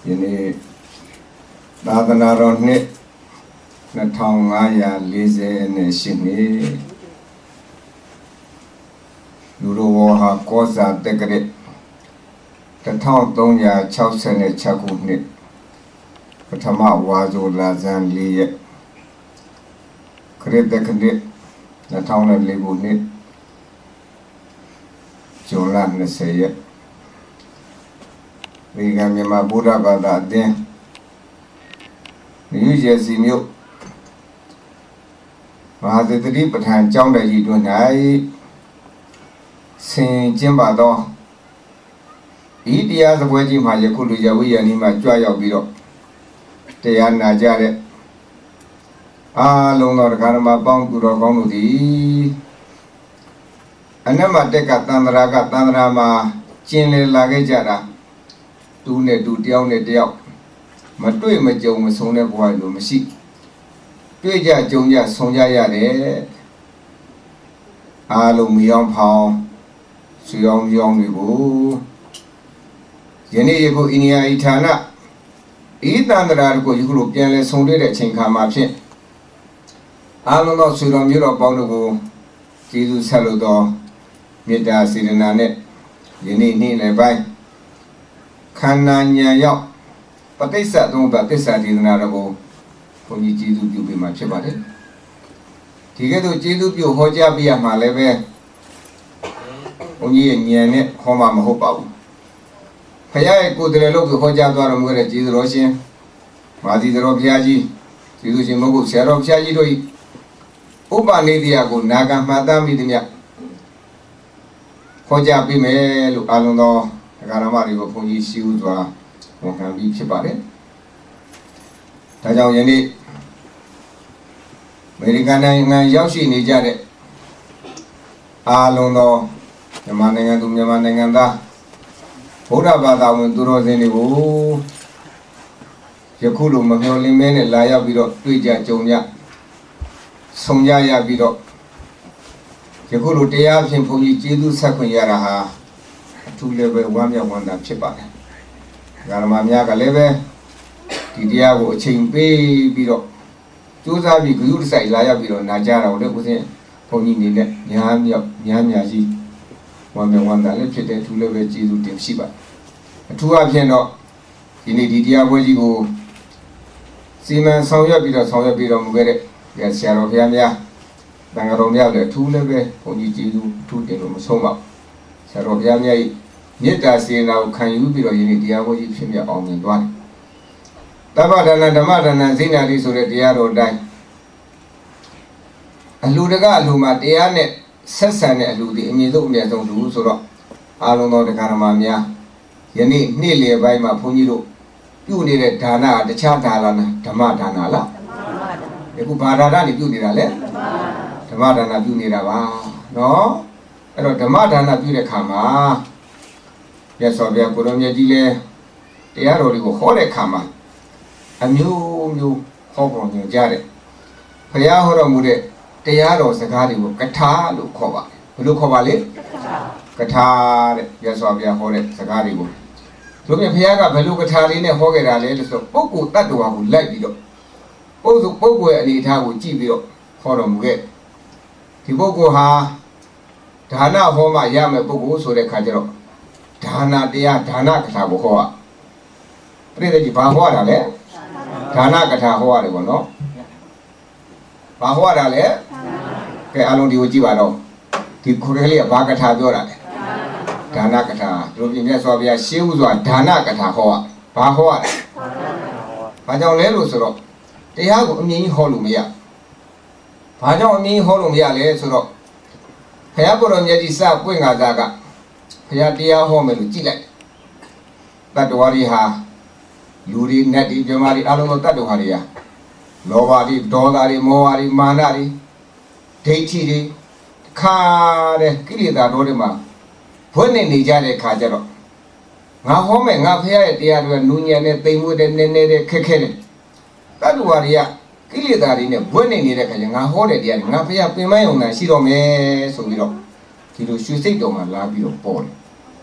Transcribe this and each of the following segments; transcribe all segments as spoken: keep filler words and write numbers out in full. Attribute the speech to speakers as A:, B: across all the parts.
A: ဒီနေ့သာသနာတော်နှစ်နှစ်ထောင်ငါးရာလေးဆယ်နဲ့ရှစ်နှစ်လူတော်ဝါကောဇာတက္ကရာတစ်ထောင်သုံးရာခြောက်ဆယ်နဲ့ခြောက်ခုနှစ်ပထမဝါဆိုလာဇန်လေးရက်ခရစ်တက္ကရာနှစ်ထောင်နဲ့လေးခုနှစ်ဇွန်လနှစ်ဆယ်ရက်ဒီကမြန်မာဗုဒ္ဓဘာသာအသင်းနယူးဂျာစီမြို့မဟာသတ္တိပဋ္ဌာန်ကျောင်းတော်ကြီးတွင်၌ဆင်ကျင်းပါသောဤတရားစပွဲကြီးမှာယခုလူရဝိယနီမှာကြွရောက်ပြီးတော့တရားနာကြတဲ့အားလုံးသောဓမ္မပေါင်းသူတော်ကောင်းတို့သည်အနမတက်ကသန္တရာကသန္တရာမှာကျင်လည်လာခဲ့ကြတာတူနဲ့တူတယောက်နဲ့တယောက်မတွေ့မကြုံမဆုံးတဲ့ဘဝလိုမရှိတွေ့ကြကြုံကြဆုံကြရတယ်အားလုံးမြောင်းဖောင်းဆွေအောင်မြောင်းတွေကိုယနေ့ယခုအိန္ဒိယဤဌာနဤတန္တရာကိုယခုလိုပြန်လဲဆုံတွေ့တဲ့အချိန်ခါမှာဖြင့်အားလုံးသောဆွေတော်မျိုးတော်ပေါင်းတို့ကိုကျေးဇူးဆက်လို့သောမေတ္တာစေတနာနဲ့ယနေ့နေ့လယ်ပိုင်းခန္ဓာဉာဏ်ရောက်ပဋိစ္စသုံးပါးသစ္စာဒေသနာတော်ကိုဘုန်းကြီးကျေးဇူးပြုပေးမှာဖြစ်ပါတယ်ဒီကဲ့သို့ကျေးဇူးပြုဟောကြားပေးရမှာလည်းပဲဘုန်းကြီးရဲ့ဉာဏ်နဲ့ဟောမှာမဟုတ်ပါဘူးဖခင်ရဲ့ကိုယ်တည်းလို့ဟောကြားသွားတော်မူတဲ့ကျေးဇူးတော်ရှင်မာသီတော်ဘုရားကြီးကျေးဇူးရှင်မဟုတ်ဆရာတော်ဘုရားကြီးတို့ဤဥပနိဒေယကိုနာဂမှတ်သားမိသည်မြတ်ဟောကြားပေးမယ်လို့အာလုံတော်ဒကာရမတွေကိုဘုန်းကြီးရှိဥစွာဝန်ခံပြီးဖြစ်ပါတယ်ဒါကြောင့်ယနေ့အမေရိကန်နိုင်ငံရောက်ရှိနေကြတဲ့အားလုံးသောမြန်မာနိုင်ငံသူမြန်မာနိုင်ငံသားဗုဒ္ဓဘာသာဝင်သူတော်စင်တွေကိုယခုလိုမမျှော်လင့်မဲနဲ့လာရောက်ပြီးတော့တွေ့ကြကြုံကြဆုံကြရပြီးတော့ယခုလိုတရားဖြင့်ဘုန်းကြီးကျေးဇူးဆက်ခွင့်ရတာဟာအထူးလည်းပဲဝမ်းမြောက်ဝမ်းသာဖြစ်ပါတယ်ဓမ္မများကလည်းပဲဒီတရားကိုအချိန်ပေးပြီးတော့ကြိုးစားပြီးဂရုတစိုက်လာရောက်ပြီးတော့နာကြတာကိုလည်းဦးဇင်းဘုန်းကြီးနေနဲ့များမြောက်များများကြီးဝမ်းမြောက်ဝမ်းသာလည်းဖြစ်တဲ့အထူးလည်းပဲကျေးဇူးတင်ရှိပါအထူးအဖြစ်တော့ဒီနေ့ဒီတရားပွဲကြီးကိုစီမံဆောင်ရွက်ပြီးတော့ဆောင်ရွက်ပြီးတော့မူခဲ့တဲ့ဆရာတော်ဘုရားများတန်ဃာတော်များလည်းအထူးလည်းပဲဘုန်းကြီးကျေးဇူးအထူးတင်လို့မဆုံးပါဆရာတော်ဘုရားများ၏မေတ္တာစေနာကိုခံယူပြီးတော့ယနေ့တရားပွဲကြီးဖြစ်မြောက်အောင်မြင်သွားတယ်တပ္ပဒါနဓမ္မဒါနဇိနာတိဆိုတဲ့တရားတော်တိုင်းအလှူတကအလှူမှာတရားနဲ့ဆက်ဆံတဲ့အလှူဒီအမြင့်ဆုံးအမြတ်ဆုံးလူဆိုတော့အားလုံးသောတရားဓမ္မများယနေ့နေ့လယ်ပိုင်းမှာဘုန်းကြီးတို့ပြုနေတဲ့ဒါနကတခြားဒါနဓမ္မဒါနလားဒီခုဘာဒါနနေပြုနေတာလဲဓမ္မဒါနပြုနေတာပါနော်အဲ့တော့ဓမ္မဒါနပြုတဲ့ခါမှာမြတ်စွာဘုရားကိုရောမြတ်ကြီးလဲတရားတော်တွေကိုဟောတဲ့ခါမှာအမျိုးမျိုးဟောပေါ်ညွှန်ကြားတယ်ဘုရားဟောတော်မူတဲ့တရားတော်စကားတွေကိုကထာလို့ခေါ်ပါတယ်ဘယ်လိုခေါ်ပါလဲကထာတဲ့မြတ်စွာဘုရားဟောတဲ့စကားတွေကိုတို့မြတ်ဘုရားကဘယ်လိုကထာလေးနဲ့ဟောခဲ့တာလဲလို့ဆိုပုဂ္ဂိုလ်တ attva ကိုလိုက်ပြီးတော့ပုဂ္ဂိုလ်ပုဂ္ဂိုလ်ရဲ့အနေအထားကိုကြည့်ပြီးတော့ဟောတော်မူခဲ့ဒီပုဂ္ဂိုလ်ဟာဒါနဟောမှရမယ်ပုဂ္ဂိုလ်ဆိုတဲ့ခါကျတော့ဒါနတရားဒါနကထာကိုဟောရပြည့်တဲ့ကြီးဘာဟောတာလဲဒါနကထာဟောရတယ်ပေါ့နော်ဘာဟောတာလဲကဲအလုံးဒီကိုကြည့်ပါတော့ဒီခေါ်ကလေးကဘာကထာပြောတာလဲဒါနကထာတို့ပြင်မြတ်စွာဘုရားရှင်းဥစွာဒါနကထာဟောရဘာဟောရလဲဘာကြောင့်လဲလို့ဆိုတော့တရားကိုအမြင်ကြီးဟောလို့မရဘာကြောင့်အမြင်ကြီးဟောလို့မရလဲဆိုတော့ဘုရားကိုယ်တော်မြတ်ကြီးစပွင့်ငါသားကဘုရားတရားဟောမယ်လို့ကြည့်လိုက်တတ္တဝါတွေဟာလူတွေနတ်တွေပြမာတွေအလုံးစုံတတ္တဝါတွေဟာလောဘတွေဒေါသတွေမောဟတွေမာနတွေဒိဋ္ဌိတွေခါတဲ့ကိလေသာတွေမှာဘွဲ့နေနေကြတဲ့ခါကျတော့ငါဟောမယ်ငါဖះရဲ့တရားတွေနူးညံ့တဲ့တိမ်မွေ့တဲ့နည်းနည်းတဲ့ခက်ခဲတဲ့တတ္တဝါတွေကကိလေသာတွေနဲ့ဘွဲ့နေနေတဲ့ခါကျငါဟောတဲ့တရားတွေငါဖះပင်မယုံတာရှိတော့မယ်ဆိုပြီးတော့ဒီလိုရွှေစိတ်တော်မှာလာပြီးတော့ပေါ်တယ်ဒီ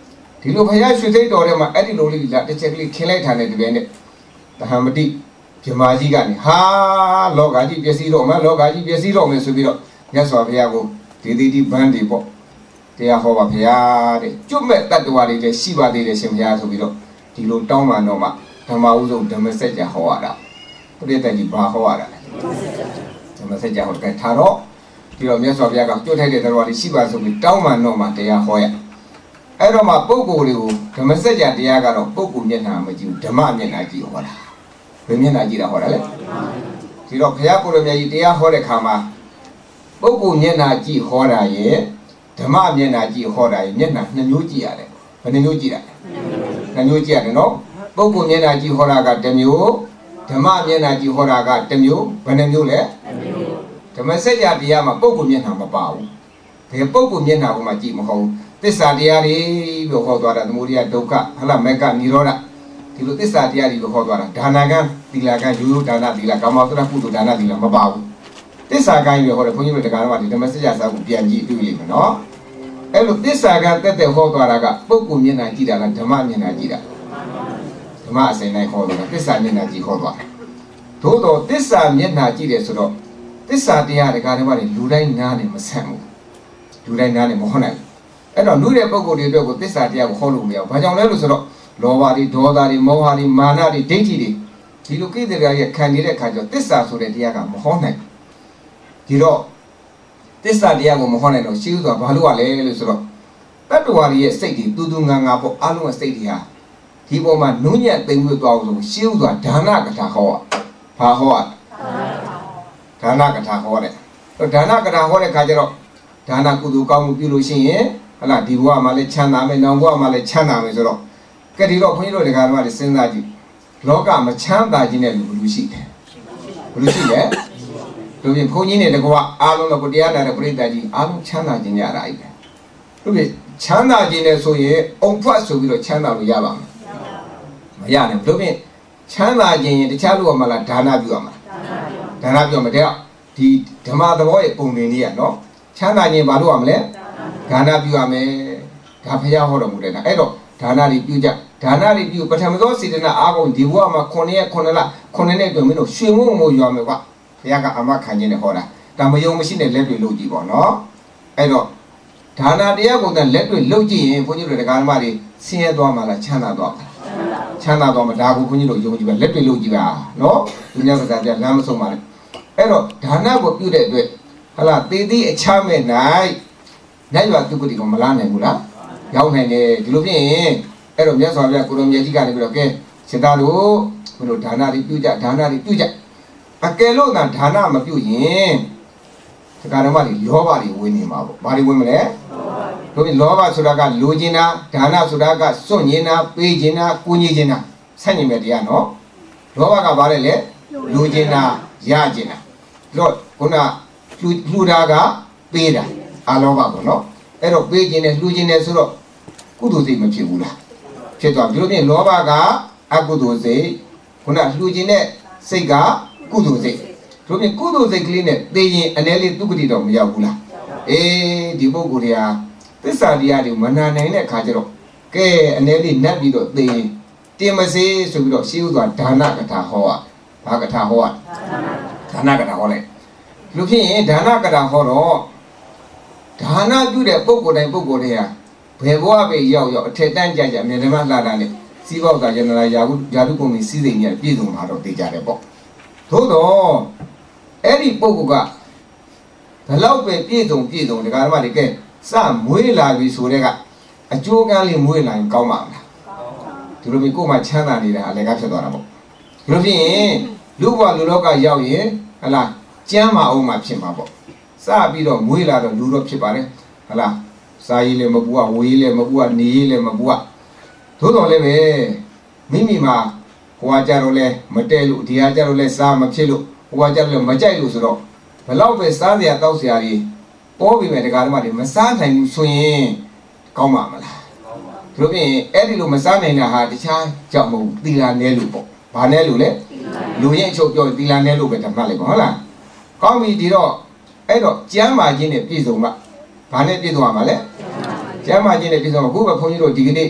A: ဒီလိုဖယားရွှေသိတော်ထဲမှာအဲ့ဒီလိုလေးလာတစ်ချက်ကလေးခင်းလိုက်ထားတဲ့တပည့်နဲ့တဟံမတိပြမာကြီးကနေဟာလောကကြီးပျက်စီးတော့မယ်လောကကြီးပျက်စီးတော့မယ်ဆိုပြီးတော့မြတ်စွာဘုရားကိုဒီဒီဒီဘန်းဒီပေါ့တရားဟောပါဘုရားတဲ့ကျွတ်မဲ့တတ္တဝါတွေလည်းရှိပါသေးတယ်ရှင်ဘုရားဆိုပြီးတော့ဒီလိုတောင်းပန်တော့မှဓမ္မဥဆုံးဓမ္မစကြာဟောရတာပရိသတ်ကြီးဘာဟောရတာလဲဓမ္မစကြာဟောတဲ့ထားတော့ဒီတော့မြတ်စွာဘုရားကကျွတ်ထိုက်တဲ့တတ္တဝါတွေရှိပါဆိုပြီးတောင်းပန်တော့မှတရားဟောရအဲ့တော့မှပုဂ္ဂိုလ်တွေကိုဓမ္မစကြာတရားကတော့ပုဂ္ဂိုလ်မျက်နှာမကြည့်ဘူးဓမ္မမျက်နှာကြည့်ဟောတာဘယ်မျက်နှာကြည့်တာဟောတာလဲဒီတော့ဘုရားကိုယ်တော်မြတ်ကြီးတရားဟောတဲ့ခါမှာပုဂ္ဂိုလ်မျက်နှာကြည့်ဟောတာရဲ့ဓမ္မမျက်နှာကြည့်ဟောတာရဲ့မျက်နှာနှစ်မျိုးကြည့်ရတယ်ဘယ်နှမျိုးကြည့်တာလဲနှစ်မျိုးကြည့်ရတယ်နော်ပုဂ္ဂိုလ်မျက်နှာကြည့်ဟောတာကတစ်မျိုးဓမ္မမျက်နှာကြည့်ဟောတာကတစ်မျိုးဘယ်နှမျိုးလဲဓမ္မစကြာတရားမှာပုဂ္ဂိုလ်မျက်နှာမပါဘူးဘယ်ပုဂ္ဂိုလ်မျက်နှာကိုမှကြည့်မဟုတ်ဘူးသစ္စာတရားတွေလို့ဟောသွားတာသမုဒိယဒုက္ခဟလမေကနိရောဓဒီလိုသစ္စာတရားတွေလို့ဟောသွားတာဒါနကံသီလကံရိုးရိုးဒါနသီလကာမဝတ္တကုသိုလ်ဒါနသီလမပါဘူးသစ္စာကံတွေဟောတယ်ဘုန်းကြီးတို့တရားတော်မှာဒီဓမ္မစကြာစာကိုပြန်ကြည့်တွေ့လိမ့်မယ်နော်အဲ့လိုသစ္စာကံတက်တဲ့ဟောသွားတာကပုဂ္ဂိုလ်မျက်နှာကြည့်တာလားဓမ္မမျက်နှာကြည့်တာဓမ္မအစဉ်တိုင်းဟောသွားတာသစ္စာမျက်နှာကြည့်ဟောသွားတယ်သို့တော့သစ္စာမျက်နှာကြည့်တယ်ဆိုတော့သစ္စာတရားတရားတော်မှာလူတိုင်းနားနဲ့မဆန့်ဘူးလူတိုင်းနားနဲ့မဟောနိုင်အဲ့တော့လူတဲ့ပုဂ္ဂိုလ်တွေအတွက်ကိုသစ္စာတရားကိုဟောလို့မရဘူးဘာကြောင့်လဲလို့ဆိုတော့လောဘတွေဒေါသတွေမောဟတွေမာနတွေဒိဋ္ဌိတွေဒီလိုကိလေသာရဲ့ခံနေတဲ့အခါကျတော့သစ္စာဆိုတဲ့တရားကမဟောနိုင်ဒီတော့သစ္စာတရားကိုမဟောနိုင်တော့ရှင်းဥစွာဘာလို့ လဲလို့ဆိုတော့တတ္တဝါတွေရဲ့စိတ်တွေတူတူငါငါပေါ့အလုံးရဲ့စိတ်တွေဟာဒီပေါ်မှာနုညံ့သိမ့်ပြီးသွားအောင်ဆိုရှင်းဥစွာဒါနကထာဟောဘာဟောဒါနကထာဟောတယ်ဒါနကထာဟောတဲ့အခါကျတော့ဒါနကုသိုလ်ကောင်းမှုပြုလို့ရှိရင်ဟလာဒီဘဝမှာလည်းချမ်းသာမယ်နောင်ဘဝမှာလည်းချမ်းသာမယ်ဆိုတော့ကဲဒီတော့ခွန်ကြီးတို့တရားတော်ကလည်းစဉ်းစားကြည့်လောကမချမ်းသာခြင်းတဲ့လူဘယ်လိုရှိတယ်ဘယ်လိုရှိလဲတို့ပြင်ခွန်ကြီးနဲ့တကွာအားလုံးတော့တရားနာတဲ့ပရိသတ်ကြီးအားလုံးချမ်းသာခြင်းရတာအိပဲတို့ပြင်ချမ်းသာခြင်းနဲ့ဆိုရင်အုံဖွက်ဆိုပြီးတော့ချမ်းသာလို့ရပါမယ်မရနိုင်ဘူးတို့ပြင်ချမ်းသာခြင်းရင်တခြားလူကမှလားဒါနပြုရမှာဒါနပြုရမှာတဲ့ဒီဓမ္မသဘောရဲ့ပုံသင်လေးကနော်ချမ်းသာခြင်းဘာလို့ရမလဲဒါနပြုရမယ်ဒါဖျားဟောတော်မူတယ်နော်အဲ့တော့ဒါနတွေပြုကြဒါနတွေပြုပထမသောစေတနာအားကုန်ဒီဘဝမှာ9ရက်9လ9နှစ်တွင်မင်းတို့ရွှေမို့မို့ရွာမယ်ကွာဘုရားကအမခံခြင်းနဲ့ဟောတာဒါမယုံမရှိတဲ့လက်တွေလုပ်ကြည့်ပေါ့နော်အဲ့တော့ဒါနတရားကိုတည်းလက်တွေလုပ်ကြည့်ရင်ဘုန်းကြီးတို့တရားဓမ္မတွေဆင်းရဲသွားမှလားချမ်းသာသွားမှာချမ်းသာသွားမှာဒါကိုဘုန်းကြီးတို့ယုံကြည်ပါလက်တွေလုပ်ကြည့်ပါနော်ဒီညကစားပြလမ်းမဆုံးပါနဲ့အဲ့တော့ဒါနကိုပြုတဲ့အတွက်ဟလာသေသည်အချမ်းမဲ့၌နိုင်ရွာသူကတိကမလားနိုင်ဘူးလားရောက်နိုင်တယ်ဒီလိုဖြစ်ရင်အဲ့တော့မြတ်စွာဘုရားကိုရောမြတ်ကြီးကနေပြီးတော့ကဲရှင်သားတို့ဘုလိုဒါနတွေပြုကြဒါနတွေပြုကြအကယ်လို့သာဒါနမပြုရင်ဒီကရမတွေလောဘတွေဝင်နေမှာပေါ့ဘာတွေဝင်မလဲတို့ပြီးလောဘဆိုတာကလိုချင်တာဒါနဆိုတာကစွန့်ညင်တာပေးချင်တာကူညီချင်တာဆန့်ကျင်မဲ့တရားနော်လောဘကဘာလဲလဲလိုချင်တာရချင်တာတို့ခုနလှူလှူတာကပေးတာအလောဘပေါ့နော်အဲ့တော့ပေးခြင်းနဲ့လှူခြင်းနဲ့ဆိုတော့ကုသိုလ်စိတ်မဖြစ်ဘူးလားဖြစ်သွားပြီလို့ပြင်လောဘကအကုသိုလ်စိတ်ခုနလှူခြင်းနဲ့စိတ်ကကုသိုလ်စိတ်တို့ပြင်ကုသိုလ်စိတ်ကလေးနဲ့သိရင်အနေလေးဒုက္ခတိတော့မရောက်ဘူးလားအေးဒီပုဂ္ဂိုလ်တွေကသစ္စာတရားတွေမနာနိုင်တဲ့အခါကျတော့ကဲအနေလေးနတ်ပြီးတော့သိရင်တင်မစေဆိုပြီးတော့ရှင်းဥစွာဒါနကထာဟောอ่ะဘာကထာဟောอ่ะဒါနကထာဟောလိုက်လူဖြစ်ရင်ဒါနကထာဟောတော့ဒါနပြုတဲ့ပုဂ္ဂိုလ်တိုင်းပုဂ္ဂိုလ်တွေကဘယ်ဘဝပဲရောက်ရောက်အထက်တန်းကြကြမြေဓမ္မလှတာနဲ့စီးပေါက်တာယန္တရာယာဟုယာတုကုန်ကြီးစီးစိမ်ကြီးပြည့်စုံလာတော့သိကြတယ်ပေါ့သို့တော့အဲ့ဒီပုဂ္ဂိုလ်ကဘလောက်ပဲပြည့်စုံပြည့်စုံဒကာဓမ္မတွေကဲစမွေးလာပြီဆိုတဲ့ကအကျိုးကမ်းလေးမွေးလာရင်ကောင်းပါမလားဒီလိုမျိုးကိုယ်မှချမ်းသာနေတာအလကားဖြစ်သွားတာပေါ့ဒီလိုဖြစ်ရင်လူဘဝလူလောကရောက်ရင်ဟလာကျမ်းမာအောင်မှဖြစ်မှာပေါ့စပြီးတော့မွေးလာတော့လူတော့ဖြစ်ပါတယ်ဟလာစာရေးလည်းမပူဝေးလည်းမပူနေလည်းမပူသို့တော်လည်းပဲမိမိမှာဟိုကကြတော့လဲမတဲလို့ဒီဟာကြတော့လဲစားမဖြစ်လို့ဟိုကကြတော့လဲမကြိုက်လို့ဆိုတော့ဘလောက်ပဲစားစရာတောက်စရာကြီးပေါ်ပြီးမဲ့တရားဓမ္မတွေမစားနိုင်ဘူးဆိုရင်ကောင်းပါမလားဒီလိုပြင်အဲ့ဒီလိုမစားနိုင်တာဟာတခြားကြောင့်မဟုတ်သီလနဲလို့ပေါ့ဘာနဲလို့လဲလူရင်အချုပ်ပြောသီလနဲလို့ပဲဓမ္မလိုက်ပေါ့ဟုတ်လားကောင်းပြီဒီတော့အဲ့တော့ကျမ်းမာခြင်းနဲ့ပြည့်စုံမှဘာနဲ့ပြည့်စုံရမှာလဲကျမ်းမာခြင်းနဲ့ပြည့်စုံမှာခုပဲခွန်ကြီးတို့ဒီကနေ့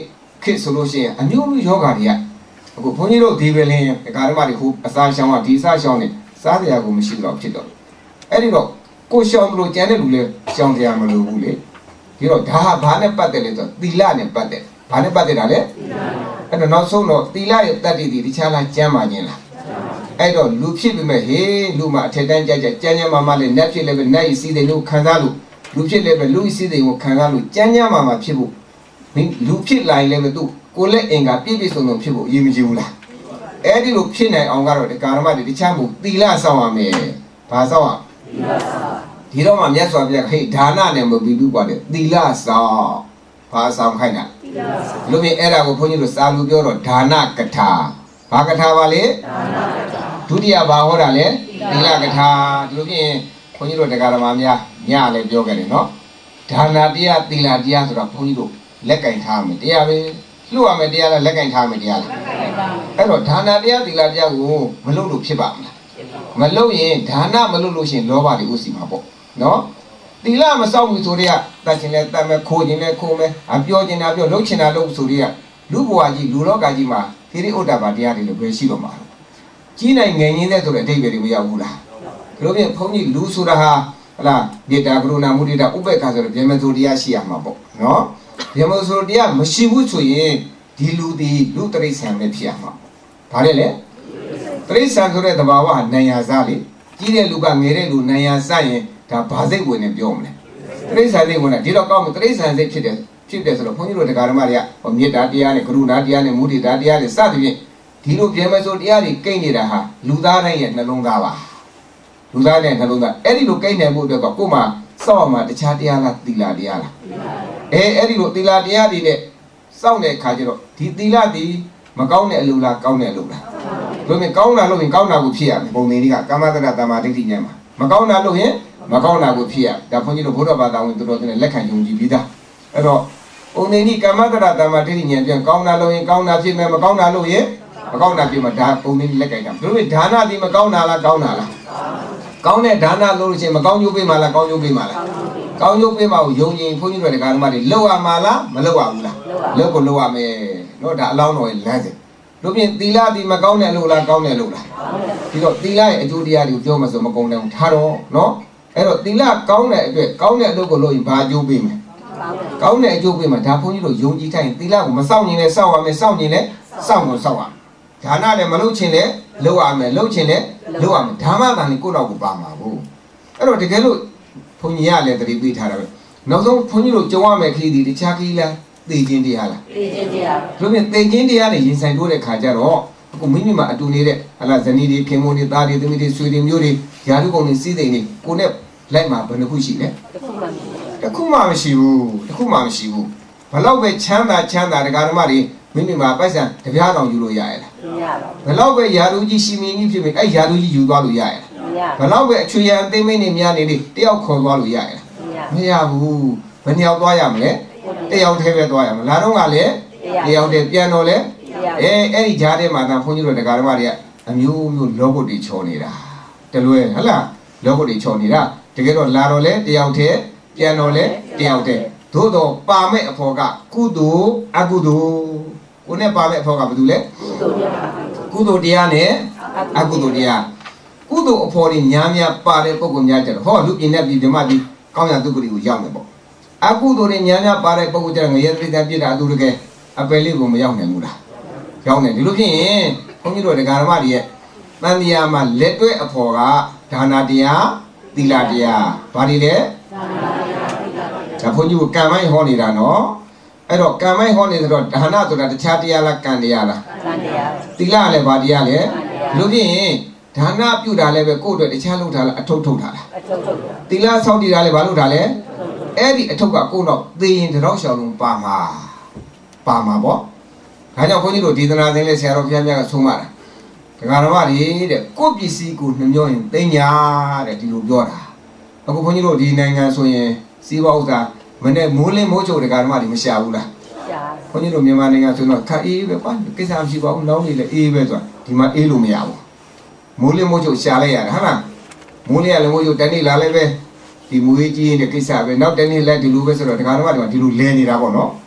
A: ခေတ်ဆိုလို့ရှိရင်အမျိုးမျိုးယောဂတွေကအခုဘုန်းကြီးတို့ဒီပဲလင်းဒကာဓမ္မတွေခုအစာရှောင်ကဒီအစာရှောင်နေစားတရားကိုမရှိတော့ဖြစ်တော့အဲ့ဒီတော့ကိုရှောင်လို့ကျန်တဲ့လူလည်းရှောင်တရားမလိုဘူးလေဒီတော့ဒါဟာဘာနဲ့ပတ်သက်လဲဆိုတော့သီလနဲ့ပတ်သက်ဘာနဲ့ပတ်သက်တာလဲအဲ့တော့နောက်ဆုံးတော့သီလရဲ့တတ္တိဒီတခြားလားကျမ်းပါခြင်းလားအဲ့တော့လူဖြစ်ပြီမဲ့ဟေးလူမှာအထက်တန်းကြကြကြမ်းကြမ်းမာမာလေးနတ်ဖြစ်လည်းပဲနတ်ဤစည်းတဲ့လူခံစားလို့လူဖြစ်လည်းပဲလူဤစည်းတဲ့ကိုခံစားလို့ကြမ်းကြမ်းမာမာဖြစ်ဖို့လူဖြစ်လာရင်လည်းပဲသူကိုလက်အင်္ဂါပြည့်ပြည့်စုံစုံဖြစ်ဖို့အရေးမကြီးဘူးလားအဲ့ဒီလိုဖြစ်နိုင်အောင်ကတော့ဒီကာရမတွေတခြားမဟုတ်သီလဆောင်ရမယ်ဘာဆောင်ရသီလဆောင်ဒီတော့မှမြတ်စွာဘုရားဟေ့ဒါနနဲ့မပြီးဘူးပါတယ်သီလဆောင်ဘာဆောင်ခိုင်းတာသီလဆောင်လူမြင်အဲ့ဒါကိုဘုန်းကြီးတို့စာလူပြောတော့ဒါနကထာဘာကထာပါလဲဒါနကထာဒုတိယဘာဟောတာလဲသီလကထာဒီလိုဖြင့်ဘုန်းကြီးတို့တရားဓမ္မများညလည်းပြောခဲ့တယ်နော်ဒါနတရားသီလတရားဆိုတော့ဘုန်းကြီးတို့လက်ကင်ထားမယ်တရားပဲလှုပ်ရမယ်တရားလားလက်ကင်ထားမယ်တရားလားအဲ့တော့ဒါနတရားသီလတရားကိုမလုပ်လို့ဖြစ်ပါမလားမလုပ်ရင်ဒါနမလုပ်လို့ရှိရင်လောဘတွေဥစီမှာပေါ့နော်သီလမစောင့်ဘူးဆိုတော့တတ်ချင်လဲတတ်မယ်ခိုးချင်လဲခိုးမယ်အပြောချင်တာပြောလှုပ်ချင်တာလှုပ်ဆိုတော့လူဘဝကြီးလူလောကကြီးမှာသီရိဥဒ္ဒဘာတရားတွေလည်းပဲရှိတော့မှာကြီးနိုင်ငယ်ရင်းတဲ့ဆိုတဲ့အဓိပ္ပာယ်တွေမရောက်ဘူးလားဒါလို့ပြင်ဘုန်းကြီးလူဆိုတာဟာဟလာမေတ္တာကရုဏာမုဒိတာဥပေက္ခဆိုတဲ့ဗြဟ္မစိုးတရားရှိရမှာပေါ့နော်ဗြဟ္မစိုးတရားမရှိဘူးဆိုရင်ဒီလူဒီလူတရိစ္ဆာန်ပဲဖြစ်ရမှာဘာလဲလဲတရိစ္ဆာန်ဆိုတဲ့သဘာဝဟာနံရစားလေကြီးတဲ့လူကငယ်တဲ့လူနံရစားရင်ဒါဘာစိတ်ဝင်နေပြောမလဲတရိစ္ဆာန်စိတ်ဝင်တာဒီတော့ကောင်းပြီတရိစ္ဆာန်စိတ်ဖြစ်တယ်ဖြစ်တယ်ဆိုတော့ဘုန်းကြီးတို့တရားဓမ္မတွေကဟောမေတ္တာတရားနဲ့ကရုဏာတရားနဲ့မုဒိတာတရားနဲ့စသဖြင့်ဒီလိုဗြဟ္မစိုးတရားတွေကိန်းနေတာဟာလူသားတိုင်းရဲ့နှလုံးသားပါလူသားတဲ့နှလုံးသားအဲ့ဒီလိုကိန်းနိုင်မှုအတွက်ကကိုယ်မှာစောင့်မှာတခြားတရားလားသီလတရားလားအဲအဲ့ဒီလိုသီလတရားတွေနဲ့စောင့်တဲ့အခါကျတော့ဒီသီလဒီမကောင်းတဲ့အလုပ်လားကောင်းတဲ့အလုပ်လားလို့မြင်ကောင်းတာလို့ရင်ကောင်းတာကိုဖြစ်ရမယ်ပုံသေးတွေကကာမတရတမာဒိဋ္ဌိဉာဏ်မှာမကောင်းတာလို့ရင်မကောင်းတာကိုဖြစ်ရဒါဘုန်းကြီးတို့ဘုရားဘာသာဝင်တော်တော်တဲ့လက်ခံယုံကြည်ပြီးသားအဲ့တော့ပုံသေးဒီကာမတရတမာဒိဋ္ဌိဉာဏ်ပြန်ကောင်းတာလို့ရင်ကောင်းတာဖြစ်မယ်မကောင်းတာလို့ရင်မကောင်းတာဖြစ်မှာဒါပုံသေးလက်ကြိုက်တာတို့မြင်ဒါနဒီမကောင်းတာလားကောင်းတာလားကောင်းတဲ့ဒါနလို့လို့ချင်းမကောင်းကျိုးပေးမှလားကောင်းကျိုးပေးမှလားကောင်းကျိုးပေးမှကိုယုံကြည်ဘုန်းကြီးတို့ဓမ္မတွေလောက်ရမှာလားမလောက်ရဘူးလားလောက်ကိုလောက်ရမယ်နော်ဒါအလောင်းတော်ရဲ့လမ်းစဉ်တို့ပြင်သီလဒီမကောင်းတဲ့လို့လားကောင်းတဲ့လို့လားဒီတော့သီလရဲ့အကျိုးတရားတွေကိုပြောမှဆိုမကုန်တယ်ထားတော့နော်အဲ့တော့သီလကောင်းတဲ့အတွက်ကောင်းတဲ့အလုပ်ကိုလုပ်ရင်ဘာအကျိုးပေးမလဲကောင်းတဲ့အကျိုးပေးမှဒါဘုန်းကြီးတို့ယုံကြည်ထိုင်သီလကိုမစောင့်ရင်လည်းစောင့်ရမယ်စောင့်ရင်လည်းစောင့်ကိုစောင့်ရဒါနလည်းမလုပ်ချင်လည်းလုပ်ရမယ်လုပ်ချင်လည်းလုပ်ရမယ်ဓမ္မတန်လေးကိုယ့်တော့ကိုပါမှာဘူးအဲ့တော့တကယ်လို့ဘုန်းကြီးကလည်းတတိပေးထားတာပဲနောက်ဆုံးဘုန်းကြီးတို့ကြုံရမယ်ခရီးဒီတခြားခရီးလားသိခြင်းတရားလားသိခြင်းတရားတို့ပြင်သိခြင်းတရားနဲ့ရင်ဆိုင်တိုးတဲ့ခါကျတော့အခုမိမိမှာအတူနေတဲ့ဟလာဇနီးတွေခင်မုန်းတွေသားတွေသမီးတွေဆွေတွေမျိုးတွေယာရုကုန်တွေစီးသိမ့်တွေကိုနဲ့လိုက်မှာဘယ်နှခုရှိလဲတစ်ခုမှမရှိဘူးတစ်ခုမှမရှိဘူးဘလောက်ပဲချမ်းသာချမ်းသာတရားဓမ္မတွေမိမိမှာပိုက်ဆံတပြားတောင်ယူလို့ရရလားမရပါဘူးဘလောက်ပဲယာရုကြီးရှင်မင်းကြီးဖြစ်ပြီအဲ့ယာရုကြီးယူသွားလို့ရရလားမရပါဘူးဘလောက်ပဲအချွေရန်အသိမင်းတွေများနေလေတယောက်ခေါ်သွားလို့ရရလားမရဘူးဘယ်နှယောက်သွားရမလဲတယောက်တည်းပဲသွားရမလားတော့ကလည်းတယောက်တည်းပြန်တော့လေအဲအဲ့ဒီကြားထဲမှာသာဘုန်းကြီးတို့တရားဓမ္မတွေကအမျိုးမျိုးလောကုတ်တွေချော်နေတာတလွဲဟလားလောကုတ်တွေချော်နေတာတကယ်တော့လာတော့လေတယောက်တည်းပြန်တော့လေတယောက်တည်းသို့တော့ပါမဲ့အဖော်ကကုသိုလ်အကုသိုလ်ကိုနဲ့ပါမဲ့အဖော်ကဘာလို့လဲကုသိုလ်တရားနဲ့အကုသိုလ်တရားကုသိုလ်အဖော်တွေညာများပါတဲ့ပုံကများကြတော့ဟောလူပြင်းတဲ့ပြည်ဓမ္မကြီးကောင်းရတုပ္ပတိကိုရောက်နေပေါ့အကုသိုလ်တွေညာများပါတဲ့ပုံကကြငရဲတိတ္တပြစ်တာအတူတကယ်အပယ်လေးကိုမရောက်နိုင်ဘူးလားရောက်နေဒီလိုဖြစ်ရင်ဘုန်းကြီးတို့တရားဓမ္မတွေရဲ့တန်တရားမှာလက်တွဲအဖော်ကဒါနတရားသီလတရားဘာတွေလဲဒါနတရားသီလတရားဒါဘုန်းကြီးကကံမိုင်းဟောနေတာနော်အဲ့တော့ကံမိုင်းဟောနေဆိုတော့ဒါနဆိုတာတခြားတရားလားကံတရားလားကံတရားသီလလည်းဘာတရားလဲလူဖြစ်ရင်ဒါနပြုတာလည်းပဲကိုယ့်အတွက်တခြားလုပ်တာလားအထုတ်ထုတ်တာလားအထုတ်ထုတ်တာသီလစောင့်တည်တာလည်းဘာလုပ်တာလဲအဲ့ဒီအထုတ်ကကိုယ့်တော့သေရင်တတော့ရှောင်လုံးပါမှာပါမှာပေါ့ဒါကြောင့်ဘုန်းကြီးတို့ဒေသနာသင်လေးဆရာတော်ဘုရားမြတ်ကဆုံးမတာတရားဓမ္မတွေတဲ့ကိုယ့်ပစ္စည်းကိုနှမျောရင်သိညာတဲ့ဒီလိုပြောတာအခုဘုန်းကြီးတို့ဒီနိုင်ငံဆိုရင်စီးပွားဥစ္စာမနဲ့မိုးလင်းမိုးချုပ်တရားဓမ္မတွေမရှာဘူးလားရှာဘုန်းကြီးတို့မြန်မာနိုင်ငံဆိုတော့ခက်အေးပဲကွာကိစ္စမရှိပါဘူးနောင်းနေလေအေးပဲဆိုတာဒီမှာအေးလို့မရဘူးမိုးလင်းမိုးချုပ်ရှာလိုက်ရတာဟုတ်လားမိုးလင်းရလည်းမိုးချုပ်တနေ့လာလည်းပဲဒီမွေးကြီးတဲ့ကိစ္စပဲနောက်တနေ့လည်းဒီလိုပဲဆိုတော့တရားဓမ္မတွေမှာဒီလိုလဲနေတာပေါ့နော်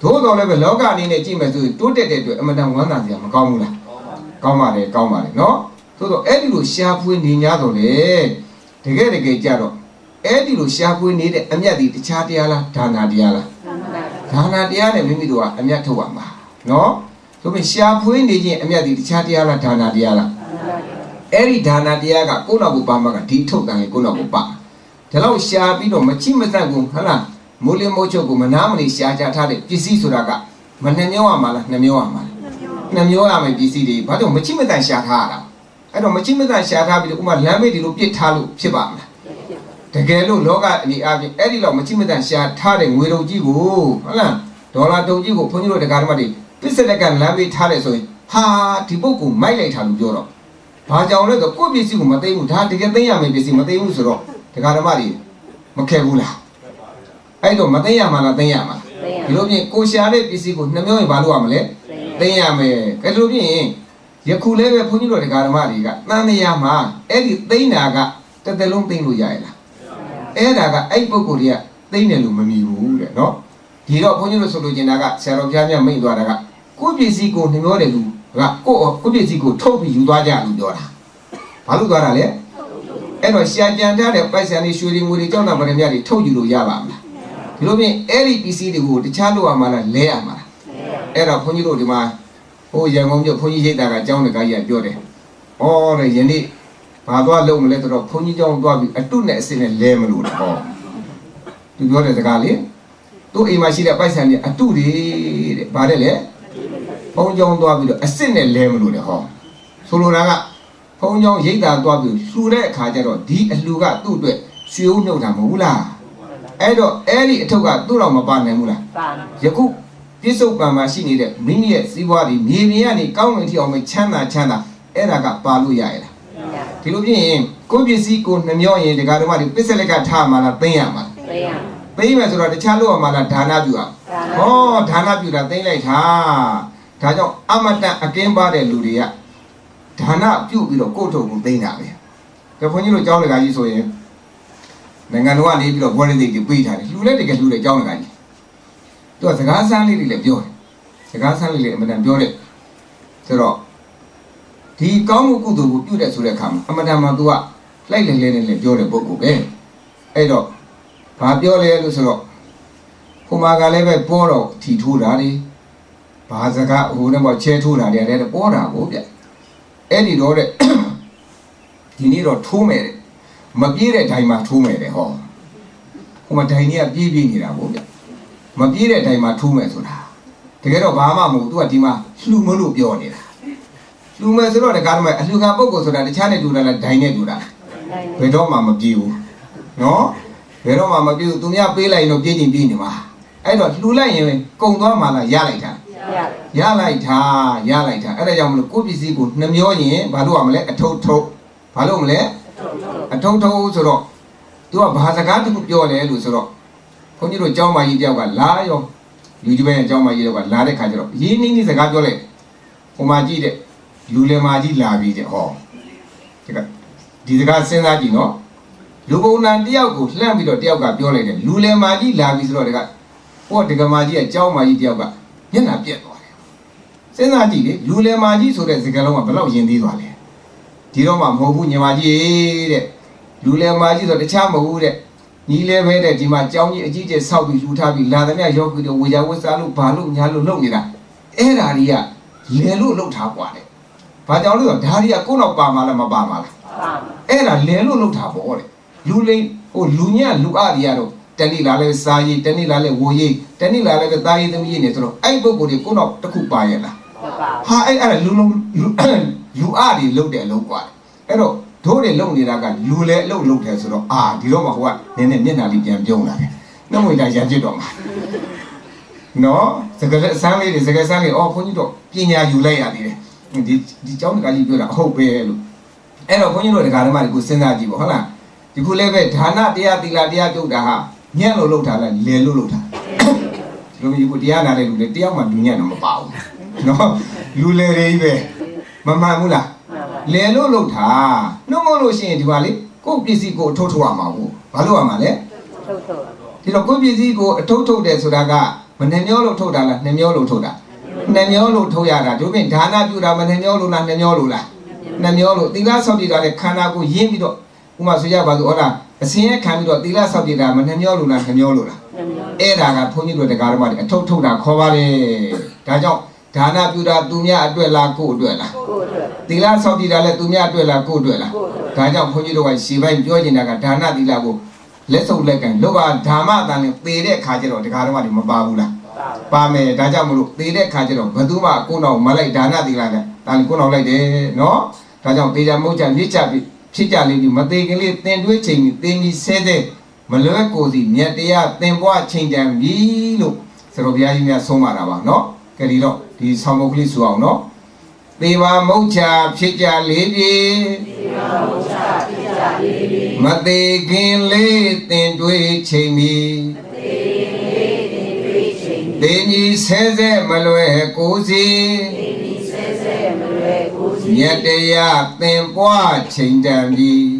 A: သို့တော်လည်းပဲလောကအနေနဲ့ကြည့်မယ်ဆိုရင်တိုးတက်တဲ့အတွက်အမှန်တန်ဝမ်းသာစရာမကောင်းဘူးလားကောင်းပါလေကောင်းပါလေနော်သို့တော့အဲ့ဒီလိုရှားဖွေးနေ냐တော့လေတကယ်တကယ်ကြတော့အဲ့ဒီလိုရှားဖွေးနေတဲ့အမြတ်ဒီတခြားတရားလားဒါနာတရားလားဒါနာတရားနဲ့မိမိတို့ကအမြတ်ထုတ်ရမှာနော်ဆိုပြီးရှားဖွေးနေခြင်းအမြတ်ဒီတခြားတရားလားဒါနာတရားလားအဲ့ဒီဒါနာတရားကကိုယ့်နောက်ကိုပါမှာကဒီထုတ်တယ်ကိုယ့်နောက်ကိုပါဒါတော့ရှားပြီးတော့မချိမတတ်ဘူးဟုတ်လားမိုးလင်းမိုးချုပ်ကိုမနာမနေရှားချထားတဲ့ပစ္စည်းဆိုတာကမနှမျောရမှာလားနှမျောရမှာလားနှမျောရမယ်ပစ္စည်းတွေဘာလို့မချိမတတ်ရှားထားရတာအဲ့တော့မချိမတတ်ရှားထားပြီးတော့ဥမာလမ်းမေးဒီလိုပြစ်ထားလို့ဖြစ်ပါမလားတကယ်လို့လောကအနေအချင်းအဲ့ဒီလောက်မချိမတန်ရှာထားတဲ့ငွေတုံကြီးကိုဟုတ်လားဒေါ်လာတုံကြီးကိုဘုန်းကြီးတို့တရားဓမ္မတွေပစ္စည်းကလမ်းပေးထားတယ်ဆိုရင်ဟာဒီပုဂ္ဂိုလ်မိုက်လိုက်တာလို့ပြောတော့ဘာကြောင့်လဲဆိုကိုယ့်ပစ္စည်းကိုမသိဘူးဒါတကယ်သိရမယ်ပစ္စည်းမသိဘူးဆိုတော့တရားဓမ္မတွေမခဲဘူးလားအဲ့တော့မသိရမှာလားသိရမှာဒီလိုပြင်ကိုရှာတဲ့ပစ္စည်းကိုနှမျောရင်ဘာလုပ်ရမလဲသိရမယ်အဲ့လိုပြင်ယခုလည်းပဲဘုန်းကြီးတို့တရားဓမ္မတွေကတန်မြာမှာအဲ့ဒီသိနေတာကတစ်သက်လုံးသိလို့ရရလားအဲ့ဒါကအဲ့ပုဂ္ဂိုလ်တွေကသိနေလို့မမြည်ဘူးတဲ့နော်ဒီတော့ဘုန်းကြီးတို့ဆိုလိုချင်တာကဆရာတော်ဘုရားမြတ်မိန့်သွားတာကကိုယ့်ပစ္စည်းကိုနှမျောတယ်လူကကိုယ့်ကိုယ့်ပစ္စည်းကိုထုတ်ပြီးယူသွားကြလို့ပြောတာဘာလို့သွားတာလဲအဲ့တော့ရှာကြံထားတဲ့ပိုက်ဆံလေးရွှေတွေငွေတွေကြောက်တာဗရမတွေထုတ်ယူလို့ရပါမလားဒီလိုပြင်အဲ့ဒီပစ္စည်းတွေကိုတခြားလို့ရမှာလားလဲရမှာလားအဲ့တော့ဘုန်းကြီးတို့ဒီမှာဟိုရန်ကုန်မြို့ဘုန်းကြီးရိတ်တာကအကြောင်းတကားကြီးပြောတယ်ဩတဲ့ယနေ့ဘာသွားလုံးမလဲဆိုတော့ဘုန်းကြီးကျောင်းသွားပြီးအတုနဲ့အစစ်နဲ့လဲမလို့တော့ဟောသူပြောတဲ့စကားလေသူ့အိမ်မှာရှိတဲ့ပိုက်ဆံတွေအတုတွေတဲ့ဗါတယ်လေဘုန်းကျောင်းသွားပြီးတော့အစစ်နဲ့လဲမလို့လေဟောဆိုလိုတာကဘုန်းကျောင်းရိတ်တာသွားပြီးလှူတဲ့အခါကျတော့ဒီအလှူကသူ့အတွက်ရွှေဦးနှုတ်တာမဟုတ်ဘူးလားအဲ့တော့အဲ့ဒီအထုပ်ကသူ့တော့မပါနိုင်ဘူးလားယခုပြစ္ဆုတ်ပံမှာရှိနေတဲ့မိမိရဲ့စီးပွားတွေမြေပြင်ကနေကောင်းငင်ထီအောင်မချမ်းသာချမ်းသာအဲ့ဒါကပါလို့ရရလားဒီလိုဖြစ်ရင်ကိုယ့်ပစ္စည်းကိုနှမျောရင်ဒီကာဓမ္မတွေပစ္စလက်ကထားမှာလားသိရမှာလားသိရသိမယ်ဆိုတော့တခြားလို့ရမှာလားဒါနပြုရဟောဒါနပြုတာသိလိုက်တာဒါကြောင့်အမတန်အကင်းပါတဲ့လူတွေကဒါနပြုပြီးတော့ကိုယ့်ထုတ်ကိုသိနေတာပဲဒါခွန်ကြီးတို့ကျောင်းတကာကြီးဆိုရင်နိုင်ငံတော်ကနေပြီးတော့ဘောရသေးကြီးပေးထားတယ်လူလည်းတကယ်လူလည်းကျောင်းတကာကြီးသူကစကားဆန်းလေးတွေလည်းပြောတယ်စကားဆန်းလေးတွေအမှန်တန်ပြောတယ်ဆိုတော့ဒီကောင်းမှုကုသိုလ်ကိုပြုတဲ့ဆိုတဲ့အခါမှာအမတန်မှသူကလိုက်လေလေနဲ့ပြောတဲ့ပုဂ္ဂိုလ်ပဲအဲ့တော့ဘာပြောလဲလို့ဆိုတော့ဟိုမှာကလည်းပဲပေါ်တော့ထီထိုးတာတွေဘာစကားဟိုနဲ့ပေါ့ချဲထိုးတာတွေလည်းပေါ်တာကိုဗျအဲ့ဒီတော့တဲ့ဒီနေ့တော့ထိုးမယ်တဲ့မပြေးတဲ့ဒိုင်မှာထိုးမယ်တဲ့ဟောဟိုမှာဒိုင်ကြီးကပြေးပြေးနေတာပေါ့ဗျမပြေးတဲ့ဒိုင်မှာထိုးမယ်ဆိုတာတကယ်တော့ဘာမှမဟုတ်သူကဒီမှာလှူမလို့ပြောနေတာလူမယ်ဆိုတော့ဒီကားမှာအလှူခံပုဂ္ဂိုလ်ဆိုတာတခြားနဲ့တူတာလားဒိုင်နဲ့တူတာဘယ်တော့မှမပြေဘူးနော်ဘယ်တော့မှမပြေဘူးသူများပေးလိုက်ရင်တော့ပြေးချင်းပြေးနေမှာအဲ့တော့လှူလိုက်ရင်ကုံသွားမှလားရလိုက်တာရလိုက်တာရလိုက်တာအဲ့ဒါကြောင့်မလို့ကိုယ့်ပစ္စည်းကိုနှမျောရင်ဘာလို့ရမလဲအထုပ်ထုပ်ဘာလို့မလဲအထုပ်ထုပ်ဆိုတော့သူကဘာစကားတခုပြောလဲလို့ဆိုတော့ဘုန်းကြီးတို့ကျောင်းမကြီးတယောက်ကလာရော YouTube ရဲ့ကျောင်းမကြီးတယောက်ကလာတဲ့ခါကျတော့ရင်းနှီးနှီးစကားပြောလိုက်ဟိုမှာကြည့်တဲ့လူလယ်မာကြီးလာပြီးတဲ့ဟောဒီကဒီစကားစဉ်းစားကြည့်နော်လူပုံနာတယောက်ကိုလှမ်းပြီးတော့တယောက်ကပြောလိုက်တယ်လူလယ်မာကြီးလာပြီးဆိုတော့ဒီကဟောဒီကမာကြီးရဲ့ကျောင်းမာကြီးတယောက်ကမျက်နှာပြက်သွားတယ်စဉ်းစားကြည့်လေလူလယ်မာကြီးဆိုတဲ့စကားလုံးကဘယ်လောက်ယဉ်သေးသွားလဲဒီတော့မှမဟုတ်ဘူးညီမကြီးတဲ့လူလယ်မာကြီးဆိုတခြားမဟုတ်ဘူးတဲ့ညီလေးပဲတဲ့ဒီမှာကျောင်းကြီးအကြီးကျယ်ဆောက်ပြီးယူထားပြီးလာသမျှရောက်ပြီးတော့ဝေယဝဆာလို့ဘာလို့ညာလို့လုပ်နေတာအဲ့ဓာတွေကလဲလို့လှုပ်ထားกว่าတဲ့ဘာကြောင့်လဲဆိုတော့ဓာရီကကိုယ့်တော့ပါမှာလားမပါမှာလားအဲ့ဒါလဲလို့လှုပ်တာပေါ့တဲ့လူလိန်ဟိုလူညံ့လူအရီကတော့တနေ့လာလဲစားရည်တနေ့လာလဲဝိုးရည်တနေ့လာလဲပဲသားရည်သမီးရည်နေဆိုတော့အဲ့ပုဂ္ဂိုလ်တွေကိုယ့်တော့တစ်ခုပါရဲ့လားဟာအဲ့အဲ့လူလုံးလူအရီလှုပ်တဲ့အလုပ်กว่าအဲ့တော့တို့တွေလှုပ်နေတာကလူလဲအလုပ်လုပ်တယ်ဆိုတော့အာဒီတော့မှဟိုကနည်းနည်းမျက်နှာလေးပြန်ပြုံးလာတယ်နှမွေတိုင်းရံဖြစ်တော့မှာနော်စကားဆန်းလေးတွေစကားဆန်းလေးအော်ခွန်ကြီးတော့ပညာယူလိုက်ရသေးတယ်ဒီဒီเจ้าကကြီးပြောတာအဟုတ်ပဲလို့အဲ့တော့ခွန်ကြီးတို့ဒကာဓမ္မတွေကိုစဉ်းစားကြည့်ပေါ့ဟုတ်လားဒီခုလည်းပဲဒါနတရားသီလတရားပြုတ်တာဟာညံ့လို့လုပ်တာလားလဲလို့လုပ်တာဒီလိုမျိုးကိုတရားနာတဲ့လူတွေတယောက်မှလူညံ့တော့မပါဘူးနော်လူလေတွေပဲမမှန်ဘူးလားလဲလို့လုပ်တာနှုတ်မလို့ရှိရင်ဒီပါလေကိုယ့်ပစ္စည်းကိုအထုတ်ထုတ်ရမှာဘူးဘာလို့ရမှာလဲထုတ်ထုတ်ဒီတော့ကိုယ့်ပစ္စည်းကိုအထုတ်ထုတ်တယ်ဆိုတာကမ ne nhớ lúc thâu đã là ne nhớ lúc thâu đã ne nhớ lúc thâu ya là đối với đá na biểu đã mà ne nhớ lúc là ne nhớ lúc là ne nhớ lúc tí lá sau đi ra để khăn nào cũng yên bị độ cũng mà suy ra bao giờ là xin khăn bị độ tí lá sau đi ra mà ne nhớ lúc là ne nhớ lúc là ê đã cả phong như độ để cả mà để thâu thâu đã khó vào đi đã cho đá na biểu đã tụi nhà đuổi là cô đuổi là tí lá sau đi ra là tụi nhà đuổi là cô đuổi là đã cho phong như độ cái xí vaiပြောgì là cả đá na tí lá cô lấy sâu lấy cái lúc à đá mà ta này tê đấy khai cho để cả mà để mà bao là ba mẹ đã cho một lúc tê đấy khai cho rồi và tụi mà cô nào mà lại đá na tí lá này ta cô nào lại để nó đã cho tê ra mỗi trận viết chả bị chỉ trả lời mà tê cái liên tên đuôi trình tên đi xe đấy mà lỡ cô gì nhẹ tê à tên qua trình giảm ví lúc sau đó bây giờ mình xong mà nào nó cái gì đó thì sau một cái số nó tê mà mỗi chả chỉ trả lời gì mà tê cái liên tên đuôi trình đi tên đi xe đấy mà lỡ cô gì nhẹ tê à tên qua trình giảm ví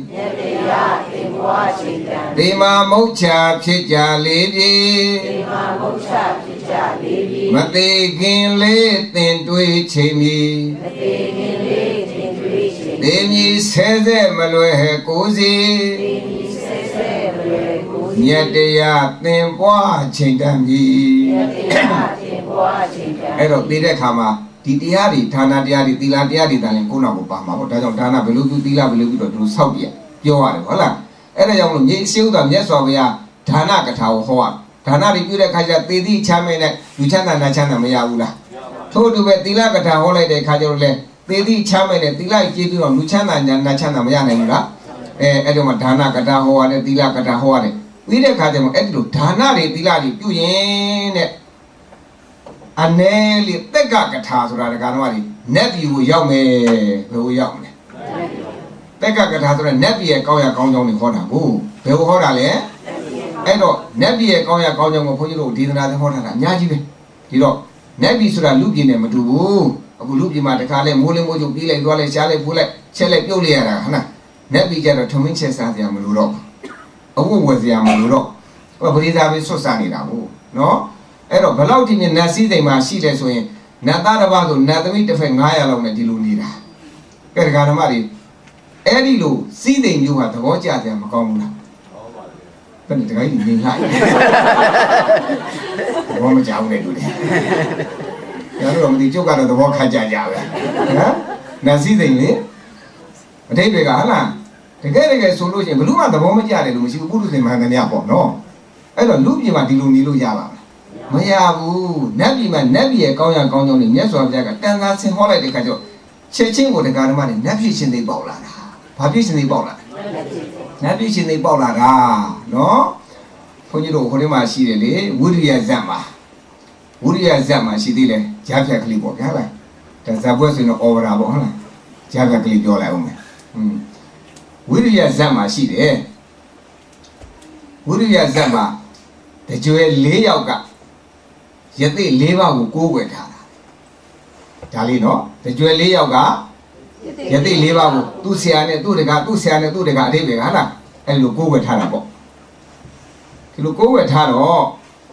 A: Đi mà mẫu chạp chế trả lý đi Mà tê ghiên lê tên tuổi chế mi Đêm nhi xe dê mà lùi hệ cố gì Nhẹ tê à tên qua trình đàm gì Ê rồi tí đấy khá mà Tí tí á đi, thà nà tí á đi, tí lá tí á đi ta lên cô nào cũng bà mà Đã dòng thà nà bê lưu tí lá bê lưu tí rồi tụi sau kìaပြောà đấy, làအဲ့ဒါကြောင့်လို့မြေရှင်းတော်မြတ်စွာဘုရားဌာနကထာကိုဟောရဌာနတွေပြုတဲ့ခါကျသေတိချမ်းမဲနဲ့လူချမ်းသာနာချမ်းသာမရဘူးလားထို့တူပဲသီလကထာဟောလိုက်တဲ့ခါကျတော့လေသေတိချမ်းမဲနဲ့သီလကျေးဇူးတော်လူချမ်းသာနာချမ်းသာမရနိုင်ဘူးလားအဲအဲ့တော့မှဌာနကထာဟောရတယ်သီလကထာဟောရတယ်ပြီးတဲ့ခါကျမှအဲ့ဒီလိုဌာနတွေသီလတွေပြုရင်တဲ့အနည်းလေးတက်ကကထာဆိုတာကကတော့နတ်ပြည်ကိုရောက်မယ်ဘယ်ကိုရောက်မလဲတက်ကကထာဆိုတဲ့နတ်ပြည်ရဲ့ကောင်းရကောင်းကြောင်းတွေခေါ်တာကိုဘယ်ကိုခေါ်တာလဲအဲ့တော့နတ်ပြည်ရဲ့ကောင်းရကောင်းကြောင်းကိုဘုန်းကြီးတို့ဒေသနာတွေခေါ်တာအများကြီးပဲဒီတော့နတ်ပြည်ဆိုတာလူပြည်နဲ့မတူဘူးအခုလူပြည်မှာတခါလဲမိုးလင်းမိုးချုပ်ပြီးလိုက်သွားလိုက်ရှားလိုက်ပိုးလိုက်ချက်လိုက်ပြုတ်လိုက်ရတာဟုတ်လားနတ်ပြည်ကျတော့ထမင်းချက်စားစရာမလိုတော့အဝတ်ဝယ်စရာမလိုတော့ဟောပရိသတ်ပဲဆွတ်စားနေတာကိုနော်အဲ့တော့ဘယ်လောက်ဒီနတ်စည်းစိမ်မှာရှိတယ်ဆိုရင်နတ်သားတစ်ပါးဆိုနတ်သမီးတစ်ဖက်900လောက်နဲ့ဒီလိုနေတာကဲဒကာဓမ္မတွေအဲ့ဒီလိုစီးသိမ်မျိုးဟာသဘောကျတယ်မကောင်းဘူးလားဘယ်နဲ့တခါကြီးနေလိုက်ဘောမကြောက်နဲ့တူတယ်ရတော့မသိကျုပ်ကတော့သဘောခတ်ကြကြပဲနော်နာစီးသိမ်လေအထိပ္ပယ်ကဟလားတကယ်တကယ်ဆိုလို့ရှိရင်ဘယ်သူမှသဘောမကျတယ်လို့မရှိဘူးပုထုဇဉ်မှန်တယ်များပေါ့နော်အဲ့တော့လူပြည်မှာဒီလိုနေလို့ရပါမလားမရဘူးနတ်ပြည်မှာနတ်ပြည်ရဲ့ကောင်းရကောင်းကြောင်းတွေမြတ်စွာဘုရားကတန်ခါဆင်ဟောလိုက်တဲ့ခါကျတော့ချက်ချင်းကိုတရားဓမ္မတွေနတ်ပြည်ရှင်တွေပေါက်လာတာဘာဖြစ်ရှင်တွေပေါက်လာနတ်ပြည်ရှင်တွေပေါက်လာတာနော်ဘုန်းကြီးတို့ခေါင်းထဲမှာရှိတယ်လေဝိရိယဇတ်မှာဝိရိယဇတ်မှာရှိသေးတယ်ကြားဖြတ်ကလေးပေါ့ဗျာလားဒါဇာပွဲဆိုရင်တော့အော်ဗရာပေါ့ဟုတ်လားကြားဖြတ်ကလေးပြောလိုက်အောင်မယ်อืมဝိရိယဇတ်မှာရှိတယ်ဝိရိယဇတ်မှာတကြွယ်၄ယောက်ကယသိ၄ပါးကိုကိုးကွယ်ထားတာဒါလေးနော်တကြွယ်၄ယောက်ကယသိ၄ပါးကိုသူ့ဆရာနဲ့သူ့တကသူ့ဆရာနဲ့သူ့တကအတိတ်ပဲဟာလားအဲ့လိုကိုးကွယ်ထားတာပေါ့ဒီလိုကိုးကွယ်ထားတော့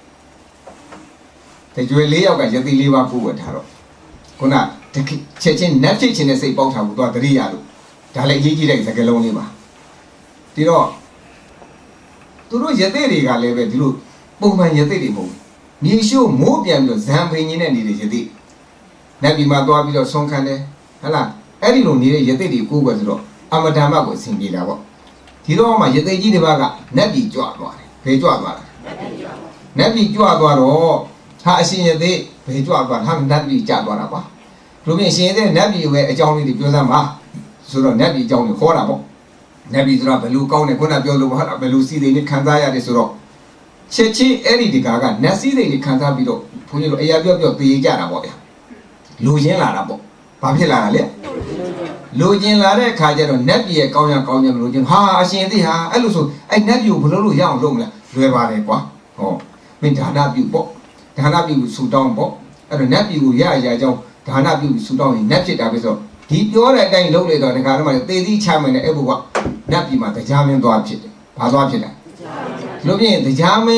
A: တကြွယ်၄ယောက်ကယသိ၄ပါးကိုးကွယ်ထားတော့ခုနချက်ချင်းနတ်ဖြစ်ခြင်းနဲ့စိတ်ပေါက်ထားဘူးသူကတရိယာလို့ဒါလည်းအရေးကြီးတဲ့စကားလုံးလေးပါဒီတော့သူတို့ယသိတွေကလည်းပဲဒီလိုပုံမှန်ယသိတွေမဟုတ်ဘူးမြေရှို့မိုးပြန်ပြီးတော့ဇံပင်ကြီးနဲ့နေတဲ့ယသိနတ်ပြည်မှာသွားပြီးတော့ဆုံးခံတယ်ဟဲ့လားအဲ့ဒီလိုနေတဲ့ယသိတွေကိုးကွယ်ဆိုတော့အမဓမ္မကိုအစဉ်ပြေတာပေါ့ဒီတော့မှယသိကြီးတစ်ပါးကနတ်ပြည်ကြွသွားတယ်ဘယ်ကြွသွားလဲနတ်ပြည်ကြွသွားတော့ဟာအရှင်ယသိဘယ်ကြွသွားဟာနတ်ပြည်ကြသွားတာပါတို့ပြင်ရှင်တဲ့နတ်ပြည်ရဲ့အကြောင်းလေးတွေပြောစမ်းပါဆိုတော့နတ်ပြည်အကြောင်းကိုခေါ်တာပေါ့နတ်ပြည်ဆိုတာဘယ်လိုကောင်းတယ်ခုနပြောလို့ဟာဘယ်လိုစီးစိမ်နဲ့ခံစားရတယ်ဆိုတော့ချက်ချင်းအဲ့ဒီဒီကာကနတ်စီးစိမ်နဲ့ခံစားပြီးတော့ဘုန်းကြီးတို့အရာပြောပြောပြေးကြတာပေါ့ဗျာလူရင်းလာတာပေါ့ဘာဖြစ်လာတာလဲလူကျင်လာတဲ့ခါကျတော့နတ်ပြည်ရဲ့ကောင်းရကောင်းရမလို့ကျင်ဟာအရှင်သိဟာအဲ့လိုဆိုအဲ့နတ်ပြည်ကိုဘယ်လိုလုပ်ရအောင်လုပ်မလဲလွယ်ပါတယ်ကွာဟောမင်းဒါနပြုပေါ့ဒါနပြုဆူတောင်းပေါ့အဲ့တော့နတ်ပြည်ကိုရရကြောင်းဒါနပြုဆူတောင်းရင်နတ်ဖြစ်တာပဲဆိုတော့ဒီပြောတဲ့အတိုင်းလုပ်လေတော့ဒီခါတော့မှသေသီးချမယ်နဲ့အဲ့ဘုကနတ်ပြည်မှာတရားမင်းသွားဖြစ်တယ်ဘာသွားဖြစ်လဲလို့ပြင်တရားမင်း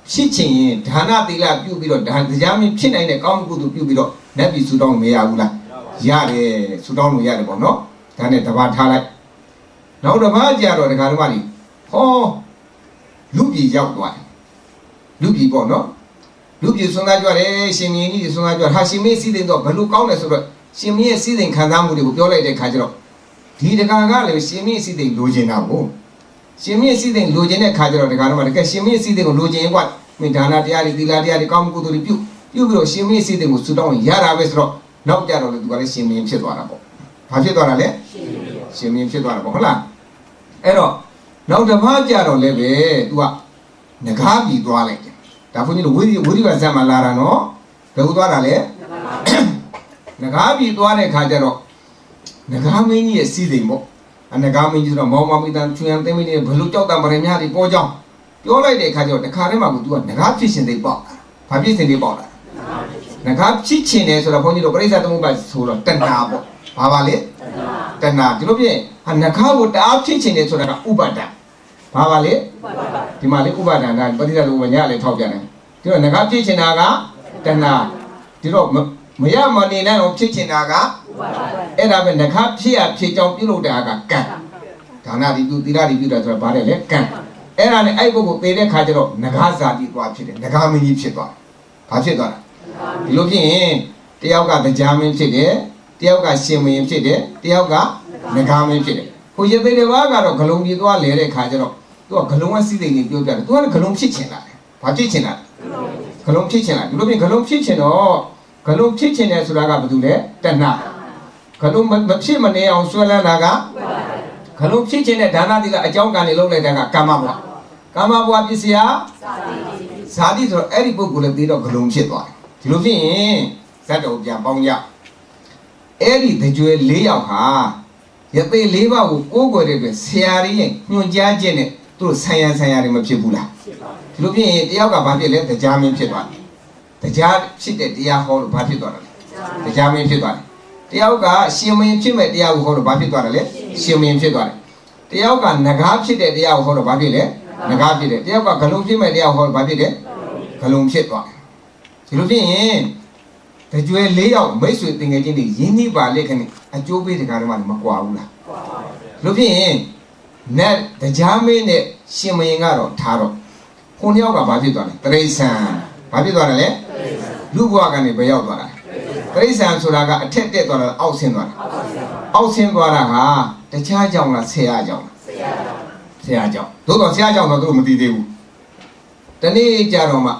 A: ဖြစ်ချင်ရင်ဒါနသီလပြုပြီးတော့ဒါတရားမင်းဖြစ်နိုင်တဲ့ကောင်းမှုကုသိုလ်ပြုပြီးတော့နတ်ပြည်ဆူတောင်းမရဘူးလားရတယ်ဆူတောင်းလို့ရတယ်ပေါ့နော်ဒါနဲ့တပါးထားလိုက်နောက်တစ်ပါးကြတော့ဒကာတော်မကြီးဟောလူပြည်ရောက်သွားတယ်လူပြည်ပေါ့နော်လူပြည်ဆွမ်းသားကြွတယ်ရှင်မင်းကြီးဆွမ်းသားကြွဟာရှင်မင်းစီးတဲ့တော့ဘလို့ကောင်းတယ်ဆိုတော့ရှင်မင်းရဲ့စီးတဲ့ခံစားမှုတွေကိုပြောလိုက်တဲ့ခါကျတော့ဒီဒကာကလည်းရှင်မင်းစီးတဲ့လိုချင်တာကိုရှင်မင်းစီးတဲ့လိုချင်တဲ့ခါကျတော့ဒကာတော်မတကယ်ရှင်မင်းစီးတဲ့ကိုလိုချင်ရင်ကွာမင်းဒါနတရားတွေသီလတရားတွေကောင်းမှုကုသိုလ်တွေပြုပြုပြီးတော့ရှင်မင်းစီးတဲ့ကိုဆူတောင်းရတာပဲဆိုတော့နောက်ကြတော့လေသူကလည်းရှင်မင်းဖြစ်သွားတာပေါ့ဘာဖြစ်သွားတာလဲရှင်မင်းဖြစ်သွားတာပေါ့ဟုတ်လားအဲ့တော့နောက်တစ်ပါးကြတော့လည်းပဲသူကငကားပြီးသွားလိုက်တယ်ဒါဘုန်းကြီးတို့ဝိရိဝိရိယဇတ်မှာလာတာနော်ဘယ်လိုသွားတာလဲငကားပြီးသွားတဲ့ခါကျတော့ငကားမင်းကြီးရဲ့စီးစိမ်ပေါ့အငကားမင်းကြီးဆိုတော့မောင်မောင်မိသားချွေရန်သိမ့်မင်းကြီးဘလို့ကြောက်တာမရများဒီပေါ်ကြောင်းပြောလိုက်တဲ့ခါကျတော့တခါတည်းမှာကသူကငကားဖြစ်ရှင်သိပေါ့ဘာဖြစ်ရှင်သိပေါ့လားငကားဖြစ်ရှင်တယ်ဆိုတော့ဘုန်းကြီးတို့ပရိစ္ဆေသမုပ္ပါဆိုတော့တဏှာပေါ့ဘာပါလဲတဏှာဒီလိုပြင်ဟာငကားကိုတအားဖြစ်ရှင်တယ်ဆိုတာကဥပါဒံဘာပါလဲဒီမှာလေဥပါဒံကပฏิသတ်လို့ညလည်းထောက်ပြတယ်ဒီတော့ငကားဖြစ်ရှင်တာကတဏှာဒီတော့မရမနေနိုင်အောင်ဖြစ်ရှင်တာကအဲ့ဒါပဲငကားဖြစ်ရဖြစ်ကြောင်းပြုလုပ်တာကကံဒါနတိပြုသီလတိပြုတာဆိုတာဘာလဲလဲကံအဲ့ဒါနဲ့အဲ့ပုဂ္ဂိုလ်သေတဲ့ခါကျတော့ငကားဇာတိသွားဖြစ်တယ်ငကားမင်းကြီးဖြစ်သွားဘာဖြစ်သွားတာဒီလိုဖြစ်ရင်တယောက်ကတရားမင်းဖြစ်တယ်တယောက်ကရှင်မင်းဖြစ်တယ်တယောက်ကငကားမင်းဖြစ်တယ်ဟိုရသေးတဲ့ဘာကတော့ဂလုံးကြီးသွားလဲတဲ့ခါကျတော့သူကဂလုံးကစီးစိမ်ကြီးပြောပြတယ်သူကလည်းဂလုံးဖြစ်ချင်လာတယ်ဘာဖြစ်ချင်လာဂလုံးဖြစ်ချင်လာဒီလိုဖြစ်ဂလုံးဖြစ်ချင်တော့ဂလုံးဖြစ်ချင်တယ်ဆိုတာကဘာတူလဲတဏှာဂလုံးမဖြစ်မနေအောင်ဆွဲလန်းတာကဂလုံးဖြစ်ချင်တဲ့ဒါနသီလအကြောင်းကံတွေလုံးလိုက်တဲ့ကကာမဘဝကာမဘဝပစ္စယဇာတိဆိုတော့အဲ့ဒီပုဂ္ဂိုလ်လည်းပြီးတော့ဂလုံးဖြစ်သွားတယ်ဒီလိုဖြစ်ရင်ဇတ်တော်ပြန်ပေါင်းကြအဲ့ဒီတကြွယ်၄ယောက်ဟာရသေး၄ပါးကိုကိုးကွယ်တဲ့အတွက်ဆရာကြီးရဲ့ညွှန်ကြားခြင်းနဲ့သူတို့ဆံရံဆံရတွေမဖြစ်ဘူးလားဒီလိုဖြစ်ရင်တယောက်ကဘာဖြစ်လဲတရားမင်းဖြစ်သွားတယ်တရားဖြစ်တဲ့တရားဟောလို့ဘာဖြစ်သွားတယ်တရားမင်းဖြစ်သွားတယ်တယောက်ကရှင်မင်းဖြစ်မဲ့တရားကိုဟောလို့ဘာဖြစ်သွားတယ်လဲရှင်မင်းဖြစ်သွားတယ်တယောက်ကငကားဖြစ်တဲ့တရားကိုဟောလို့ဘာဖြစ်လဲငကားဖြစ်တယ်တယောက်ကဂလုံးဖြစ်မဲ့တရားကိုဟောလို့ဘာဖြစ်လဲဂလုံးဖြစ်သွားတယ်ဒီလိုဖြစ်ရင်တကြွယ်၄ယောက်မိတ်ဆွေတင်ငယ်ချင်းတွေရင်းနှီးပါလက်ခဏအကျိုးပေးတဲ့ကားတွေမှမကွာဘူးလားလို့ဖြစ်ရင်နတ်တရားမင်းနဲ့ရှင်မင်းကတော့ထားတော့ခုနှစ်ယောက်ကဘာဖြစ်သွားလဲတရိษံဘာဖြစ်သွားတယ်လဲလူဘဝကနေဘယ်ရောက်သွားတာတရိษံဆိုတာကအထက်တက်သွားတာအောက်ဆင်းသွားတာအောက်ဆင်းသွားတာဟာတခြားကြောင့်လားဆရာကြောင့်လားဆရာကြောင့်သို့တော့ဆရာကြောင့်တော့သူတို့မသိသေးဘူးတနေ့ကြတော့မှ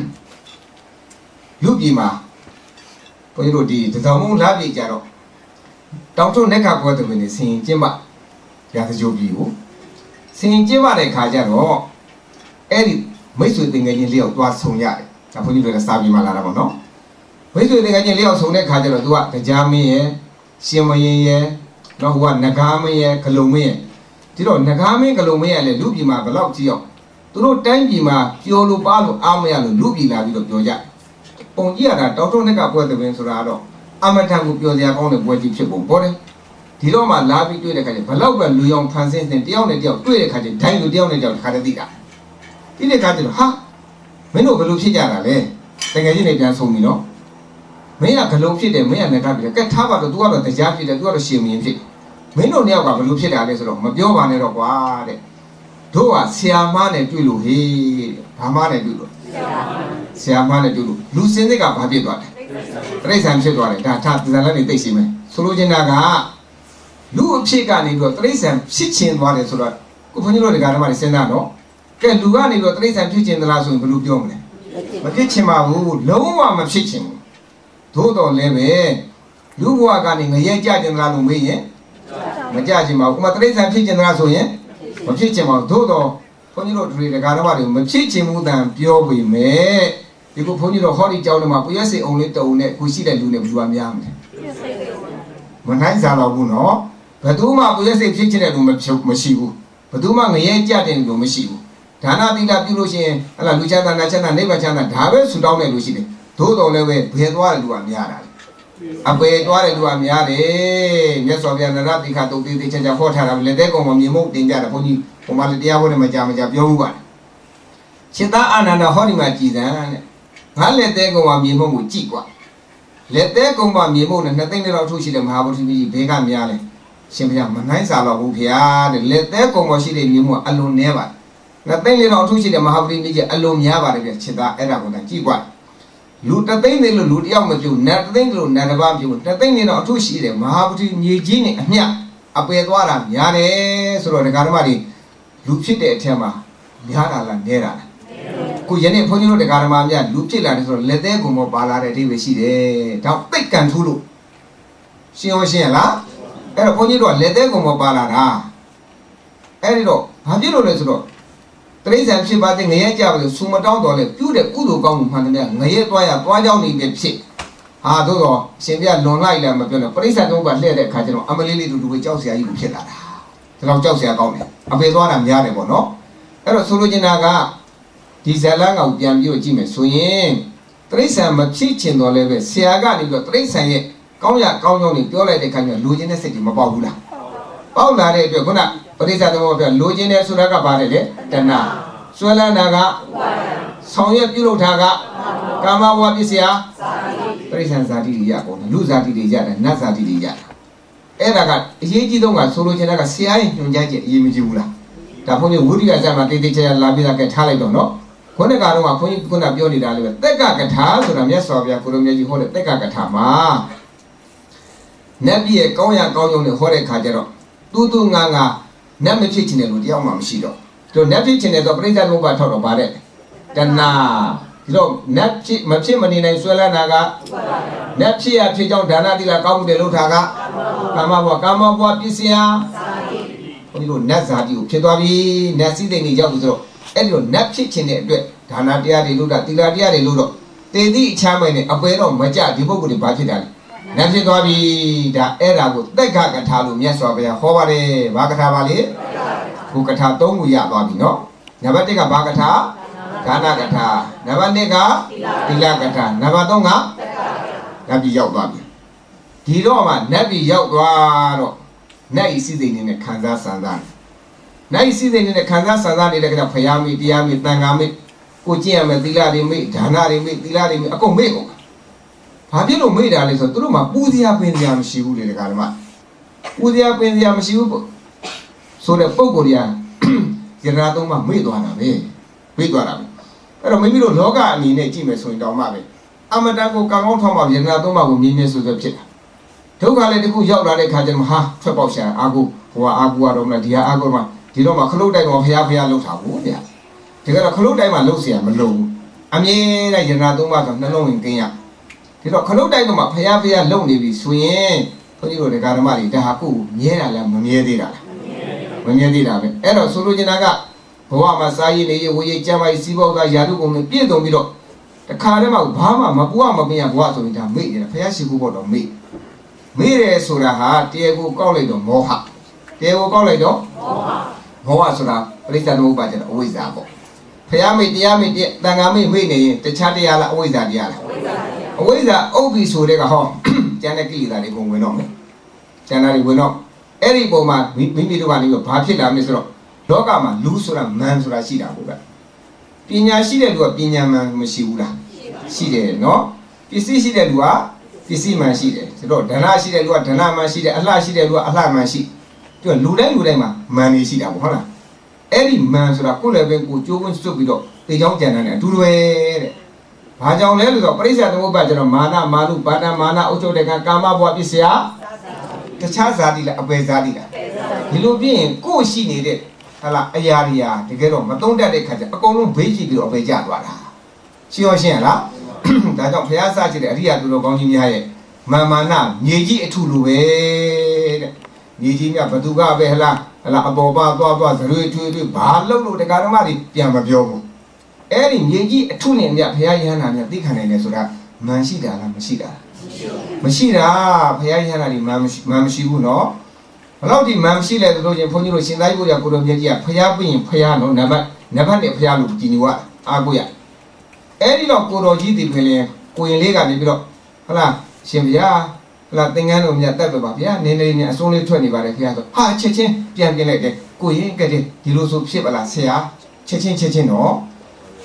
A: လူပြည်မှာဘုန်းကြီးတို့ဒီတစောင်းမုံလာပြည်ကြတော့တောင်ထုံနက်ကပွဲတဲ့ဝင်နေဆင်ကျင်းပရာသကြိုပြည်ကိုဆင်ကျင်းပတဲ့ခါကျတော့အဲ့ဒီမိတ်ဆွေတင်ငယ်ချင်းလေးယောက်သွားဆုံရတယ်ဒါဘုန်းကြီးတို့လည်းစာပြီးမှလာတာပေါ့နော်မိတ်ဆွေတင်ငယ်ချင်းလေးယောက်ဆုံတဲ့ခါကျတော့သူကတရားမင်းရဲ့ရှင်မင်းရဲ့နောက်ဟိုကနဂါမင်းရဲ့ဂလုံမင်းရဲ့ဒီတော့နဂါမင်းဂလုံမင်းရဲ့လည်းလူပြည်မှာဘယ်လောက်ကြီးအောင်သူတို့တိုင်းပြည်မှာပျော်လို့ပါလို့အားမရလို့လူပြည်လာပြီးတော့ပြောကြပုံကြည့်ရတာတောက်တုံးနက်ကပွဲတဲ့ဝင်ဆိုတာတော့အမတန်ကိုပျော်စရာကောင်းတဲ့ပွဲကြီးဖြစ်ပုံပေါ်တယ်ဒီတော့မှလာပြီးတွေ့တဲ့ခါကျဘလောက်ပဲလူရောင်ဖန်ဆင်းတဲ့တယောက်နဲ့တယောက်တွေ့တဲ့ခါကျဒိုင်းလူတယောက်နဲ့တယောက်တစ်ခါတည်းသိတာဒီတဲ့ခါကျတော့ဟာမင်းတို့ဘယ်လိုဖြစ်ကြတာလဲတကယ်ကြီးနေပြန်ဆုံးပြီနော်မင်းကဂလုံးဖြစ်တယ်မင်းကငကားဖြစ်တယ်ကဲထားပါတော့ तू ကတော့တရားဖြစ်တယ် तू ကတော့ရှင်မင်းဖြစ်မင်းတို့နှစ်ယောက်ကဘယ်လိုဖြစ်တာလဲဆိုတော့မပြောပါနဲ့တော့ကွာတဲ့တို့ကဆရာမနဲ့တွေ့လို့ဟေးဘာမနဲ့တွေ့လို့ဆရာမနဲ့တွေ့လို့လူစင်းစိတ်ကဘာဖြစ်သွားလဲတိရစ္ဆာန်ဖြစ်သွားတယ်ဒါထားသဇာလနဲ့သိရှိမယ်ဆိုလိုချင်တာကလူအဖြစ်ကနေပြီးတော့တိရစ္ဆာန်ဖြစ်ချင်းသွားတယ်ဆိုတော့ကိုဘုန်းကြီးတို့ဒီကနေ့မှစဉ်းစားတော့ကဲလူကနေပြီးတော့တိရစ္ဆာန်ဖြစ်ချင်းသလားဆိုရင်ဘယ်လိုပြောမလဲမဖြစ်ချင်ပါဘူးလုံးဝမဖြစ်ချင်ဘူးသို့တော်လည်းပဲလူဘဝကနေငရဲကြချင်သလားလို့မေးရင်မကြချင်ပါဘူးဥမာတိရစ္ဆာန်ဖြစ်ချင်သလားဆိုရင်မဖြစ်ချင်ပါဘူးသို့တော်ဘုန်းကြီးတို့ဒီကနေ့မှမဖြစ်ချင်ဘူးတန်ပြောပေမဲ့ဒီကိုဘုန်းကြီးတို့ဟောဒီကြောင်းထဲမှာပရက်စိအောင်လေးတုံနဲ့ကိုရှိတဲ့လူနဲ့ဘယ်သူမှများမလဲမနိုင်စားတော့ဘူးနော်ဘယ်သူမှပရက်စိဖြစ်ချင်တဲ့လူမဖြစ်မရှိဘူးဘယ်သူမှငရဲကြတဲ့လူမရှိဘူးဒါနသီလပြုလို့ရှိရင်ဟလာလူချမ်းသာနာချမ်းသာနိဗ္ဗာန်ချမ်းသာဒါပဲဆူတောင်းတဲ့လူရှိတယ်သို့တော်လည်းပဲဘယ်သွားတဲ့လူကများတာလဲအပေသွားတဲ့လူကများတယ်မြတ်စွာဘုရားနရတိခတုတ်သေးသေးချာချာဟောထားတာလက်သေးကောင်မမြင်မုတ်တင်ကြတာဘုန်းကြီးဟိုမှာတရားဟောနေမှာကြာမကြာပြောဘူးပါဒ Chita Ananda Horima Jizan, Hale Tegoma Mimo Jigua. Let Tegoma Mimo and nothing about two she them have to be Vega Miale. Simply nice along Pia, let Tegoma she Mimo alone never. Nothing about two she them have to be alone Yava, Chita Erago and Jigua. Loot the thing they loot young with you, nothing to none about you, nothing about two she them have to be Genie and Ya. Up with Wara, Yane, so the Garamari, Lucide Tema, Yara Landera. Kujane Ponyo de Garamaya, Lucilla, so let them go more Balarati with Side, down thick and Tulu. She was Shella, and a Ponyo, let them go more Balara. Erido, have you noticed? Trace and she batting the edge of the Suma down to the few the Udu Gong, and the Yetoya, why don't you get sick? Ah, do Sylvia non like them, but the police don't let the Cajano, Amelie to do with Chelsea, you kill that. The long Chelsea are coming. A bit one and Yarebo, no? Eros Surujinaga, Dizalang of Yam Jimmy, swing. Trace and teaching or level, Siaga, you got trace and yet, Konya, Konya, Piola, the Canyon, Lugina City, Mabula. Paula, you're gonna, but is that the Lugina Suraga Barele, Dana, Suela Naga, Sonia Pilotaga, Kama Wabisia. Presence Zadiya, Luzati Diana, Nazati Diana. Eraga, Yidonga, Solojanaga, Sia, Yunjaji, Yimijula. Taponi Woody as I'm a teacher, Labida Catalidono. Konagano, Pony Kuna Bioni Dali, Teka Kata, so Ramyasovia, Kurumeji Hole, Teka Katama. Nabi a Koya Koyon, the Hore Kajero. Tutu Nanga, Nami Chichin with Yamam Shido. To Napi Chin, the President Nova talk about it. Dana. So, Napchi, Machimani, Suela Naga, Napchi, a Chijon Dana de la Com de Lutaga, Kama Kama Pisia, Nazadi, Chedori, Nasi de Nijazo, Edo Napchi Chine, Dana dia de Luda, Tiladia de Ludo. They did Chamane, Abuelo, Maja, the Bogu de Bajidan. Napchi Dori, the Era, the Gagatalu, Yasovia, Hovare, Bagatavali, Bukata Tongu Yabino, never take a Bagata. Kana kata, never nega, tila kata, never donga, Nabi Yawabi. Diroma, Nabi Yawaro, Nai sitting in the Kansas Sandan. Nai sitting in the Kansas Sandan, the Payami, Diami, Tangami, Ujiam, Dilari, Janari, Dilari, a comego. Have you no made a little truma? Uzia Pindiam Shiu de Galma. Uzia Pindiam Shiu. So the Pogoria, Geratoma made one away. Big one. Pero maybe no loga ni ne ji me so yin taw ma be amata ko kan kaung thong ma yin na thong ma koမြင်းမြင်းဆိုဆိုဖြစ်တာဒုက္ခလည်းတခုရောက်လာတဲ့ခါကျတော့ဟာထွက်ပေါက်ရှာအာကိုဟိုကအာကိုကတော့မလားဒီဟာအာကိုမှာဒီတော့မှခလုတ်တိုက်တော့ဖျားဖျားလှုပ်တာဘူးဗျာဒီကတော့ခလုတ်တိုက်မှာလှုပ်เสียမလို့ဘူးအမြဲတမ်းyin na thong maဆိုနှလုံးဝင်ကင်းရဒီတော့ခလုတ်တိုက်တော့မှဖျားဖျားလှုပ်နေပြီဆိုရင်ဘုန်းကြီးတို့ဓမ္မတွေဒါဟာကိုမြဲတာလားမမြဲသေးတာလားမမြဲသေးတာပဲအဲ့တော့ဆိုလိုချင်တာကဘဝမှာစာရေးနေရဝေးကြမ်းပါစီးပွားကယာတုကုန်နဲ့ပြည့်စုံပြီးတော့တခါတည်းမှာဘာမှမပူရမပင်ရဘဝဆိုရင်ဒါမေ့နေတာဖျားရှိဖို့တော့မေ့မေ့တယ်ဆိုတာဟာတရားကိုကောက်လိုက်တော့မောဟတရားကိုကောက်လိုက်တော့မောဟမောဟဆိုတာပရိစ္ဆေသမုပ္ပါဒ်ကျတော့အဝိဇ္ဇာပေါ့ဖျားမေ့တရားမေ့တန်ခါမေ့မေ့နေရင်တခြားတရားလားအဝိဇ္ဇာတရားလားအဝိဇ္ဇာအုပ်ပြီဆိုတဲ့ကဟောကျန်တဲ့ကိလေသာတွေကုန်ဝင်တော့မယ်ကျန်တာတွေဝင်တော့အဲ့ဒီပုံမှာမိမိတို့ကနေပြီးဘာဖြစ်လာမလဲဆိုတော့လောကမှာလူဆိုတာမန်ဆိုတာရှိတာပေါ့ဗျပညာရှိတဲ့လူကပညာမှန်မရှိဘူးလားရှိတယ်နော်ပစ္စည်းရှိတဲ့လူကပစ္စည်းမှန်ရှိတယ်ဆိုတော့ဓနရှိတဲ့လူကဓနမှန်ရှိတယ်အလှရှိတဲ့လူကအလှမှန်ရှိသူကလူတိုင်းလူတိုင်းမှာမှန်နေရှိတာပေါ့ဟုတ်လားအဲ့ဒီမှန်ဆိုတာကိုယ်လည်းပဲကိုကြိုးဝန်းစွတ်ပြီးတော့တေချောင်းကြံတယ်အတူတူပဲတဲ့ဘာကြောင့်လဲလို့ဆိုတော့ပရိစ္ဆေသမုပ္ပါဒ်ကျတော့မာနမာနုဘာဒမာနအုပ်ချုပ်တဲ့ကကာမဘဝပစ္စယတခြားဇာတိလားအပယ်ဇာတိလားဒီလိုပြရင်ကိုယ်ရှိနေတဲ့ဟာလားအရာတွေဟာတကယ်တော့မတုံးတတ်တဲ့ခါကျအကုန်လုံးဘေးကြည့်ပြီးတော့အပေကျသွားတာရှင်းရောရှင်းရလားဒါကြောင့်ဘုရားစကြည့်တဲ့အရိယာသူတော်ကောင်းကြီးများရဲ့မာမာနမြေကြီးအထုလိုပဲတဲ့မြေကြီးများဘသူကပဲဟလားဟလားအပေါ်ပါသွားသွားဇရွေထွေးထွေးဘာလို့လို့တရားဓမ္မတွေပြန်မပြောဘူးအဲ့ဒီမြေကြီးအထုနဲ့မြတ်ဘုရားယဟန္တာမြတ်သိခံနိုင်တယ်ဆိုတာမန်ရှိတာလားမရှိတာမရှိတာဘုရားယဟန္တာတွေမန်မရှိမန်မရှိဘူးနော်ဘလို့ဒီမန်ရှိလဲတို့ချင်းဘုန်းကြီးတို့ရှင်သာရိပုတ္တရာကိုတော်မြတ်ကြီးကဖျားပြရင်ဖျားနော်နံပါတ်နံပါတ်နဲ့ဖျားလို့ကြည်ညိုရအားကိုရအဲ့ဒီတော့ကိုတော်ကြီးဒီပြင်ရင်ကိုရင်လေးကနေပြီးတော့ဟလားရှင်ဗျာဟလားသင်္ကန်းတော်မြတ်တက်တော့ပါဗျာနင်းနေနေအစုံးလေးထွက်နေပါတယ်ခင်ဗျာဆိုဟာချက်ချင်းပြန်ပြင်လိုက်တယ်ကိုရင်ကတည်းဒီလိုဆိုဖြစ်ပါလားဆရာချက်ချင်းချက်ချင်းတော့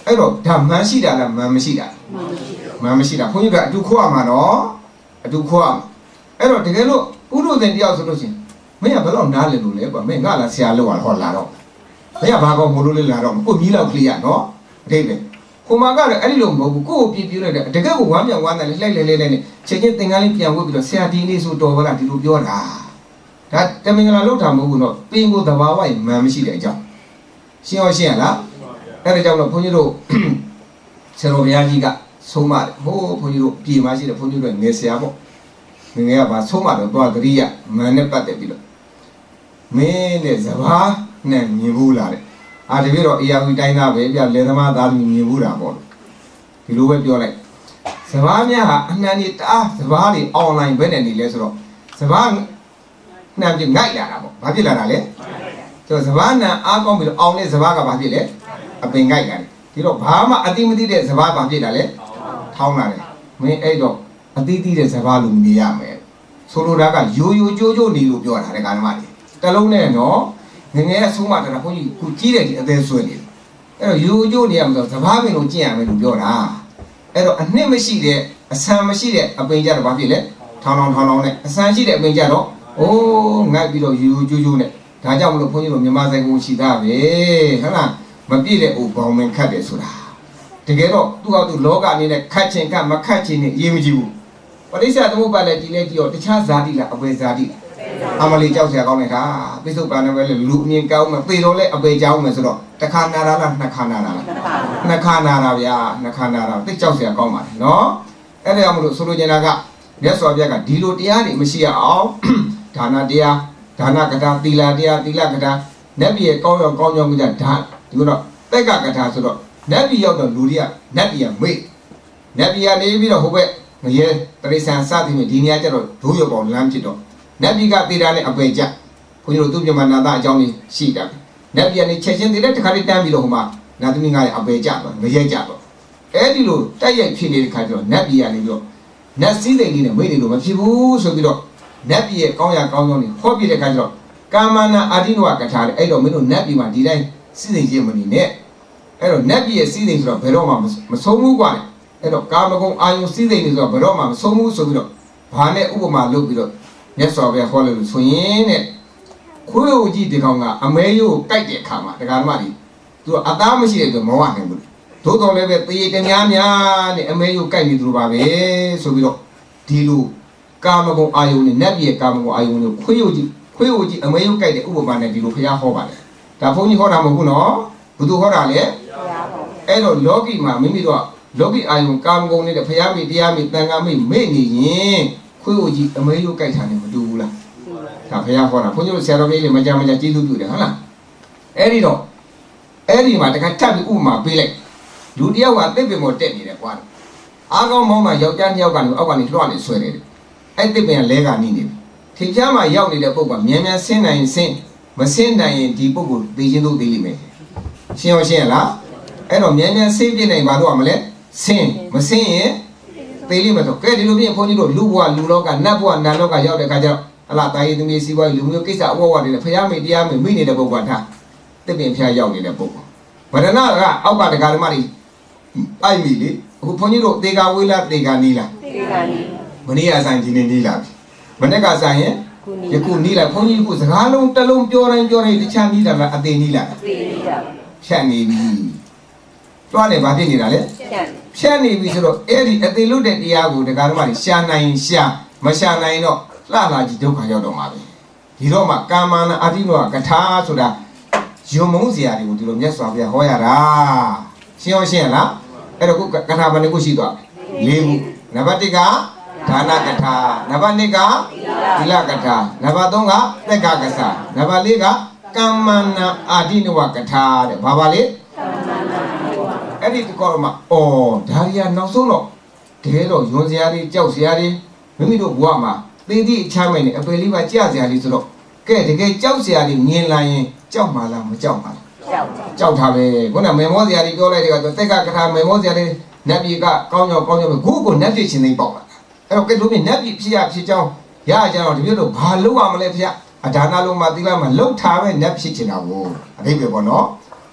A: အဲ့တော့ဒါမှန်ရှိတာလားမှန်မရှိတာမှန်မရှိတာဘုန်းကြီးကအတူခေါ်ရမှာနော်အတူခေါ်ရမှာအဲ့တော့တကယ်လို့ပုရုဇဉ်တယောက်ဆိုလို့ရှိရင်မင်းကဘယ်တော့နားလည်လို့လဲကွာမင်းငါလာဆရာလောက်ဟောလာတော့မင်းကဘာကောင်းမလို့လဲလာတော့ကိုမြည်လောက်ကလေးရနော်အတိတ်ပဲကိုမကတော့အဲ့ဒီလိုမဟုတ်ဘူးကိုကိုပြပြလိုက်တယ်တကယ်ကိုဝမ်းမြောက်ဝမ်းသာလေးလှိုက်လေလေလေးနဲ့ချက်ချင်းသင်္ကန်းလေးပြန်ဝတ်ပြီးတော့ဆရာဒီနေ့ဆိုတော်ပါလားဒီလိုပြောတာဒါတမင်္ဂလာလောက်တာမဟုတ်ဘူးနော်ပင်ကိုသဘာဝမှန်မရှိတဲ့အကြောင်းရှင်းအောင်ရှင်းရလားအဲ့ဒါကြောင့်တော့ဘုန်းကြီးတို့ဆရာတော်ဘုရားကြီးကဆုံးမတယ်ဟိုးဘုန်းကြီးတို့ပြည်မှာရှိတဲ့ဘုန်းကြီးတို့ငယ်ဆရာပေါ့ငယ်ငယ်ကပါဆုံးမတော့သွားတရိယမန်နဲ့ပတ်သက်ပြီးတော့မင်းနဲ့စဘာနဲ့မြင်ဘူးလားတဲ့အာတပြည့်တော့အေယာဝီတိုင်းသားပဲပြလေသမားသားမြင်ဘူးတာပေါ့ဒီလိုပဲပြောလိုက်စဘာများဟာအနှံနေတအားစဘာတွေအွန်လိုင်းပဲနဲ့နေလဲဆိုတော့စဘာနှံပြငိုက်လာတာပေါ့ဘာဖြစ်လာတာလဲဆိုတော့စဘာနှံအားကောင်းပြီးတော့အောင်တဲ့စဘာကဘာဖြစ်လဲအပင်ငိုက်လာတယ်ဒီတော့ဘာမှအတိမသိတဲ့စဘာဘာဖြစ်တာလဲထောင်းလာတယ်မင်းအဲ့တော့အတိသိတဲ့စဘာလိုနေရမယ်ဆိုလိုတာကယိုယိုကြိုးကြိုးနေလို့ပြောတာတဲ့ကာမတွေတလုံးနဲ့နော်ငငယ်အဆုံးမတာဘုန်းကြီးကိုကြီးတယ်ဒီအသေးဆွဲနေတယ်အဲ့တော့ယိုယိုနေရမှာဆိုစဘာပင်ကိုကျင့်ရမယ်လို့ပြောတာအဲ့တော့အနှစ်မရှိတဲ့အဆန်မရှိတဲ့အပင်ကြတော့ဘာဖြစ်လဲထောင်းထောင်းထောင်းထောင်းနဲ့အဆန်ရှိတဲ့အပင်ကြတော့အိုးငတ်ပြီးတော့ယိုယိုကြိုးကြိုးနဲ့ဒါကြောင့်မလို့ဘုန်းကြီးတို့မြန်မာဆိုင်ကိုရှိသားပဲဟုတ်လားမပြည့်တဲ့အိုဘောင်မင်းခတ်တယ်ဆိုတာတကယ်တော့သူ့ဟာသူလောကအနေနဲ့ခတ်ချင်ခတ်မခတ်ချင်နဲ့ရေးမကြည့်ဘူးပရိစ္ဆေသမုပ္ပါဒ်လည်းကြည်လဲကြည့်တော့တခြားဇာတိလားအပေဇာတိလားအမလီကြောက်เสียကောင်းနေတာပိဿုပ္ပန်နဲ့ပဲလူအမြင်ကောင်းမယ်ပေတော့လဲအပေကြောင်းမယ်ဆိုတော့တစ်ခါနာတာလားနှစ်ခါနာတာလားနှစ်ခါနာတာဗျာနှစ်ခါနာတာသိကြောက်เสียကောင်းပါတယ်နော်အဲ့ဒါကြောင့်မလို့ဆိုလိုချင်တာကမြတ်စွာဘုရားကဒီလိုတရားတွေမရှိရအောင်ဒါနတရားဒါနကထာသီလတရားသီလကထာနတ်ပြည်ကောင်းရောကောင်းကြောင်းကြဒါဒီတော့တက်ကကထာဆိုတော့နတ်ပြည်ရောက်တော့လူတွေကနတ်ပြည်ကမေ့နတ်ပြည်ကနေပြီးတော့ဟိုဘက်ငရဲတရိษံစသည်နဲ့ဒီနေရာကျတော့ဒိုးရောပေါ်လမ်းဖြစ်တော့နတ်ပြည်ကသေတာနဲ့အပေကြဘုန်းကြီးတို့သူ့မြန်မာနာသားအကြောင်းကြီးရှိတာနတ်ပြည်ကနေချက်ချင်းသေတဲ့တခါလေးတန်းပြီးတော့ဟိုမှာနတ်သမီးငါရဲ့အပေကြတော့ငရဲကြတော့အဲ့ဒီလိုတိုက်ရိုက်ဖြစ်နေတဲ့ခါကျတော့နတ်ပြည်ကနေပြီးတော့နတ်စည်းစိမ်လေးနဲ့မိနေလို့မဖြစ်ဘူးဆိုပြီးတော့နတ်ပြည်ရဲ့ကောင်းရကောင်းကြောင်းတွေဟောပြတဲ့ခါကျတော့ကာမနာအာတိနဝကထာလေအဲ့တော့မင်းတို့နတ်ပြည်မှာဒီတိုင်းစည်းစိမ်ခြင်းမနေနဲ့အဲ့တော့နတ်ပြည်ရဲ့စည်းစိမ်ဆိုတော့ဘယ်တော့မှမဆုံးဘူးကွာအဲ့တော့ကာမဂုဏ်အာယုစည်းစိမ်တွေဆိုတော့ဘယ်တော့မှမဆုံးဘူးဆိုပြီးတော့ဘာနဲ့ဥပမာလုပ်ပြီးတော့မြတ်စွာဘုရားဟောလို့ဆိုရင်တဲ့ခွေးဟိုကြီးဒီကောင်ကအမဲရိုးကိုကြိုက်တဲ့အခါမှာတရားဓမ္မတွေသူကအသားမရှိတဲ့အတွက်မဝနိုင်ဘူးသို့တော်လည်းပဲတေတများများနဲ့အမဲရိုးကြိုက်နေသူတို့ပါပဲဆိုပြီးတော့ဒီလိုကာမဂုဏ်အာယုနဲ့နတ်ပြည်ကာမဂုဏ်အာယုနဲ့ခွေးဟိုကြီးခွေးဟိုကြီးအမဲရိုးကြိုက်တဲ့ဥပမာနဲ့ဒီလိုဘုရားဟောပါတယ်ဒါဘုန်းကြီးဟောတာမဟုတ်ဘူးနော်ဘယ်သူဟောတာလဲအဲ့တော့လောကီမှာမိမိတို့ကလောကီအာယုကာမဂုဏ်နဲ့ဘုရားမိတရားမိတန်ခါမိမေ့နေရင်ခွေးဟိုကြီးအမဲရိုးကြိုက်တာနဲ့မတူဘူးလားဒါဘုရားဟောတာဘုန်းကြီးတို့ဆရာတော်ကြီးလည်းမကြမ်းမကြမ်းကျေးဇူးပြုတယ်ဟုတ်လားအဲ့ဒီတော့အဲ့ဒီမှာတခါထပ်ပြီးဥပမာပေးလိုက်လူတယောက်ကသစ်ပင်ပေါ်တက်နေတယ်ကွာအားကောင်းမောင်းမှယောက်ျားတစ်ယောက်ကနေအောက်ကနေလွှတ်နေဆွဲနေတယ်အဲ့သစ်ပင်ကလဲကနေနေပြီထင်ရှားမှရောက်နေတဲ့ပုဂ္ဂိုလ်ကမြန်မြန်ဆင်းနိုင်ရင်ဆင်းမဆင်းနိုင်ရင်ဒီပုဂ္ဂိုလ်သိချင်းတို့သိလိမ့်မယ်ရှင်းရောရှင်းရလားအဲ့တော့မြန်မြန်ဆင်းပြနိုင်ပါတော့မလဲဆင်းမဆင်းရင်သိလိမ့်မယ်ဆိုကဲဒီလိုပြင်ဘုန်းကြီးတို့လူဘဝလူလောကနတ်ဘဝနတ်လောကရောက်တဲ့အခါကျတော့အလားတာရေးသမီးစီးပွားရေးလူမျိုးကိစ္စအဝဝတွေနဲ့ဖျားမိတရားမိမိနေတဲ့ပုဂ္ဂိုလ်ကတစ်ပင်ဖျားရောက်နေတဲ့ပုဂ္ဂိုလ်ဗဒနာကအောက်ကတက္ကဓမ္မတွေအိုက်မိလေအခုဘုန်းကြီးတို့သေကာဝေးလားသေကာနီးလားသေကာနီးမနေ့ကဆိုင်ဒီနေ့နီးလာပြီမနေ့ကဆိုင်ရင်ယခုနီးလာဘုန်းကြီးကစကားလုံးတစ်လုံးပြောတိုင်းပြောတိုင်းတခြားနီးလာလားအသေးနီးလာအသေးနီးလာဖြတ်နေပြီတွားနေဘာဖြစ်နေတာလဲဖြတ်နေပြီဆိုတော့အဲ့ဒီအသေးလွတ်တဲ့တရားကိုတက္ကဓမ္မတွေရှာနိုင်ရှာမရှာနိုင်တော့လှလာကြီးဒုက္ခရောက်တော့မှာပဲဒီတော့မှကာမနာအတိနောကထာဆိုတာယုံမုန်းစရာတွေကိုဒီလိုမြတ်စွာဘုရားဟောရတာရှင်းအောင်ရှင်းရလားအဲ့တော့ကထာဘယ်နှခုရှိသွား၄ခုနံပါတ်၁ကဒါနကထာနံပါတ်၂ကသီလကထာနံပါတ်၃ကသက္ကကထာနံပါတ်၄ကကမ္မနာအာတိနောကထာတဲ့ဘာပါလဲအဲ့ဒီကောမှာအော်ဒါရီယာနောက်ဆုံးတော့တကယ်တော့ယွန်စရာတွေကြောက်စရာတွေမိမိတို့ဘဝမှာသေသည့်အချမ်းမိုင်နဲ့အပယ်လေးပါကြစရာလေးဆိုတော့ကဲတကယ်ကြောက်စရာလေးမြင်လာရင်ကြောက်မှလားမကြောက်မှလားကြောက်ကြောက်တာပဲခုနမေမောစရာလေးပြောလိုက်တဲ့ကတော့တက်ကကထာမေမောစရာလေးနတ်ပြည်ကကောင်းကြောင်ကောင်းကြောင်ပဲကိုကိုနတ်ပြည်ချင်းသိပေါက်လာအဲ့တော့ကဲတို့မြနတ်ပြည်ဖြစ်ရဖြစ်ကြောင်းရကြတော့ဒီမျိုးတော့ဘာလုပ်ရမလဲဖေအဒါနလုံးမှာသီလမှာလှုပ်ထားပဲနတ်ဖြစ်ချင်တာကိုအဓိပ္ပာယ်ပေါ့နော်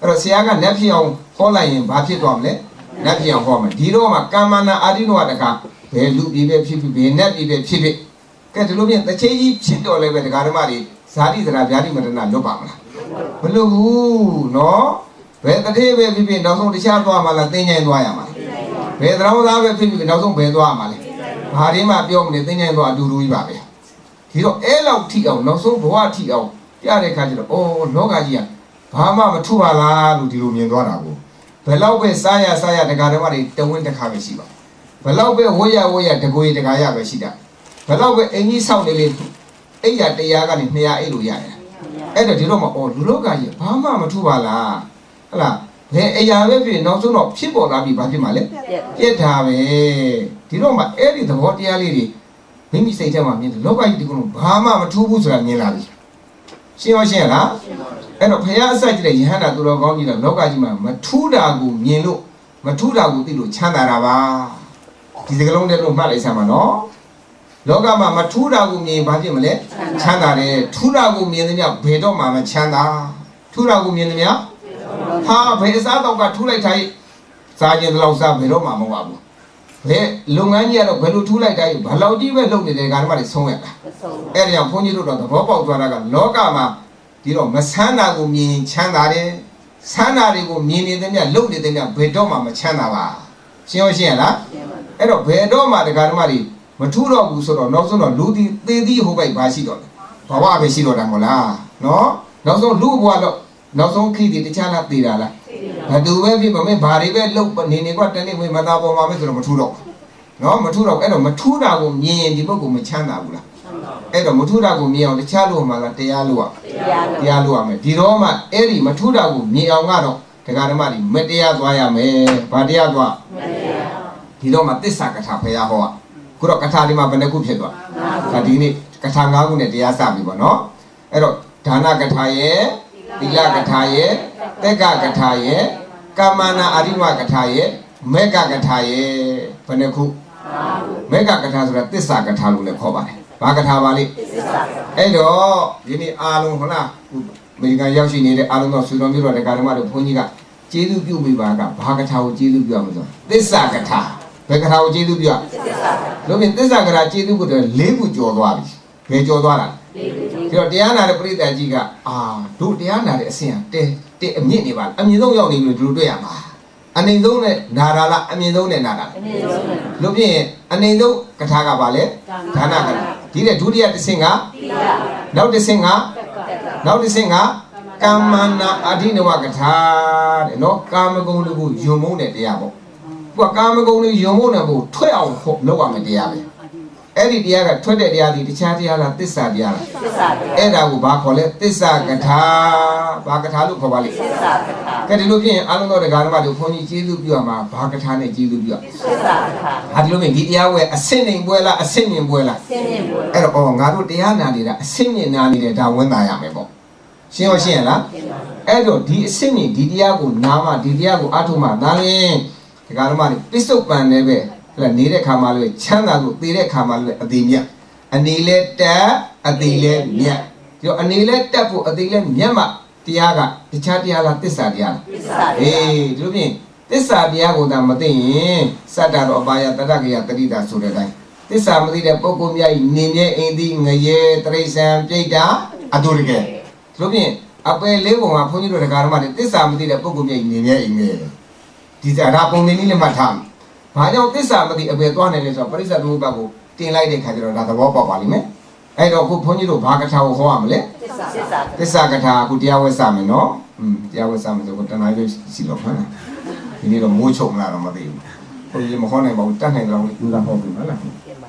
A: အဲ့တော့ဆရာကနတ်ဖြစ်အောင်ဟောလိုက်ရင်ဘာဖြစ်သွားမလဲနတ်ဖြစ်အောင်ဟောမယ်ဒီတော့မှကာမနာအာရိနောတကဘယ်လူပြည်ပဲဖြစ်ဖြစ်ဘယ်နတ်ပြည်ပဲဖြစ်ဖြစ်ကဲဒီလိုပြင်တစ်ချိန်ကြီးဖြစ်တော်လဲပဲဒကာဓမ္မတွေဇာတိသရာဗျာတိမတနာလွတ်ပါမလားမလွတ်ဘူးနော်ဘယ်တတိပဲဖြစ်ဖြစ်နောက်ဆုံးတခြားသွားမှလားသင်္ချိုင်းသွားရမှာဘယ်သရောသားပဲဖြစ်ဖြစ်နောက်ဆုံးဘယ်သွားမှာလဲဘာတွေမှပြောမနေသင်္ချိုင်းသွားအတူတူကြီးပါပဲဒီတော့အဲလောက်ထိအောင်နောက်ဆုံးဘဝထိအောင်ပြတဲ့ခါကျတော့အော်လောကကြီးကဘာမှမထူပါလားလို့ဒီလိုမြင်သွားတာကိုဘယ်လောက်ပဲစားရစားရဒကာဓမ္မတွေတဝင်းတစ်ခါပဲရှိပါဘယ်လောက်ပဲဝရဝရတကိုယ်တကာရပဲရှိတာဘယ်လောက်ပဲအင်ကြီးဆောက်နေလေအိယာတရားကနေနှစ်ရာအိလို့ရတယ်အဲ့တော့ဒီတော့မှအော်လူလောကကြီးဘာမှမထူပါလားဟလားဘယ်အရာပဲဖြစ်နောက်ဆုံးတော့ဖြစ်ပေါ်လာပြီဘာဖြစ်မှာလဲပြက်တာပဲဒီတော့မှအဲ့ဒီသဘောတရားလေးတွေမိမိစိတ်ထဲမှာမြင်တယ်လောကကြီးဒီကုန်းဘာမှမထူးဘူးဆိုတာမြင်လာပြီရှင်းရောရှင်းရလားအဲ့တော့ဘုရားအစကြည့်တဲ့ယဟန္တာသူတော်ကောင်းကြီးတော့လောကကြီးမှာမထူးတာကိုမြင်လို့မထူးတာကိုသိလို့ချမ်းသာတာပါဒီစကလုံးတွေလို့မှတ်လိုက်စမ်းပါနော်လောကမှာမထူးတာကိုမြင်ဘာဖြစ်မလဲချမ်းသာတယ်ထူးတာကိုမြင်သမျှဘယ်တော့မှမချမ်းသာထူးတာကိုမြင်သမျှဟာဘယ်အစားတော့ကထူးလိုက်တိုင်းစားခြင်းတော့စားဘယ်တော့မှမဟုတ်ပါဘူးဘယ်လုပ်ငန်းကြီးကတော့ဘယ်လိုထူးလိုက်တိုင်းဘယ်လောက်ကြီးပဲလုပ်နေတယ်ကောင်မှလည်းဆုံးရတာအဲ့ဒါကြောင့်ဘုန်းကြီးတို့တော့သဘောပေါက်သွားတာကလောကမှာဒီတော့မဆန်းတာကိုမြင်ချမ်းသာတယ်ဆန်းတာတွေကိုမြင်နေသမျှလုပ်နေသမျှဘယ်တော့မှမချမ်းသာပါရှင်းရောရှင်းရလားအဲ့တော့ဘယ်တော့မှဒကာဓမ္မတွေမထူးတော့ဘူးဆိုတော့နောက်ဆုံးတော့လူဒီသေသည်ဟိုဘက်ဘာရှိတော့လဲဘဝပဲရှိတော့တယ်မို့လားနော်နောက်ဆုံးလူဘဝတော့နောက်ဆုံးခိတိတခြားလားသေတာလားဘယ်သူပဲဖြစ်ပါမင်းဘာတွေပဲလုပ်နေနေကတနေ့ဝင်မသားပေါ်မှာပဲဆိုတော့မထူးတော့နော်မထူးတော့အဲ့တော့မထူးတာကိုမြင်ရင်ဒီဘက်ကိုမချမ်းသာဘူးလားအဲ့တော့မထူးတာကိုမြင်အောင်တခြားလို့မှလားတရားလို့ရတရားလို့ရမယ်ဒီတော့မှအဲ့ဒီမထူးတာကိုမြင်အောင်ကတော့ဒကာဓမ္မတွေမတရားသွားရမယ်ဘာတရားသွားဒီတော့မှသစ္စာကထာဖရာဟောခုတော့ကထာဒီမှာဘယ်နှခုဖြစ်သွားဒါဒီနေ့ကထာ၅ခုနဲ့တရားစပြီပေါ့နော်အဲ့တော့ဒါနကထာရဲ့သီလကထာရဲ့တက္ကကထာရဲ့ကာမနာအာရိမကထာရဲ့မေဃကထာရဲ့ဘယ်နှခုမေဃကထာဆိုတာသစ္စာကထာလို့လည်းခေါ်ပါတယ်ဘာကထာပါလိအဲ့တော့ဒီနေ့အားလုံးဟုတ်လားအမေရိကန်ရောက်ရှိနေတဲ့အားလုံးတော့ဆွေတော်မျိုးတော်တရားဓမ္မတို့ဘုန်းကြီးကကျေးဇူးပြုမိပါကဘာကထာကိုကျေးဇူးပြုရမလို့သစ္စာကထာဘယ်ကထာကိုကျေးဇူးပြုရလို့ပြင်သစ္စာကထာကျေးဇူးကိုတော့လေးခုကျော်သွားပြီဘယ်ကျော်သွားတာဒီတော့တရားနာတဲ့ပရိသတ်ကြီးကအာတို့တရားနာတဲ့အဆင့်ကတဲတဲအမြင့်နေပါလားအမြင့်ဆုံးရောက်နေပြီလို့တို့တွေ့ရမှာအနိမ့်ဆုံးနဲ့နာတာလားအမြင့်ဆုံးနဲ့နာတာလားအမြင့်ဆုံးလို့ပြင်အနိမ့်ဆုံးကထာကပါလေဒါနကထာဒီတဲ့ဒုတိယတစ်ဆင့်ကနောက်တစ်ဆင့်ကနောက်တစ်ဆင့်ကကာမနာအာဓိနဝကထာတဲ့နော်ကာမဂုဏ်တို့ကိုယုံမုန်းတဲ့တရားပေါ့သူကကာမဂုဏ်တွေယုံမုန်းတဲ့ကိုထွက်အောင်လုပ်ရမယ်တရားပဲအဲ့ဒီတရားကထွက်တဲ့တရားဒီတခြားတရားလားသစ္စာတရားလားသစ္စာတရားအဲ့ဒါကိုဘာခေါ်လဲသစ္စာကထာဘာကထာလို့ခေါ်ပါလိမ့်သစ္စာကထာကဲဒီလိုဖြစ်ရင်အလုံးတော်တရားဓမ္မတို့ဘုန်းကြီးကျေးဇူးပြုရမှာဘာကထာနဲ့ကျေးဇူးပြုရသစ္စာကထာဟာဒီလိုမျိုးဒီတရားဝဲအစင့်နေပွဲလားအစင့်မြင်ပွဲလားအစင့်မြင်ပွဲအဲ့တော့အော်ငါတို့တရားနာနေတာအစင့်မြင်နာနေတယ်ဒါဝန်သားရမယ်ပေါ့ရှင်းရောရှင်းရလားအဲ့တော့ဒီအစင့်မြင်ဒီတရားကိုနာမှဒီတရားကိုအထုမှဒါရင်တရားဓမ္မတွေပစ္စုပန်လည်းပဲဟဲ့နေတဲ့ခါမှလည်းချမ်းသာလို့သေတဲ့ခါမှလည်းအသေးမြတ်အနေလဲတက်အသေးလဲမြတ်ဒီတော့အနေလဲတက်ဖို့အသေးလဲမြတ်မှတရားကတခြားတရားလားသစ္စာတရားလားသစ္စာတရားအေးဒီလိုဖြင့်သစ္စာတရားကိုသာမသိရင်စတ္တရောအပါယတတ္တကယတတိတာဆိုတဲ့အတိုင်းသစ္စာမသိတဲ့ပုဂ္ဂိုလ်များဤနေမြဲအိမ်သည်ငရဲတရိษံပြိတ္တာအတုရကေဒီလိုဖြင့်အပယ်လေးပုံမှာဘုန်းကြီးတို့တရားဓမ္မတွေသစ္စာမသိတဲ့ပုဂ္ဂိုလ်များဤနေမြဲအိမ်ငယ်ဒီစရာပုံသင်နည်းနဲ့မှတ်ထားဘာကြောင့်သစ္စာမသိအပေသွားနေလဲဆိုတော့ပရိစ္ဆေသမုပ္ပါကိုတင်လိုက်တဲ့ခါကျတော့ဒါသဘောပေါက်ပါလိမ့်မယ်အဲ့တော့အခုဘုန်းကြီးတို့ဘာကထာကိုဟောရမလဲသစ္စာသစ္စာကထာအခုတရားဝဲစမယ်နော်อืมတရားဝဲစမယ်ဆိုတော့တဏှာရွေးစီလို့ခဏဒီနေ့တော့မိုးချုံလာတော့မသိဘူးဘုန်းကြီးမဟောနိုင်ပါဘူးတတ်နိုင်တော့လူလာဟောပြီမလား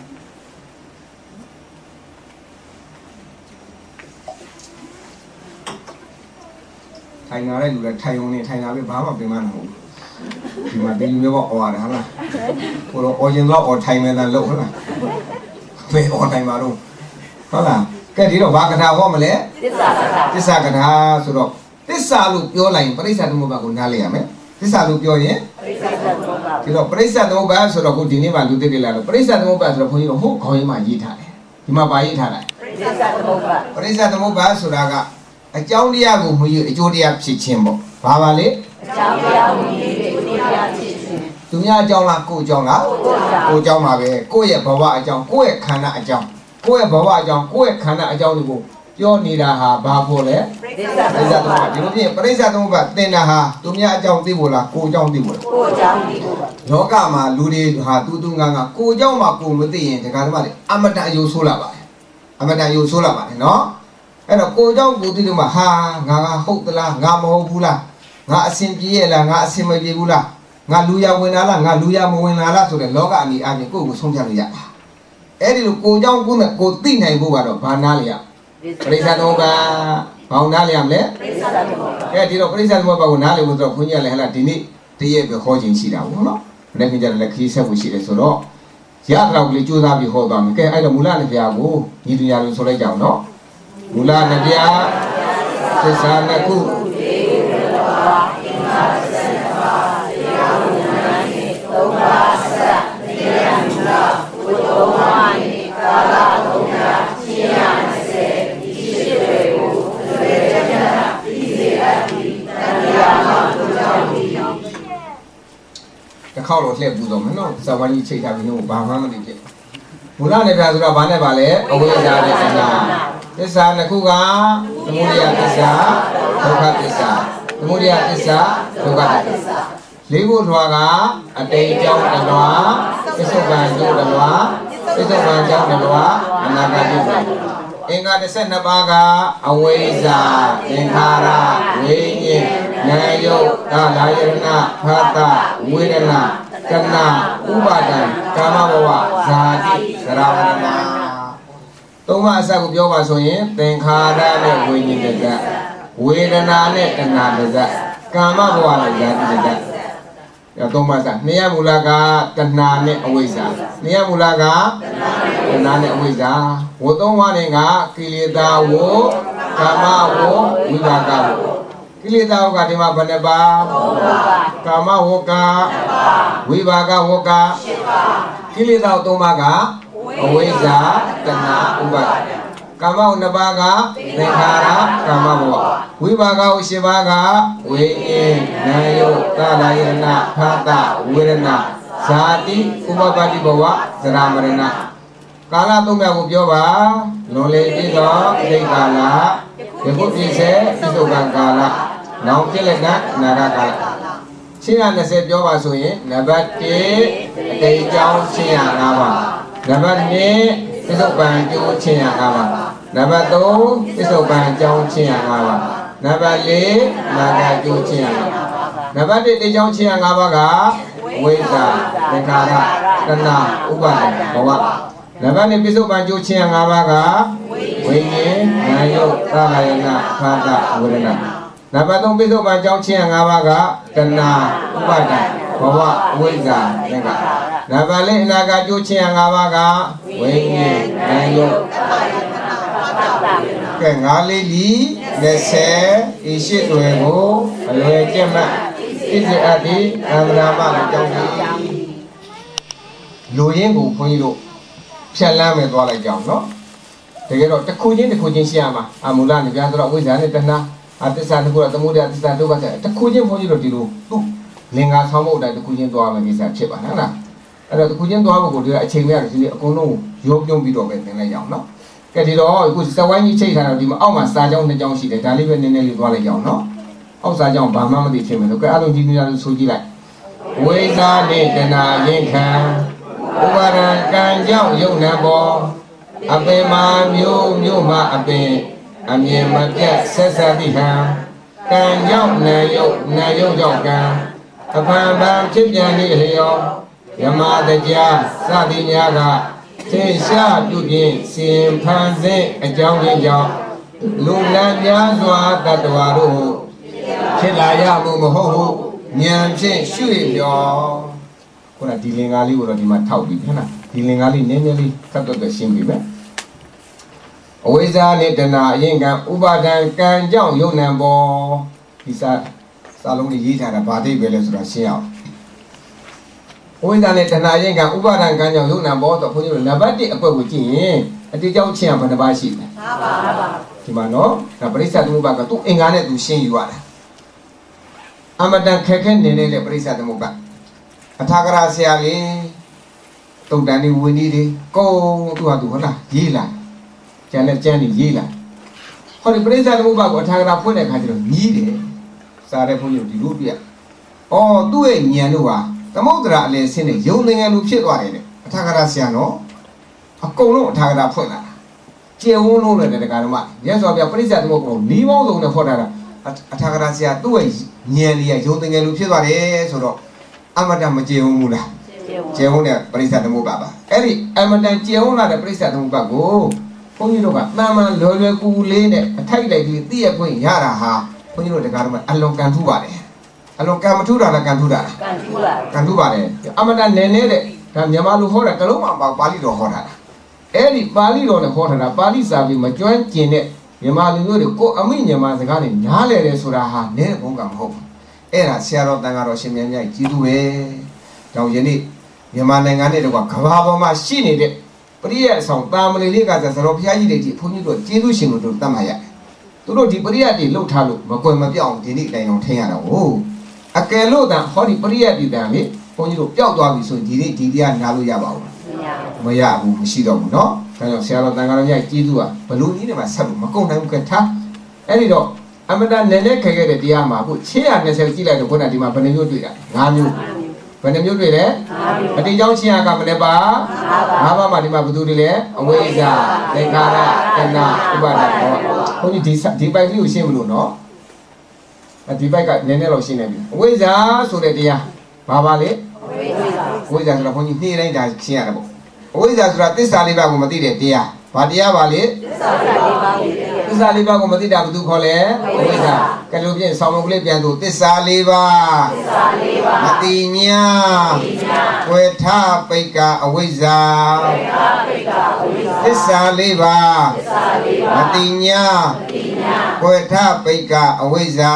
A: ထိုင်လာတဲ့လူလည်းထိုင်ုံနေထိုင်လာပြီးဘာမှပြင်မနိုင်ဘူးဒီမှာဒီမျိုးပေါ့အော်ရတယ်ဟုတ်လားကိုတော့အော်ရင်တော့အော်ထိုင်မယ်လားလို့ဟုတ်လားဘယ်အော်ထိုင်မှာတော့ဟုတ်လားကဲဒီတော့ဘာကထာဟောမလဲသစ္စာကထာသစ္စာကထာဆိုတော့သစ္စာလို့ပြောလိုက်ရင်ပရိစ္ဆေသမုပ္ပါကိုနားလည်ရမယ်သစ္စာလို့ပြောရင်ပရိစ္ဆေသမုပ္ပါဒီတော့ပရိစ္ဆေသမုပ္ပါဆိုတော့ခုဒီနေ့မှလူသိတယ်လားလို့ပရိစ္ဆေသမုပ္ပါဆိုတော့ဘုန်းကြီးတို့ဟိုခေါင်းရင်းမှာရေးထားတယ်ဒီမှာပါရေးထားလိုက်ပရိစ္ဆေသမုပ္ပါပရိစ္ဆေသမုပ္ပါဆိုတာကအကြောင်းတရားကိုမူ၍အကျိုးတရားဖြစ်ခြင်းပေါ့ဘာပါလဲအကြောင်းတရားကိုမူ၍အကျိုးတရားဖြစ်ခြင်းသူများအကြောင်းလားကိုယ်အကြောင်းလားကိုယ်အကြောင်းပါပဲကိုယ့်ရဲ့ဘဝအကြောင်းကိုယ့်ရဲ့ခန္ဓာအကြောင်းကိုယ့်ရဲ့ဘဝအကြောင်းကိုယ့်ရဲ့ခန္ဓာအကြောင်းတွေကိုပြောနေတာဟာဘာဖို့လဲပရိစ္ဆေသမုပ္ပါဒီလိုဖြင့်ပရိစ္ဆေသမုပ္ပါသင်တာဟာသူများအကြောင်းသိဖို့လားကိုယ်အကြောင်းသိဖို့လားကိုယ်အကြောင်းသိဖို့ပါလောကမှာလူတွေဟာတူတူငါငါကိုယ်အကြောင်းမှာကိုယ်မသိရင်ဒီကနေ့မှလည်းအမတန်အယုံဆိုးလာပါတယ်အမတန်အယုံဆိုးလာပါတယ်နော်အဲ့တော့ကိုယ်အကြောင်းကိုယ်သိလို့မှဟာငါကဟုတ်သလားငါမဟုတ်ဘူးလားငါအစဉ်ပြေရဲ့လားငါအစဉ်မပြေဘူးလားငါလူရဝင်လာလားငါလူရမဝင်လာလားဆိုတဲ့လောကအမိအပြင်ကိုယ့်ကိုဆုံးဖြတ်လို့ရတာအဲ့ဒီလိုကိုယ်အကြောင်းကိုယ်နဲ့ကိုယ်သိနိုင်ဖို့ကတော့ဘာနာလဲရပရိစ္ဆေသမုပ္ပါဘောင်းနားလည်ရမလဲပရိစ္ဆေသမုပ္ပါအဲဒီတော့ပရိစ္ဆေသမုပ္ပါကိုနားလည်ဖို့ဆိုတော့ခွန်ကြီးကလည်းဟလာဒီနေ့တည့်ရဲ့ပဲဟောခြင်းရှိတာပေါ့နော်ဘယ်နဲ့ကြလည်းခရီးဆက်ဖို့ရှိတယ်ဆိုတော့ရတော့ကလေးကြိုးစားပြီးဟောသွားမယ်ကဲအဲ့တော့မူလနဲ့ဗျာကိုညီတူညာလို့ဆိုလိုက်ကြအောင်နော်မူလနဲ့ဗျာသစ္စာနှစ်ခုသုံးပါးစက်တရားမူလဘုဒ္ဓဝါနိကာလသုံးရာချင်းရစေဒီရှိတွေကိုသေချာပြီးစေအပ်ပြီးတရားမှတို့ကြောင့်ဒီတစ်ခေါက်တော့လှည့်ပူတော့မယ်နော်ဇဝိုင်းကြီးချိန်ထားပြီးတော့ဘာမှမသိဖြစ်မူလနဲ့ပြဆိုတော့ဘာနဲ့ပါလဲအဝိဇ္ဇာနဲ့သစ္စာသစ္စာနှစ်ခုကသမုဒယသစ္စာဒုက္ခသစ္စာသမုဒယသစ္စာဒုက္ခသစ္စာလေးခုလွှာကအတိတ်ကြောင့်တလွှာပစ္စုပန်ကျိုးတလွှာပစ္စုပန်ကြောင့်တလွှာအနာဂတ်ကျိုးအင်္ဂါတစ်နှစ်ပါးကအဝိဇ္ဇာသင်္ခါရဝိညာဉ်နာယုတ်ကာလယရဏဖတ်တဝေဒနာတဏှာဥပါဒံကာမဘဝဇာတိသရဝရဏသုံးပါးအစကိုပြောပါဆိုရင်သင်္ခါရနဲ့ဝိညာဉ်တစ်သက်ဝေဒနာနဲ့တဏှာတစ်သက်ကာမဘဝနဲ့ဇာတိတစ်သက်ရသုံးပါးစနေရမူလကတဏှာနဲ့အဝိဇ္ဇာနေရမူလကတဏှာနဲ့အဝိဇ္ဇာဝသုံးပါးနဲ့ကကိလေသာဝကာမဝဝိပါကဝကိလေသာဝကဒီမှာဘယ်နှပါကာမဝကဝိပါကဝကကိလေသာသုံးပါးကအဝိဇ္ဇာတဏှာဥပါဒကာမဝနှစ်ပါးကသင်္ခါရကာမဘဝဝိပါကဝရှိပါးကဝိညာဉ်နာယုတ်ကာလယရဏဖတ်တဝေဒနာဇာတိဥပပတ္တိဘဝသရမရဏကာလသုံးမျိုးကိုပြောပါလွန်လေပြီးတော့အတိတ်ကာလယခုပြည့်စေပြစ္ဆုတ်ကံကာလနောက်ပြည့်လက်ကနာဂကာလရှင်းရနှစ်ဆယ်ပြောပါဆိုရင်နံပါတ်တစ်အတိတ်အကြောင်းရှင်းရငါးပါးနံပါတ်နှစ်ပစ္စုပန်ကျိုးချင်းရငါးပါးနံပါတ်သုံးပစ္စုပန်ကြောင်းချင်းရငါးပါးနံပါတ်လေးနာဂကျိုးချင်းရငါးပါးနံပါတ်တစ်တေကြောင်းချင်းရငါးပါးကဝိဇ္ဇာသင်္ခါရတဏှာဥပါဒံဘဝနံပါတ်နှစ်ပစ္စုပန်ကျိုးချင်းရငါးပါးကဝိညာဉ်နာယုတ်ကာလယနာဖာတဝေဒနာနံပါတ်သုံးပစ္စုပန်ကြောင်းချင်းရငါးပါးကတဏှာဥပါဒံဘဝဝိဇ္ဇာသင်္ခါရနံပါတ်လေးအနာဂတ်ကျိုးချင်းရငါးပါးကဝိညာဉ်နာယုတ်ကဲငါးလေးလီနှစ်ဆယ်ဤရှိတွေကိုအလွယ်ကျက်မှတ်ဣဇအတိအန္တရာမအကြောင်းကြီးလူရင်းကိုခွန်ကြီးတို့ဖြတ်လမ်းမဲ့သွားလိုက်ကြအောင်နော်တကယ်တော့တစ်ခုချင်းတစ်ခုချင်းရှင်းရမှာအမူလနဲ့ပြန်ဆိုတော့ဝိဇ္ဇာနဲ့တဏှာအသစ္စာတစ်ခုတော့သမုဒယသစ္စာဒုက္ခသစ္စာတစ်ခုချင်းခွန်ကြီးတို့ဒီလိုသူ့လင်္ကာဆောင်းဖို့တိုင်းတစ်ခုချင်းသွားမယ်ကိစ္စဖြစ်ပါနော်အဲ့တော့တစ်ခုချင်းသွားဖို့ကိုဒီကအချိန်မဲ့ဒီအကုန်လုံးရုံပြုံးပြီးတော့ပဲသင်လိုက်ရအောင်နော်ကဲဒီတော့အခုစဝိုင်းကြီးချိတ်ထားတော့ဒီမှာအောက်မှာစာကြောင်းနှစ်ကြောင်းရှိတယ်ဒါလေးပဲနည်းနည်းလေးသွားလိုက်ကြအောင်နော်အောက်စာကြောင်းဘာမှမသိဖြစ်မယ်လို့ကဲအားလုံးကြည့်နေရလို့ဆိုကြည့်လိုက်ဝိဇာနေတနာရင်ခံဥပါဒံကံကြောင့်ယုံနံပေါ်အပင်မာမျိုးမျိုးမှအပင်အမြင်မပြတ်ဆက်ဆက်တိဟံကံကြောင့်နာယုတ်နာယုတ်ကြောင့်ကံအဖန်ဖန်ဖြစ်ပြန်နေလျောယမတရားစသည်များကသင်္ရှာပြုပြင်စီရင်ဖန်ဆင်းအကြောင်းရင်းကြောင့်လူလန်းများစွာတတ္တဝါတို့ဖြစ်လာရမှုမဟုတ်ဟုဉာဏ်ဖြင့်ရှုရပြောခုနဒီလင်္ကာလေးကိုတော့ဒီမှာထောက်ပြီးဟဲ့လားဒီလင်္ကာလေးနည်းနည်းလေးသတ်တော့ရှင်းပြီးမယ်အဝိဇ္ဇာနဲ့တဏှာအရင်ကဥပါဒံကံကြောင့်ယုံနံပေါ်ဒီစာစာလုံးလေးရေးထားတာဗာတိပဲလဲဆိုတာရှင်းအောင်ဝိဇ္ဇာနဲ့တဏှာရင်ကဥပါဒံကံကြောင့်ယုံနံပေါ်ဆိုဘုန်းကြီးတို့နံပါတ်တစ်အကွက်ကိုကြည့်ရင်အတိအကျချင်းကဘယ်နှပါရှိလဲ၅ပါးဒီမှာနော်ဒါပရိစ္ဆသမုပ္ပါကသူ့အင်္ဂါနဲ့သူရှင်းယူရတယ်အမတန်ခက်ခဲနေနေတဲ့ပရိစ္ဆသမုပ္ပါအထာဂရဆရာလေးတုတ်တန်ဒီဝင်းကြီးတွေကုန်းသူ့ဟာသူဟုတ်လားရေးလာကျန်တဲ့ကျန်းတွေရေးလာဟောဒီပရိစ္ဆသမုပ္ပါကိုအထာဂရဖွင့်တဲ့အခါကျတော့မြည်တယ်စားတဲ့ဘုန်းကြီးတို့ဒီလိုပြအော်သူ့ရဲ့ဉာဏ်တို့ဟာသမုဒ္ဒရာအလယ်ဆင်းနေယုံငယ်လူဖြစ်သွားတယ်တဲ့အထာဂရဆရာနော်အကုန်လုံးအထာဂရဖွင့်လာတာကျေဝန်းလုံးနဲ့တရားဓမ္မမြတ်စွာဘုရားပရိစ္ဆသမုပ္ပါကိုနီးပေါင်းစုံနဲ့ခေါ်တာအထာဂရဆရာသူ့ရဲ့ဉာဏ်လေးကယုံငယ်လူဖြစ်သွားတယ်ဆိုတော့အမတန်မကျေဝန်းဘူးလားကျေဝန်းတဲ့ပရိစ္ဆသမုပ္ပါပါအဲ့ဒီအမတန်ကျေဝန်းလာတဲ့ပရိစ္ဆသမုပ္ပါကိုဘုန်းကြီးတို့ကတန်မှန်လွယ်လွယ်ကူကူလေးနဲ့အထိုက်လိုက်ပြီးသိရခွင့်ရတာဟာဘုန်းကြီးတို့တရားဓမ္မအလွန်ကံထူးပါတယ်အလွန်ကံမထူးတာလားကံထူးတာလားကံထူးပါကံထူးပါတယ်အမတန်နည်းနည်းတဲ့ဒါမြန်မာလူဟောတာတလုံးမှပါပါဠိတော်ဟောတာလားအဲ့ဒီပါဠိတော်နဲ့ဟောတာပါဠိစာပြီးမကျွမ်းကျင်တဲ့မြန်မာလူမျိုးတွေကိုအမိမြန်မာစကားနဲ့နားလဲတယ်ဆိုတာဟာနည်းတဲ့ဘုံကမဟုတ်ဘူးအဲ့ဒါဆရာတော်တန်ဃာတော်ရှင်မြတ်ကြီးကြီးသူပဲတောင်ယနေ့မြန်မာနိုင်ငံနဲ့တော့ကဘာပေါ်မှာရှိနေတဲ့ပရိယတ်ဆောင်တာမလီလေးကသစတော်ဘုရားကြီးတွေဒီဘုန်းကြီးတို့ကျေးဇူးရှင်တို့တတ်မှတ်ရတယ်သူတို့ဒီပရိယတ်တွေလှုပ်ထားလို့မကွယ်မပြောင်းဒီနေ့တိုင်အောင်ထင်ရတာဟုတ်အကယ်လို့တန်ဟောဒီပရိယတ်ဒီတန်လေဘုန်းကြီးတို့ပျောက်သွားပြီဆိုရင်ဒီနေ့ဒီတရားနာလို့ရပါဘူးမရဘူးမရှိတော့ဘူးเนาะဒါကြောင့်ဆရာတော်တန်ခါတော်ကြီးကျေးဇူးဟာဘလို့နည်းနဲ့မှဆက်လို့မကုန်နိုင်ဘူးကထားအဲ့ဒီတော့အမတန်နည်းနည်းခဲခဲ့တဲ့တရားမှာအခုခြေရ၂၀ကြည့်လိုက်တော့ခုနဒီမှာဘယ်နှမျိုးတွေ့တာ၅မျိုးဘယ်နှမျိုးတွေ့လဲအတိအကြောင်းခြေရကမနေ့ပါ၅ပါးမှာဒီမှာဘယ်သူတွေလဲအဝိဇ္ဇာသင်္ခါရတဏှာဥပါဒဟောဘုန်းကြီးဒီဒီပိုက်လေးကိုရှင်းမလို့เนาะဒီပိုက်ကနည်းနည်းတော့ရှင်းနေပြီအဝိဇ္ဇာဆိုတဲ့တရားဘာပါလဲအဝိဇ္ဇာဆိုတာဘုန်းကြီးနှိမ့်လိုက်တာရှင်းရတယ်ပေါ့အဝိဇ္ဇာဆိုတာသစ္စာလေးပါးကိုမသိတဲ့တရားဘာတရားပါလဲသစ္စာလေးပါးကိုမသိတာဘယ်သူခေါ်လဲအဝိဇ္ဇာကဲလို့ပြင်ဆောင်းမုတ်ကလေးပြန်သူသစ္စာလေးပါးသစ္စာလေးပါးမတိညာဝေထပိက္ခအဝိဇ္ဇာသစ္စာလေးပါးမတိညာဝေထပိက္ခအဝိဇ္ဇာ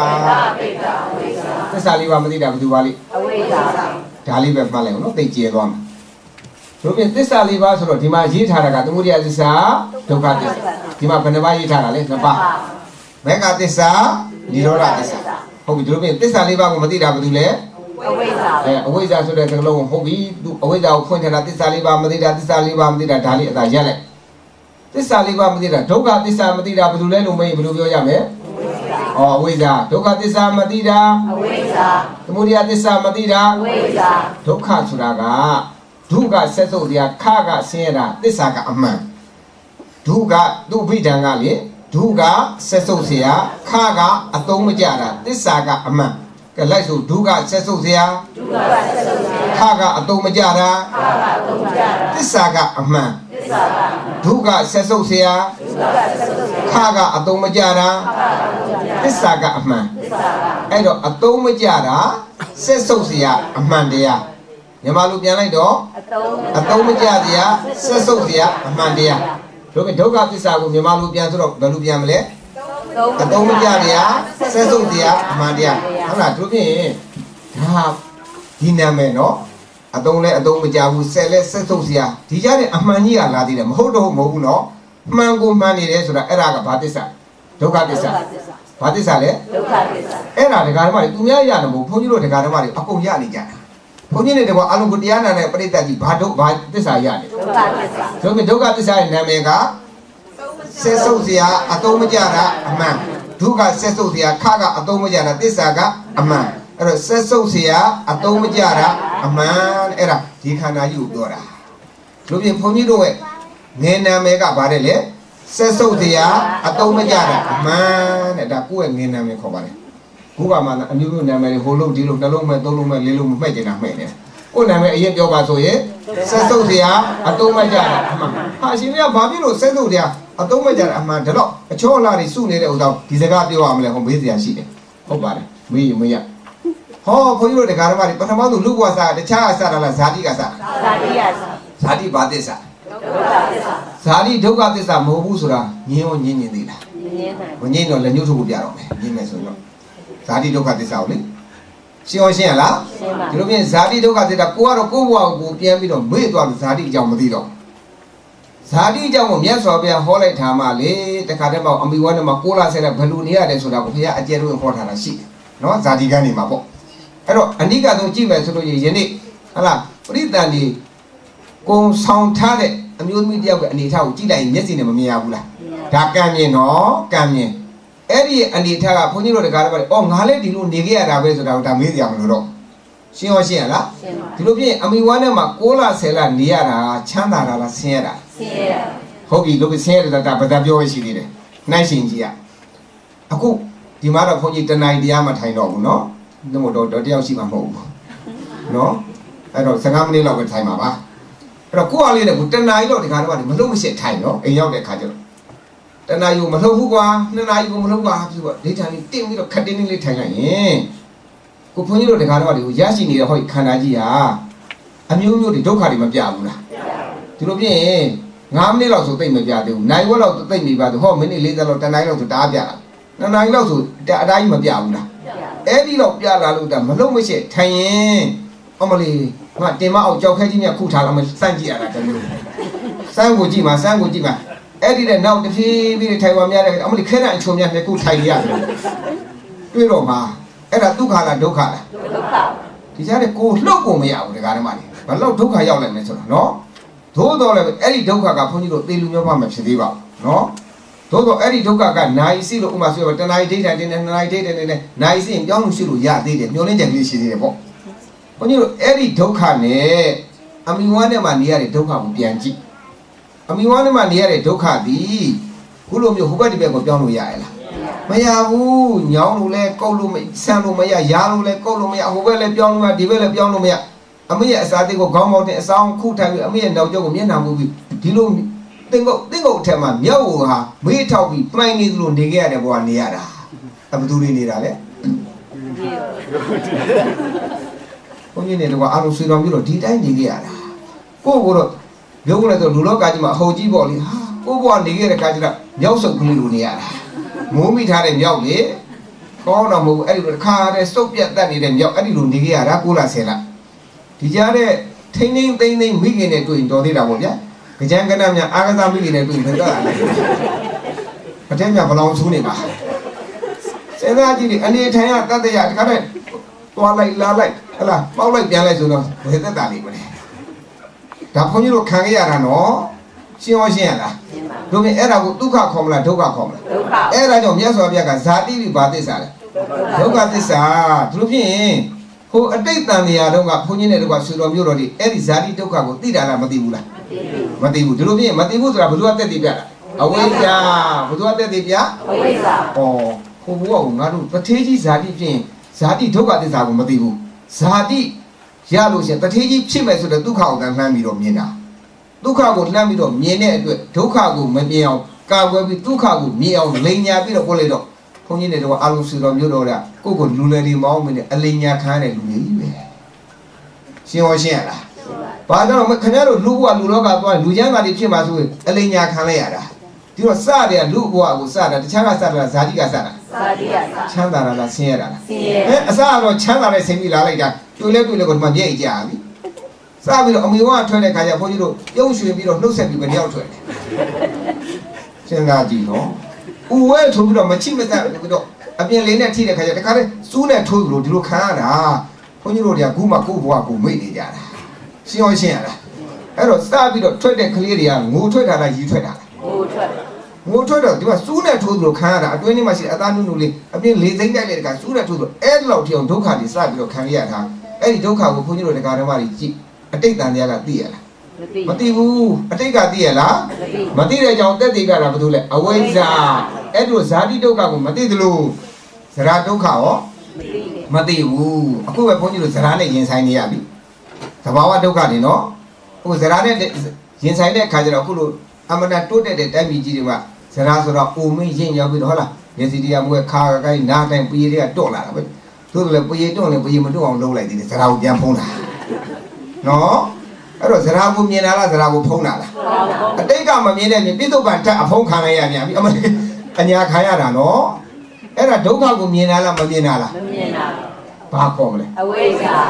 A: သစ္စာလေးပါးမသိတာဘယ်သူပါလဲအဝိဇ္ဇာဒါလေးပဲမှတ်လိုက်အောင်နော်သိကျဲသွားမှာတို့ပြင်သစ္စာလေးပါးဆိုတော့ဒီမှာရေးထားတာကသမုဒယသစ္စာဒုက္ခသစ္စာဒီမှာဘယ်နှပါးရေးထားတာလဲနှစ်ပါးမေဃသစ္စာនិရောဓသစ္စာဟုတ်ပြီတို့ပြင်သစ္စာလေးပါးကိုမသိတာဘာလို့လဲအဝိဇ္ဇာအဲအဝိဇ္ဇာဆိုတဲ့စကားလုံးဟုတ်ပြီသူအဝိဇ္ဇာကိုဖွင့်ထားတာသစ္စာလေးပါးမသိတာသစ္စာလေးပါးမသိတာဒါလေးအသာရက်လိုက်သစ္စာလေးပါးမသိတာဒုက္ခသစ္စာမသိတာဘာလို့လဲလို့မေးဘယ်လိုပြောရမလဲဩအဝိဇ္ဇာဒုက္ခသစ္စာမသိတာအဝိဇ္ဇာသမုဒယသစ္စာမသိတာအဝိဇ္ဇာဒုက္ခဆိုတာကဒုက္ခဆက်စုပ်တရားခကဆင်းရဲတာသစ္စာကအမှန်ဒုက္ခဒုဗိဒံကလေဒုက္ခဆက်စုပ်เสียခကအသုံးမကျတာသစ္စာကအမှန်ကဲလိုက်ဆိုဒုက္ခဆက်စုပ်เสียဒုက္ခဆက်စုပ်เสียခကအသုံးမကျတာခကအသုံးမကျတာသစ္စာကအမှန်သစ္စာကအမှန်ဒုက္ခဆက်စုပ်เสียဒုက္ခဆက်စုပ်เสียခကအသုံးမကျတာခကအသုံးမကျတာသစ္စာကအမှန်သစ္စာကအဲ့တော့အသုံးမကျတာဆက်စုပ်เสียအမှန်တရားမြန်မာလူပြန်လိုက်တော့အသုံးမကျတရားဆက်စုပ်တရားအမှန်တရားတို့ကဒုက္ခသစ္စာကိုမြန်မာလူပြန်ဆိုတော့ဘယ်လိုပြန်မလဲအသုံးမကျတရားဆက်စုပ်တရားအမှန်တရားဟုတ်လားတို့ဖြင့်ဒါဒီနာမည်နော်အသုံးလဲအသုံးမကျဘူးဆက်လဲဆက်စုပ်တရားဒီကြတဲ့အမှန်ကြီးကလာသေးတယ်မဟုတ်တော့မဟုတ်ဘူးနော်မှန်ကိုမှန်နေတယ်ဆိုတာအဲ့ဒါကဘာသစ္စာဒုက္ခသစ္စာဘာသစ္စာလဲဒုက္ခသစ္စာအဲ့ဒါဒကာဓမ္မတွေသူများရတယ်မဟုတ်ဘုန်းကြီးတို့ဒကာဓမ္မတွေအကုန်ရနေကြတာဘုန်းကြီးတွေကအလုံးကိုတရားနာတဲ့ပရိသတ်ကြီးဘာဒုဘာသစ္စာရတယ်ဒုက္ခသစ္စာဆိုပြီးဒုက္ခသစ္စာရဲ့နာမည်ကဆက်စုပ်เสียအသုံးမကျတာအမှန်ဒုက္ခဆက်စုပ်เสียခကအသုံးမကျတာသစ္စာကအမှန်အဲ့တော့ဆက်စုပ်เสียအသုံးမကျတာအမှန်အဲ့ဒါဒီခန္ဓာကြီးကိုပြောတာလို့ပြင်ဘုန်းကြီးတို့ရဲ့ငယ်နာမည်ကဘာတဲ့လဲဆက်စုပ်เสียအသုံးမကျတာအမှန်တဲ့ဒါကိုယ့်ရဲ့ငယ်နာမည်ခေါ်ပါတယ်ခုကမှအမျိုးမျိုးနာမည်တွေဟိုလုံးဒီလုံးနှလုံးမဲ့သုံးလုံးမဲ့လေးလုံးမမှဲ့ကျင်တာမှဲ့တယ်ကိုယ်နာမည်အရင်ပြောပါဆိုရင်ဆက်စုပ်เสียအသုံးမကျတာအမှန်ဟာရှင်တွေကဘာဖြစ်လို့ဆက်စုပ်တရားအသုံးမကျတာအမှန်ဒါတော့အချောလာတွေစုနေတဲ့ဥစ္စာဒီစကားပြောရမလဲဟောမေးစရာရှိတယ်ဟုတ်ပါတယ်မေးရင်မရဟောခွန်ကြီးတို့တရားဓမ္မတွေပထမဆုံးလူဘဝစားတခြားအစားလားဇာတိကစားဇာတိကစားဇာတိဘာသစ္စာဒုက္ခသစ္စာဇာတိဒုက္ခသစ္စာမဟုတ်ဘူးဆိုတာငင်းရောငင်းညင်သေးလားငင်းနိုင်မငင်းတော့လက်ညှိုးထိုးဖို့ပြတော့မယ်ငင်းမယ်ဆိုတော့ဇာတိဒုက္ခသစ္စာကိုလေရှင်းအောင်ရှင်းရလားဒီလိုပြင်ဇာတိဒုက္ခသစ္စာကိုကတော့ကိုယ့်ဘဝကိုပြန်ပြီးတော့မေ့သွားလို့ဇာတိအကြောင်းမသိတော့ဇဇာတိကြောင့်မြတ်စွာဘုရားဟောလိုက်တာမှလေတခါတည်းမှာအမိဝါနဲ့မှာကိုလာဆဲတဲ့ဘလူနေရတယ်ဆိုတာကိုဘုရားအကျယ်လို့ဟောထားတာရှိတယ်နော်ဇာတိကနေမှာပေါ့အဲ့တော့အနိကဆုံးကြည့်မယ်ဆိုလို့ယနေ့ဟလာပရိသတ်ဒီကုံဆောင်ထားတဲ့အမျိုးသမီးတယောက်ရဲ့အနေထားကိုကြည့်လိုက်ရင်မျက်စိနဲ့မမြင်ရဘူးလားဒါကံမြင်နော်ကံမြင်အဲ့ဒီအနေထားကဘုန်းကြီးတို့တကားတော့ပါလေအော်ငါလည်းဒီလိုနေခဲ့ရတာပဲဆိုတာကိုဒါမေးကြမလို့တော့ရှင်းရောရှင်းရလားဒီလိုပြင်အမိဝါနဲ့မှာကိုလာဆယ်လနေရတာချမ်းသာတာလားဆင်းရတာဆင်းရတာဟုတ်ပြီလို့ဆင်းရတာဒါဗဒပြောရှိသေးတယ်နိုင်ရှင်ကြီးကအခုဒီမှာတော့ဘုန်းကြီးတဏှာတရားမထိုင်တော့ဘူးနော်နှမို့တော့တယောက်ရှိမှာမဟုတ်ဘူးနော်အဲ့တော့စကားမိနစ်လောက်ပဲထိုင်ပါပါအဲ့တော့ကိုအားလေးနဲ့ကိုတဏှာကြီးတော့ဒီခါတော့မလုံးမရှက်ထိုင်နော်အိမ်ရောက်တဲ့ခါကျတော့တဏှာကြီးကိုမလှုပ်ဘူးကွာနှစ်နာရီကိုမလှုပ်ပါဘူးကွာဒိဋ္ဌာန်လေးတင်းပြီးတော့ခက်တင်းလေးထိုင်လိုက်ရင်ကိုဘုန်းကြီးတို့ဒီခါတော့ဒီကိုရရှိနေတဲ့ဟောခန္ဓာကြီးဟာအမျိုးမျိုးတွေဒုက္ခတွေမပြဘူးလားဒီလိုပြင်ငါးမိနစ်လောက်ဆိုသိမ့်မပြသေးဘူးနိုင်ဝက်လောက်သိမ့်နေပါသေးဟောမိနစ်လေးဆယ်လောက်တနားလောက်ဆိုတအားပြတာနှစ်နာရီလောက်ဆိုအတားကြီးမပြဘူးလားအဲ့ဒီလောက်ပြလာလို့ဒါမလုံးမရှိထိုင်ရင်အမလီငါတင်မအောင်ကြောက်ခဲကြီးမြခုထားလာမစမ်းကြည့်ရတာတမျိုးစမ်းကိုကြည့်မှာစမ်းကိုကြည့်မှာအဲ့ဒီတဲ့နောက်တစ်ဖြည်းဖြည်းထိုင်ပါများတဲ့အမလီခဲတဲ့အချုံများမြခုထိုင်ရတယ်တွေ့တော့မှာအဲ့ဒါဒုက္ခလားဒုက္ခလားဒုက္ခဒီကြားတဲ့ကိုလှုပ်ကိုမရဘူးဒကာဓမ္မတွေဘာလို့ဒုက္ခရောက်လိုက်လဲဆိုတော့နော်သို့တော်လည်းအဲ့ဒီဒုက္ခကဘုန်းကြီးတို့သေလူမျိုးမှမဖြစ်သေးပါဘူးနော်သို့တော်အဲ့ဒီဒုက္ခကနိုင်စီလို့ဥမာဆိုရတဏှာဒိဋ္ဌာန်တင်းနေနှစ်နာရီဒိဋ္ဌာန်တင်းနေနိုင်စီရင်ပြောင်းလို့ရှိလို့ရသေးတယ်မျောလင်းချက်လေးရှိသေးတယ်ပေါ့ဘုန်းကြီးတို့အဲ့ဒီဒုက္ခနဲ့အမိဝါနဲ့မှနေရတဲ့ဒုက္ခကိုပြန်ကြည့်အမိဝါနဲ့မှနေရတဲ့ဒုက္ခသည်ခုလိုမျိုးဟိုဘက်ဒီဘက်ကိုပြောင်းလို့ရရလားမရဘူးညောင်းလို့လဲကုတ်လို့မဆန်လို့မရရားလို့လဲကုတ်လို့မရဟိုဘက်လဲပြောင်းလို့မရဒီဘက်လဲပြောင်းလို့မရအမေရဲ့အစာသေးကိုခေါင်းပေါက်တဲ့အဆောင်ခုထိုင်ပြီးအမေရဲ့နောက်ကျောကိုမျက်နှာမူပြီးဒီလိုတင်းကုတ်တင်းကုတ်အထက်မှာမြောက်ဝဟာမေးထောက်ပြီးမှိုင်းနေသလိုနေခဲ့ရတဲ့ဘဝနေရတာအဘသူတွေနေတာလဲဘုန်းကြီးနေတော့အာရုံဆွေတော်မျိုးတော့ဒီတိုင်းနေခဲ့ရတာကိုယ့်ကိုတော့ရုပ်ကလည်းဆိုလူလောကကြီးမှာအဟိုကြီးပေါ့လေဟာကိုယ့်ဘဝနေခဲ့တဲ့ကာကြီးကမြောက်ဆုပ်ကလေးလိုနေရတာမိုးမိထားတဲ့မြောက်လေကောင်းတော့မဟုတ်ဘူးအဲ့ဒီလိုတစ်ခါတည်းစုပ်ပြတ်တတ်နေတဲ့မြောက်အဲ့ဒီလိုနေခဲ့ရတာကိုလာဆယ်လားဒီကြားတဲ့ထိန်းထိန်းသိမ်းသိမ်းမိခင်နဲ့တွေ့ရင်တော်သေးတာပေါ့ဗျာကြံကနမြအာကစားမိခင်နဲ့တွေ့ရင်ဘယ်တော့လဲပတဲ့မြဘလောင်ဆူးနေပါစေသားကြီးဒီအနေထိုင်ရတတ်တဲ့ရတခါတည်းသွားလိုက်လာလိုက်ဟလာပေါက်လိုက်ပြန်လိုက်ဆိုတော့ဘယ်သက်တာလိမ့်မလဲဒါဘုန်းကြီးတို့ခံရရတာနော်ရှင်းရောရှင်းရလားတို့ပြင်အဲ့ဒါကိုဒုက္ခခေါ်မလားဒုက္ခခေါ်မလားဒုက္ခအဲ့ဒါကြောင့်မြတ်စွာဘုရားကဇာတိပိဘာသစ္စာလဲဒုက္ခသစ္စာဒီလိုဖြစ်ရင်ဟိုအတိတ်တန်တရားတော့ကဘုန်းကြီးနဲ့တို့ကဆွေတော်မျိုးတော်ဒီအဲ့ဒီဇာတိဒုက္ခကိုသိတာလားမသိဘူးလားမသိဘူးဒီလိုဖြစ်ရင်မသိဘူးဆိုတာဘယ်သူကတက်တည်ပြတာအဝိဇ္ဇာဘယ်သူကတက်တည်ပြအဝိဇ္ဇာဩဟိုဘုရားကငါတို့တထေးကြီးဇာတိဖြစ်ရင်ဇာတိဒုက္ခသစ္စာကိုမသိဘူးဇာတိရလို့ရှိရင်တထေးကြီးဖြစ်မယ်ဆိုတော့ဒုက္ခကိုလှမ်းပြီးတော့မြင်တာဒုက္ခကိုလှမ်းပြီးတော့မြင်တဲ့အတွက်ဒုက္ခကိုမမြင်အောင်ကာကွယ်ပြီးဒုက္ခကိုမြင်အောင်လိန်ညာပြီးတော့ကိုယ်လိုက်တော့ဘုန်းကြီးတွေတော့အာလုံးစုတော်မျိုးတော်ကကိုယ့်ကိုလူလေတွေမောင်းမင်းနဲ့အလိန်ညာခံရတဲ့လူတွေကြီးပဲရှင်းရောရှင်းရလားဘာကြောင့်ခင်ဗျားတို့လူဘဝလူလောကသွားလူချမ်းသာတွေဖြစ်မှာဆိုရင်အလိန်ညာခံလိုက်ရတာဒီတော့စတဲ့လူဘဝကိုစတာတခြားကစတာဇာတိကစတာဇာတိကစချမ်းသာလားဆင်းရဲတာလားဆင်းရဲအဲအစကတော့ချမ်းသာတဲ့ဆင်းပြီးလာလိုက်တာတွေ့လဲတွေ့လဲကိုဒီမှာမျက်ရည်ကျပြီစပြီးတော့အမေဝါထွက်တဲ့ခါကျဘုန်းကြီးတို့ပြုံးရွှင်ပြီးတော့နှုတ်ဆက်ပြီးဘယ်တယောက်ထွက်လဲစဉ်းစားကြည့်နော်ဥဝဲထိုးပြီးတော့မချိမသက်ပြီးတော့အပြင်လေးနဲ့ထိတဲ့ခါကျတခါတည်းစူးနဲ့ထိုးပြီးတော့ဒီလိုခံရတာဘုန်းကြီးတို့တွေကခုမှကိုယ့်ဘဝကိုမိတ်နေကြတာရှင်းရောရှင်းရလားအဲ့တော့စပြီးတော့ထွက်တဲ့ကလေးတွေကငိုထွက်တာလားရီထွက်တာလားငိုထွက်ငိုထွက်တော့ဒီမှာစူးနဲ့ထိုးပြီးတော့ခံရတာအတွင်းထဲမှာရှိတဲ့အသားနုနုလေးအပြင်လေးသိမ့်တိုက်တဲ့ခါစူးနဲ့ထိုးပြီးတော့အဲ့လောက်ထိအောင်ဒုက္ခတွေစပြီးတော့ခံရတာအဲ့ဒီဒုက္ခကိုဘုန်းကြီးတို့တရားဓမ္မတွေကြည့်အတိတ်တန်တရားကသိရလားမသိဘူးအတိတ်ကသိရလားမသိတဲ့ကြောင့်တက်တည်ကြတာဘာလို့လဲအဝိဇ္ဇာအဲ့တို့ဇာတိဒုက္ခကိုမသိသလိုဇရာဒုက္ခရောမသိဘူးအခုပဲဘုန်းကြီးတို့ဇရာနဲ့ရင်ဆိုင်နေရပြီသဘာဝဒုက္ခတွေနော်ဟိုဇရာနဲ့ရင်ဆိုင်တဲ့ခါကျတော့အခုလိုအမနာတိုးတက်တဲ့တိုင်းပြည်ကြီးတွေကဇရာဆိုတော့အိုမင်းရင်ရောက်ပြီးတော့ဟုတ်လားမျက်စိတရားမွေးခါကိုင်းနားတိုင်းပြေးတွေကတွန့်လာတာပဲသို့တော်လည်းပြေးတွန့်လည်းပြေးမတွန့်အောင်လုပ်လိုက်သေးတယ်ဇရာကိုပြန်ဖုံးတာနော်အဲ့တော့ဇရာကိုမြင်လာလားဇရာကိုဖုံးတာလားအတိတ်ကမမြင်တဲ့မြင်ပြစ္ဆုတ်ပံတက်အဖုံးခံရရပြန်ပြီအမလေးအညာခံရတာနော်အဲ့ဒါဒုက္ခကိုမြင်လာလားမမြင်လာလားမမြင်လာဘာခေါ်မလဲအဝိဇ္ဇာ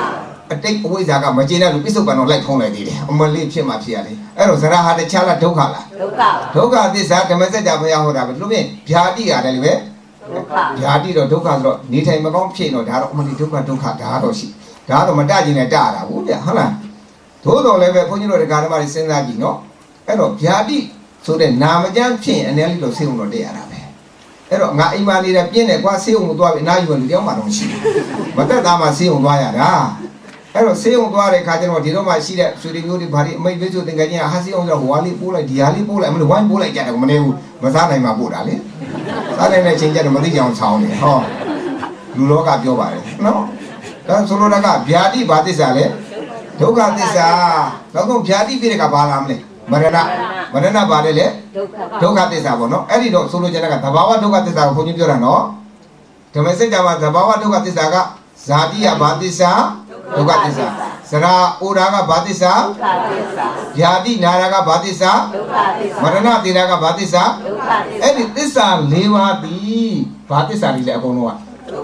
A: a take away Zaga, Majina, Pisopano, like home idea. Only Chima Fiali. Erosara had a chala Tokala. Toka, this at the message of Yahoda, look in, Piadi, Adelive. Piadi or Toka, Nita Magom Chain or Daro, only Toka Toka, Daroshi. Daro Madajin Dara, would ya, Hana? Todo level, Ponyo, the Garba is saying that you know. Ero, Piadi, so the Namajan chain and Elito Silver de Arabe. Ero, not even a piano, quasi un dog in Ivan, the Yomanon. But that Dama Sion Waya. Ero, Sion Dware Cardinal, you know, my see that shooting you party, may visit the Gania, has on the Wally Pool, Diali Pool, and the one pool like Manu, Mazana Mabudali. Suddenly change the Madian sound. Oh, you look at your body. No? That's all I got. Piadi, Batisale. Toga this, ah, Logo Piadi Pirikabalamle. Marana, Marana Badele, Toga this abono, Edido, Sulu Janaga, Tabawa Toga this Abonurano. The message about Tabawa Toga this Aga, Zadia Batisa, Toga this, Sara Uraga Batisa, Yadi Naraga Batisa, Marana Tiraga Batisa, Edit this are Leva di Batisa Lagonoa.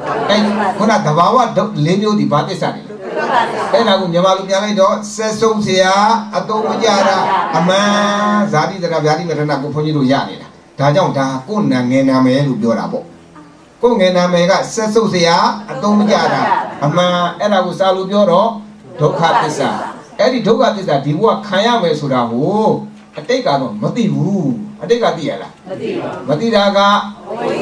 A: And Kuna Tabawa Lenu di Batisa. And I will never do Seso Sia, Atomajara, Ama, Zadi, the Ravari, and Nagoponio Yani. Tajonta, Kuna, Nename, Lurabo. Kungena Mega, Seso Sia, Atomajara, Ama, and I will salute your Tokatisa. Eddie Tokatisa, the work Kayame Sudahu, a take on Mativu, a take a dear. Matidaga,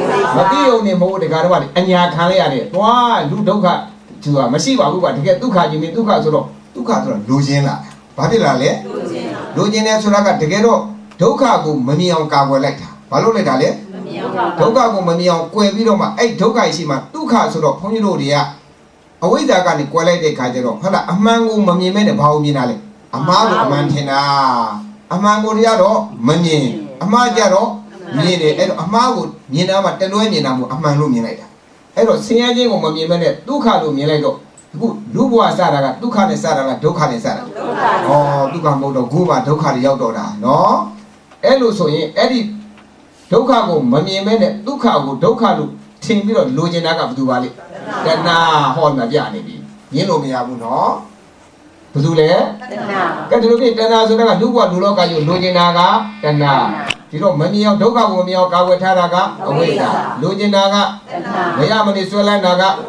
A: Matio Nemo, the Garwan, and Yakale, why, Ludoka. To a Masiva, who to get Duka, you mean Duka Zoro, Duka, Lugena, Padilale, Lugena Suraga together, Toka go Mami on Kawalecta, Paloletale, Toka go Mami on Queviloma, eight Toka Isima, Duka Zoro, Ponirodia, away the Gani Quality Kajero, Hala, a mango Mami made a Pauminale, a mango Mantena, a mango Riado, Mani, a Majaro, Mine, a Mago, Nina, Teluenina, a Maluminator. Ero, Siaji or Mammy Minute, Duca Lumilago. Luba Sara, Duca Sara, Duca Sara. Oh, Duca Modo Guma, Duca Yodora. No? Elo so Eddie Duca, Mammy Minute, Duca, Duca, Timber, Luginaga Duali. Then now, hold my Yanni. You know me, I will know. Puzule? Get to look at Dana, Luba, Luloka, you Luginaga, and now. You know, many of Doga will be of Kawataraga, away, Luginaga, Mayamani Solanaga,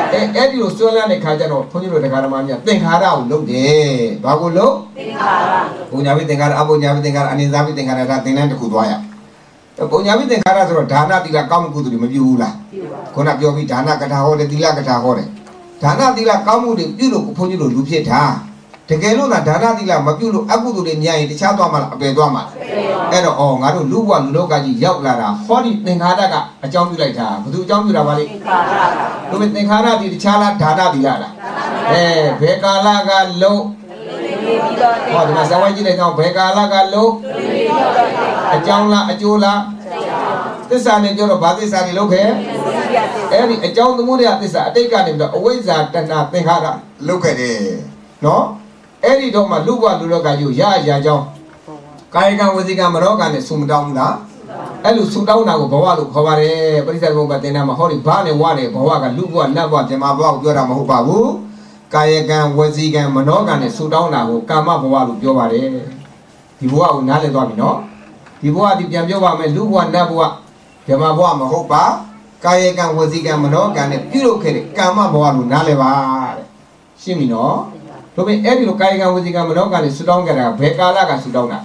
A: Edu Solan, the Kajano, Ponyo, the Caramania, think hard, look there, Bagulo, Unaviting, Abu Naviting, and is everything at that thing and the Kudwaya. The Punyaviting Karas or Dana Dila Kamu to the Mabula, Konabi Dana Katahore, Dilakata Hore, Dana Dila Kamu, the Bulo, Ponyo, Lupeta. Tegelo na Dana Dila Mabulo, Abu de Nya, the Chadoma, Bedoma. And oh, I don't look one look at you, Yaulara, forty Ninghadaga, a jump later, but do jump to the valley. Do it Ninghada, the Chala, Dana Diana. Eh, Begalaga low. What must I want you to know? Begalaga low. A Jamla, a Jula. This son in your body, Sani look here. Every a John the Moody at this, I take on him the always that Ninghada. Look at it. No? Eddie don't my Luba look at you, Ya Yajo. Kaigan was the Gamarogan and Sum down da. Elu Sudana, Bawalu, Hovare, but it's a robot in a Mahori Bane, Ware, Bawaga, Luba, Nava, Jamabu, Yora Mahubabu. Kaigan was the Gamanogan and Sudana, who come up Bawalu, Jovare. Tivua, Nale Domino. Tivua, the Jamjova, Luba, Nabua, Jamabua, Mahopa. Kaigan was the Gamanogan and Purokere, Kama Bawalu, Naleva. Shimino. To be any Kaigan with the Gamanogan and Sudanga, Bekala, Sudana.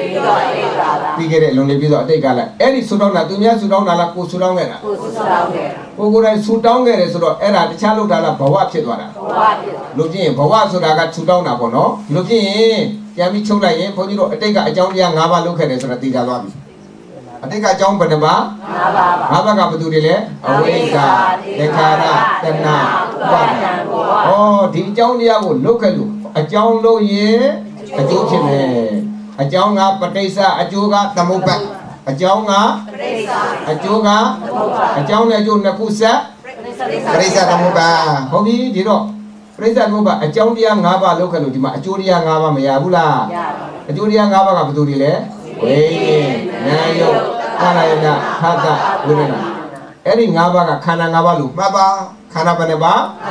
A: We get it, only video they got any Sudana, Dunia Sudana, La Pusudanga. Who would I Sudanga, Era, the Chalu Dala, Pawachidwana. Looking, Pawasodaga Sudana, no? Looking, Yami Chula, Ponyo, I think I don't young Hava look at it, I think I love it. I think I jump at the bar. Hava Gabudule, Aweka, Dekara, Tana. Oh, the Jonia would look at you. A John Low ye, a Jochim. A Jonga, Patesa, a Juga, Tamupa, a Jonga, a Juga, a Jonga Junakusa, Presa Tamuba, Hobby, Diro, Presa Muba, a Jonia Nava local, a Julia Nava Mayabula, a Julia Nava Gabudule, Way, Nayo, Kanayana, Hata, Urena. Any Nava, Kana Navalu, Baba, Kanabaneba.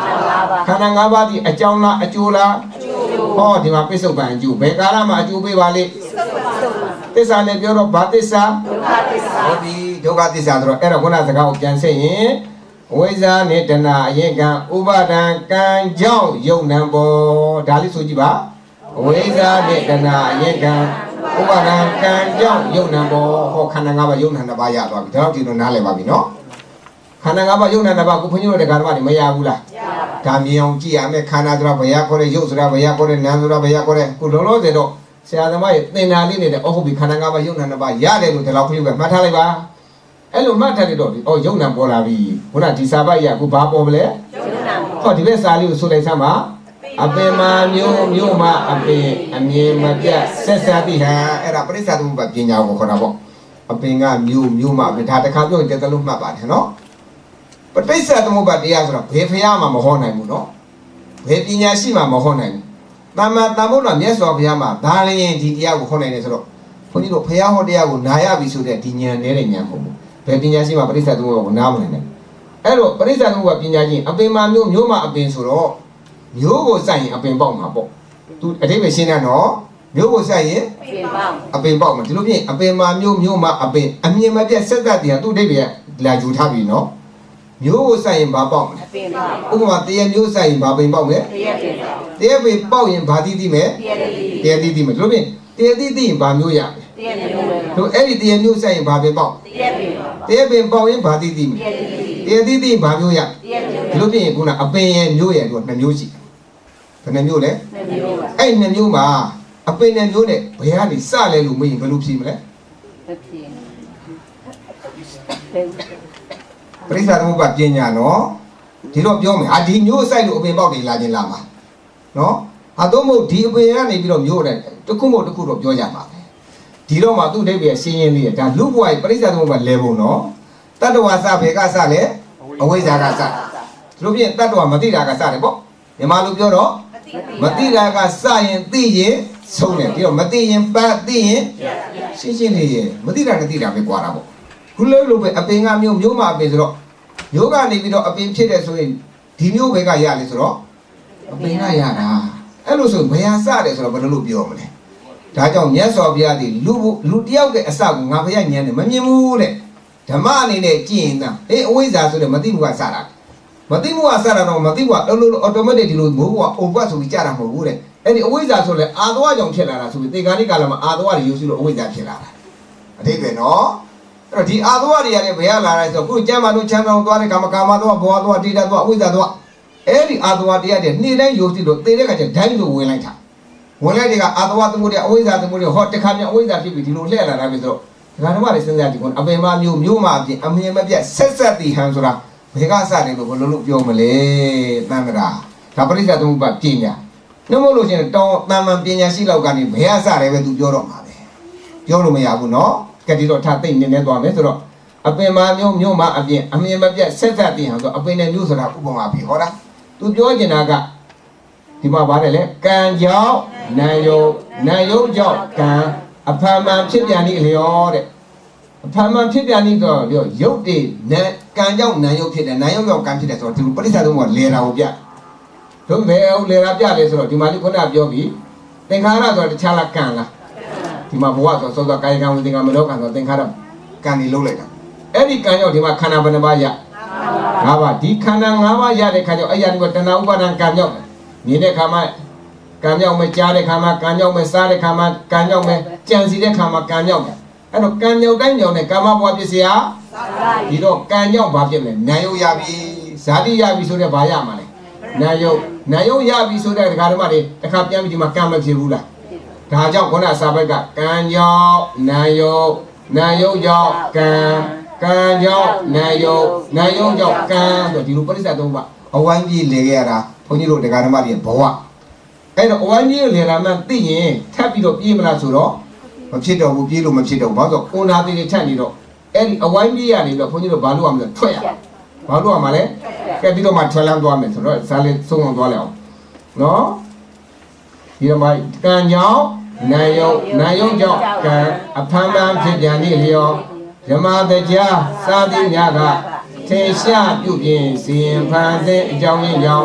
A: ခန္ဓာ၅ပါးဒီအကြောင်းလားအကျိုးလားဟောဒီမှာပိဿုပန်အကျိုးဘယ်ကာလမှာအကျိုးပေးပါလိသစ္စာနဲ့ပြောတော့ဘာသစ္စာဒုက္ခသစ္စာဟောဒီဒုက္ခသစ္စာဆိုတော့အဲ့တော့ခုနစကားကိုပြန်ဆက်ရင်ဝိဇ္ဇာနဲ့တဏှာအရင်ကဥပါဒံကံကြောင့်ယုံနံပေါ်ဒါလေးဆိုကြည့်ပါဝိဇ္ဇာနဲ့တဏှာအရင်ကဥပါဒံကံကြောင့်ယုံနံပေါ်ဟောခန္ဓာ၅ပါးယုံနံတစ်ပါးရသွားပြီဒါတော့ဒီလိုနားလည်ပါပြီနော်ခန္ဓာ၅ပါးယုံနံတစ်ပါးကိုဘုန်းကြီးတို့တရားဓမ္မတွေမရဘူးလားဒါမြင်အောင်ကြည့်ရမယ်ခန္ဓာဆိုတာဘယ်ရခေါ်တဲ့ယုတ်ဆိုတာဘယ်ရခေါ်တဲ့နာမ်ဆိုတာဘယ်ရခေါ်တဲ့ခုလုံးလုံးစေတော့ဆရာသမားရဲ့သင်္ဍာလေးနေတဲ့အော်ဟုတ်ပြီခန္ဓာ၅ပါးယုံနံတစ်ပါးရတယ်လို့ဒီလောက်ခရုပဲမှတ်ထားလိုက်ပါအဲ့လိုမှတ်ထားတယ်တော့ဒီအော်ယုံနံပေါ်လာပြီခုနဒီစာပိုက်ရအခုဘာပေါ်မလဲယုံနံဟောဒီဘက်စာလေးကိုဆိုလိုက်စမ်းပါအပင်မာမျိုးမျိုးမှအပင်အမြင်မပြတ်ဆက်ဆက်တိဟံအဲ့ဒါပရိစ္ဆာသမုပ္ပါပညာကိုခေါ်တာပေါ့အပင်ကမျိုးမျိုးမှအပင်ဒါတစ်ခါပြောရင်တသက်လုံးမှတ်ပါတယ်နော်ပဋိစ္စသမုပ္ပါတရားဆိုတော့ဘယ်ဖျားမှမဟောနိုင်ဘူးနော်ဘယ်ပညာရှိမှမဟောနိုင်ဘူးတမ္မာတမ္ဗုဒ္ဓမြတ်စွာဘုရားမှာဒါလည်းဒီတရားကိုဟောနိုင်တယ်ဆိုတော့ဘုန်းကြီးတို့ဖျားဟောတရားကိုနာရပြီဆိုတဲ့ဒီဉာဏ်နဲ့တဲ့ဉာဏ်မဟုတ်ဘူးဘယ်ပညာရှိမှပဋိစ္စသမုပ္ပါကိုနားမလည်နိုင်အဲ့တော့ပဋိစ္စသမုပ္ပါပညာချင်းအပင်မာမျိုးမျိုးမှအပင်ဆိုတော့မျိုးကိုစိုက်ရင်အပင်ပေါက်မှာပေါ့သူအတိပ္ပယ်ရှင်းတယ်နော်မျိုးကိုစိုက်ရင်အပင်ပေါက်မှာဒီလိုဖြင့်အပင်မာမျိုးမျိုးမှအပင်အမြင်မပြတ်ဆက်သက်တရားသူ့အတိပ္ပယ်ကလာယူထားပြီနော်မျိုးကိုစိုက်ရင်ဘာပေါက်မလဲဥပမာတရမျိုးစိုက်ရင်ဘာပင်ပေါက်မလဲတရပင်ပေါက်ရင်ဘာတိတိမဲ့တရတိတိမဲ့ဒီလိုဖြင့်တရတိတိရင်ဘာမျိုးရလဲတို့အဲ့ဒီတရမျိုးစိုက်ရင်ဘာပင်ပေါက်တရပင်ပေါက်ရင်ဘာတိတိမဲ့တရတိတိဘာမျိုးရဒီလိုဖြင့်ခုနအပင်ရဲ့မျိုးရဲ့တို့နှစ်မျိုးရှိဘယ်နှမျိုးလဲနှစ်မျိုးပါအဲ့နှစ်မျိုးမှာအပင်နဲ့မျိုးနဲ့ဘယ်ကနေစလဲလို့မင်းဘယ်လိုဖြေမလဲမဖြေပရိစ္ဆာသမုပ္ပါပညာနော်ဒီတော့ပြောမယ်ဟာဒီမျိုးစိုက်လို့အပင်ပေါက်နေလာခြင်းလာမှာနော်ဟာတော့မဟုတ်ဒီအပင်ကနေပြီးတော့မျိုးတယ်တခုမဟုတ်တခုတော့ပြောကြမှာပဲဒီတော့မှသူ့အိဗေရှင်းရင်းလေးဒါလူဘဝပရိစ္ဆာသမုပ္ပါလဲပုံနော်တတ္တဝါစဘယ်ကစလဲအဝိဇ္ဇာကစဒီလိုဖြင့်တတ္တဝါမသိတာကစတယ်ပေါ့မြန်မာလူပြောတော့မသိတာကစရင်သိရင်ဆုံးတယ်ပြီးတော့မသိရင်ပတ်သိရင်ရှင်းရှင်းလေးရင်မသိတာနဲ့သိတာပဲကွာတာပေါ့ခုလုံးလို့ပဲအပင်ကမျိုးမျိုးမှအပင်ဆိုတော့မျိုးကနေပြီးတော့အပင်ဖြစ်တယ်ဆိုရင်ဒီမျိုးပဲကရလေဆိုတော့အပင်ကရတာအဲ့လိုဆိုဘယ်ဟာစတယ်ဆိုတော့ဘယ်လိုလုပ်ပြောမလဲဒါကြောင့်မြတ်စွာဘုရားဒီလူလူတယောက်ရဲ့အစကိုငါဘုရားဉာဏ်နဲ့မမြင်ဘူးတဲ့ဓမ္မအနေနဲ့ကြည့်ရင်သာအေးအဝိဇ္ဇာဆိုတဲ့မသိမှုကစတာမသိမှုကစတာတော့မသိဘူးအလိုလို automatic ဒီလိုမိုးကအိုပတ်ဆိုပြီးကြတာမဟုတ်ဘူးတဲ့အဲ့ဒီအဝိဇ္ဇာဆိုလဲအာသဝကြောင့်ဖြစ်လာတာဆိုပြီးသေဂာနိကာလမှာအာသဝတွေယူစီလို့အဝိဇ္ဇာဖြစ်လာတာအတိတ်ပဲနော်အဲ့တော့ဒီအာသဝတွေရတယ်ဘယ်ရလာလဲဆိုတော့ခုကျမ်းမာတို့ချမ်းသာသွားတဲ့ကာမကာမသွားဘောသွားတိတသွားအဝိဇ္ဇာသွားအဲ့ဒီအာသဝတရားတွေနေ့တိုင်းယူစီလို့သေတဲ့ကကျဒိုင်းလို့ဝင်လိုက်တာဝင်လိုက်တဲ့ကအာသဝသမှုတွေအဝိဇ္ဇာသမှုတွေဟောတခါပြန်အဝိဇ္ဇာဖြစ်ပြီးဒီလိုလှည့်လာတာပဲဆိုတော့ဒကာဓမ္မတွေစဉ်းစားကြည့်ကုန်အပင်မမျိုးမျိုးမှအပြင်အမြင်မပြတ်ဆက်ဆက်တည်ဟန်ဆိုတာဘယ်ကစတယ်လို့ဘယ်လိုလုပ်ပြောမလဲတန်ត្រာဒါပရိစ္ဆာသမုပ္ပါပညာနှမို့လို့ရှိရင်တောင်းတန်မှန်ပညာရှိလောက်ကနေဘယ်ကစတယ်ပဲသူပြောတော့မှာပဲပြောလို့မရဘူးနော်ကတိတော့ထားသိနေနေသွားမယ်ဆိုတော့အပင်မမျိုးမျိုးမှအပြင်အမြင်မပြတ်ဆက်ဆက်တည်ဟန်ဆိုအပင်နဲ့မျိုးဆိုတာဥပမာပြီးဟောတာသူပြောချင်တာကဒီမှာပါတယ်လေကံကြောင့်နာယုနာယုကြောင့်ကံအဖန်မှန်ဖြစ်ပြန်နေလျောတဲ့အဖန်မှန်ဖြစ်ပြန်နေတော့ရုပ်တည်နဲ့ကံကြောင့်နာယုဖြစ်တယ်နာယုကြောင့်ကံဖြစ်တယ်ဆိုတော့ဒီလိုပရိစ္ဆာသုံးပါလဲတာကိုပြတို့ဘယ်အောင်လဲတာပြလဲဆိုတော့ဒီမှာလေးခုနပြောပြီးသင်္ခါရဆိုတော့တခြားလားကံလားဒီမှာဘဝဆိုစောစောကာယကံဝိသင်္ခါမနောကံဆိုသင်္ခါရကံနေလုံးလိုက်တာအဲ့ဒီကံကြောင့်ဒီမှာခန္ဓာဘယ်နှပါးရငါးပါးဒီခန္ဓာငါးပါးရတဲ့ခါကျတော့အဲ့ရဒီကတဏှာဥပါဒံကံကြောင့်မြင်တဲ့ခါမှာကံကြောင့်မကြားတဲ့ခါမှာကံကြောင့်မစားတဲ့ခါမှာကံကြောင့်မကြံစီတဲ့ခါမှာကံကြောင့်အဲ့တော့ကံကြောင့်တိုင်းကြောင့်နဲ့ကာမဘဝဖြစ်เสียဒီတော့ကံကြောင့်ဘာဖြစ်မလဲနာယုရပြီဇာတိရပြီဆိုတော့ဘာရမှာလဲနာယုနာယုရပြီဆိုတဲ့ဒကာဓမ္မတွေတစ်ခါပြန်ပြီးဒီမှာကံမဖြစ်ဘူးလားဒါကြောင့်ခေါင်းစာဘက်ကကံကြောင့်နာယုနာယုကြောင့်ကံကံကြောင့်နာယုနာယုကြောင့်ကံဆိုဒီလိုပရိစ္ဆေသုံးပါအဝိုင်းကြီးလေခဲ့ရတာဘုန်းကြီးတို့ဒကာဓမ္မတွေဘဝအဲ့တော့အဝိုင်းကြီးလေလာမှသိရင်ထပ်ပြီးတော့ပြေးမလားဆိုတော့မဖြစ်တော့ဘူးပြေးလို့မဖြစ်တော့ဘူးဘာလို့ဆိုကိုနာသေးတွေချက်နေတော့အဲ့ဒီအဝိုင်းပြေးရနေပြီးတော့ဘုန်းကြီးတို့ဘာလို့ရမလဲထွက်ရဘာလို့ရမှာလဲကဲပြီးတော့မှထွက်လမ်းသွားမယ်ဆိုတော့ဇာလေးဆုံးအောင်သွားလိုက်အောင်နော်ဒီတော့မှကံကြောင့်နာယုနာယုကြောင့်ကံအဖန်ဖန်ဖြစ်ပြန်နေလျောယမတရားစာတိများကထေရှာပြုပြင်စီရင်ဖန်တဲ့အကြောင်းရင်းကြောင့်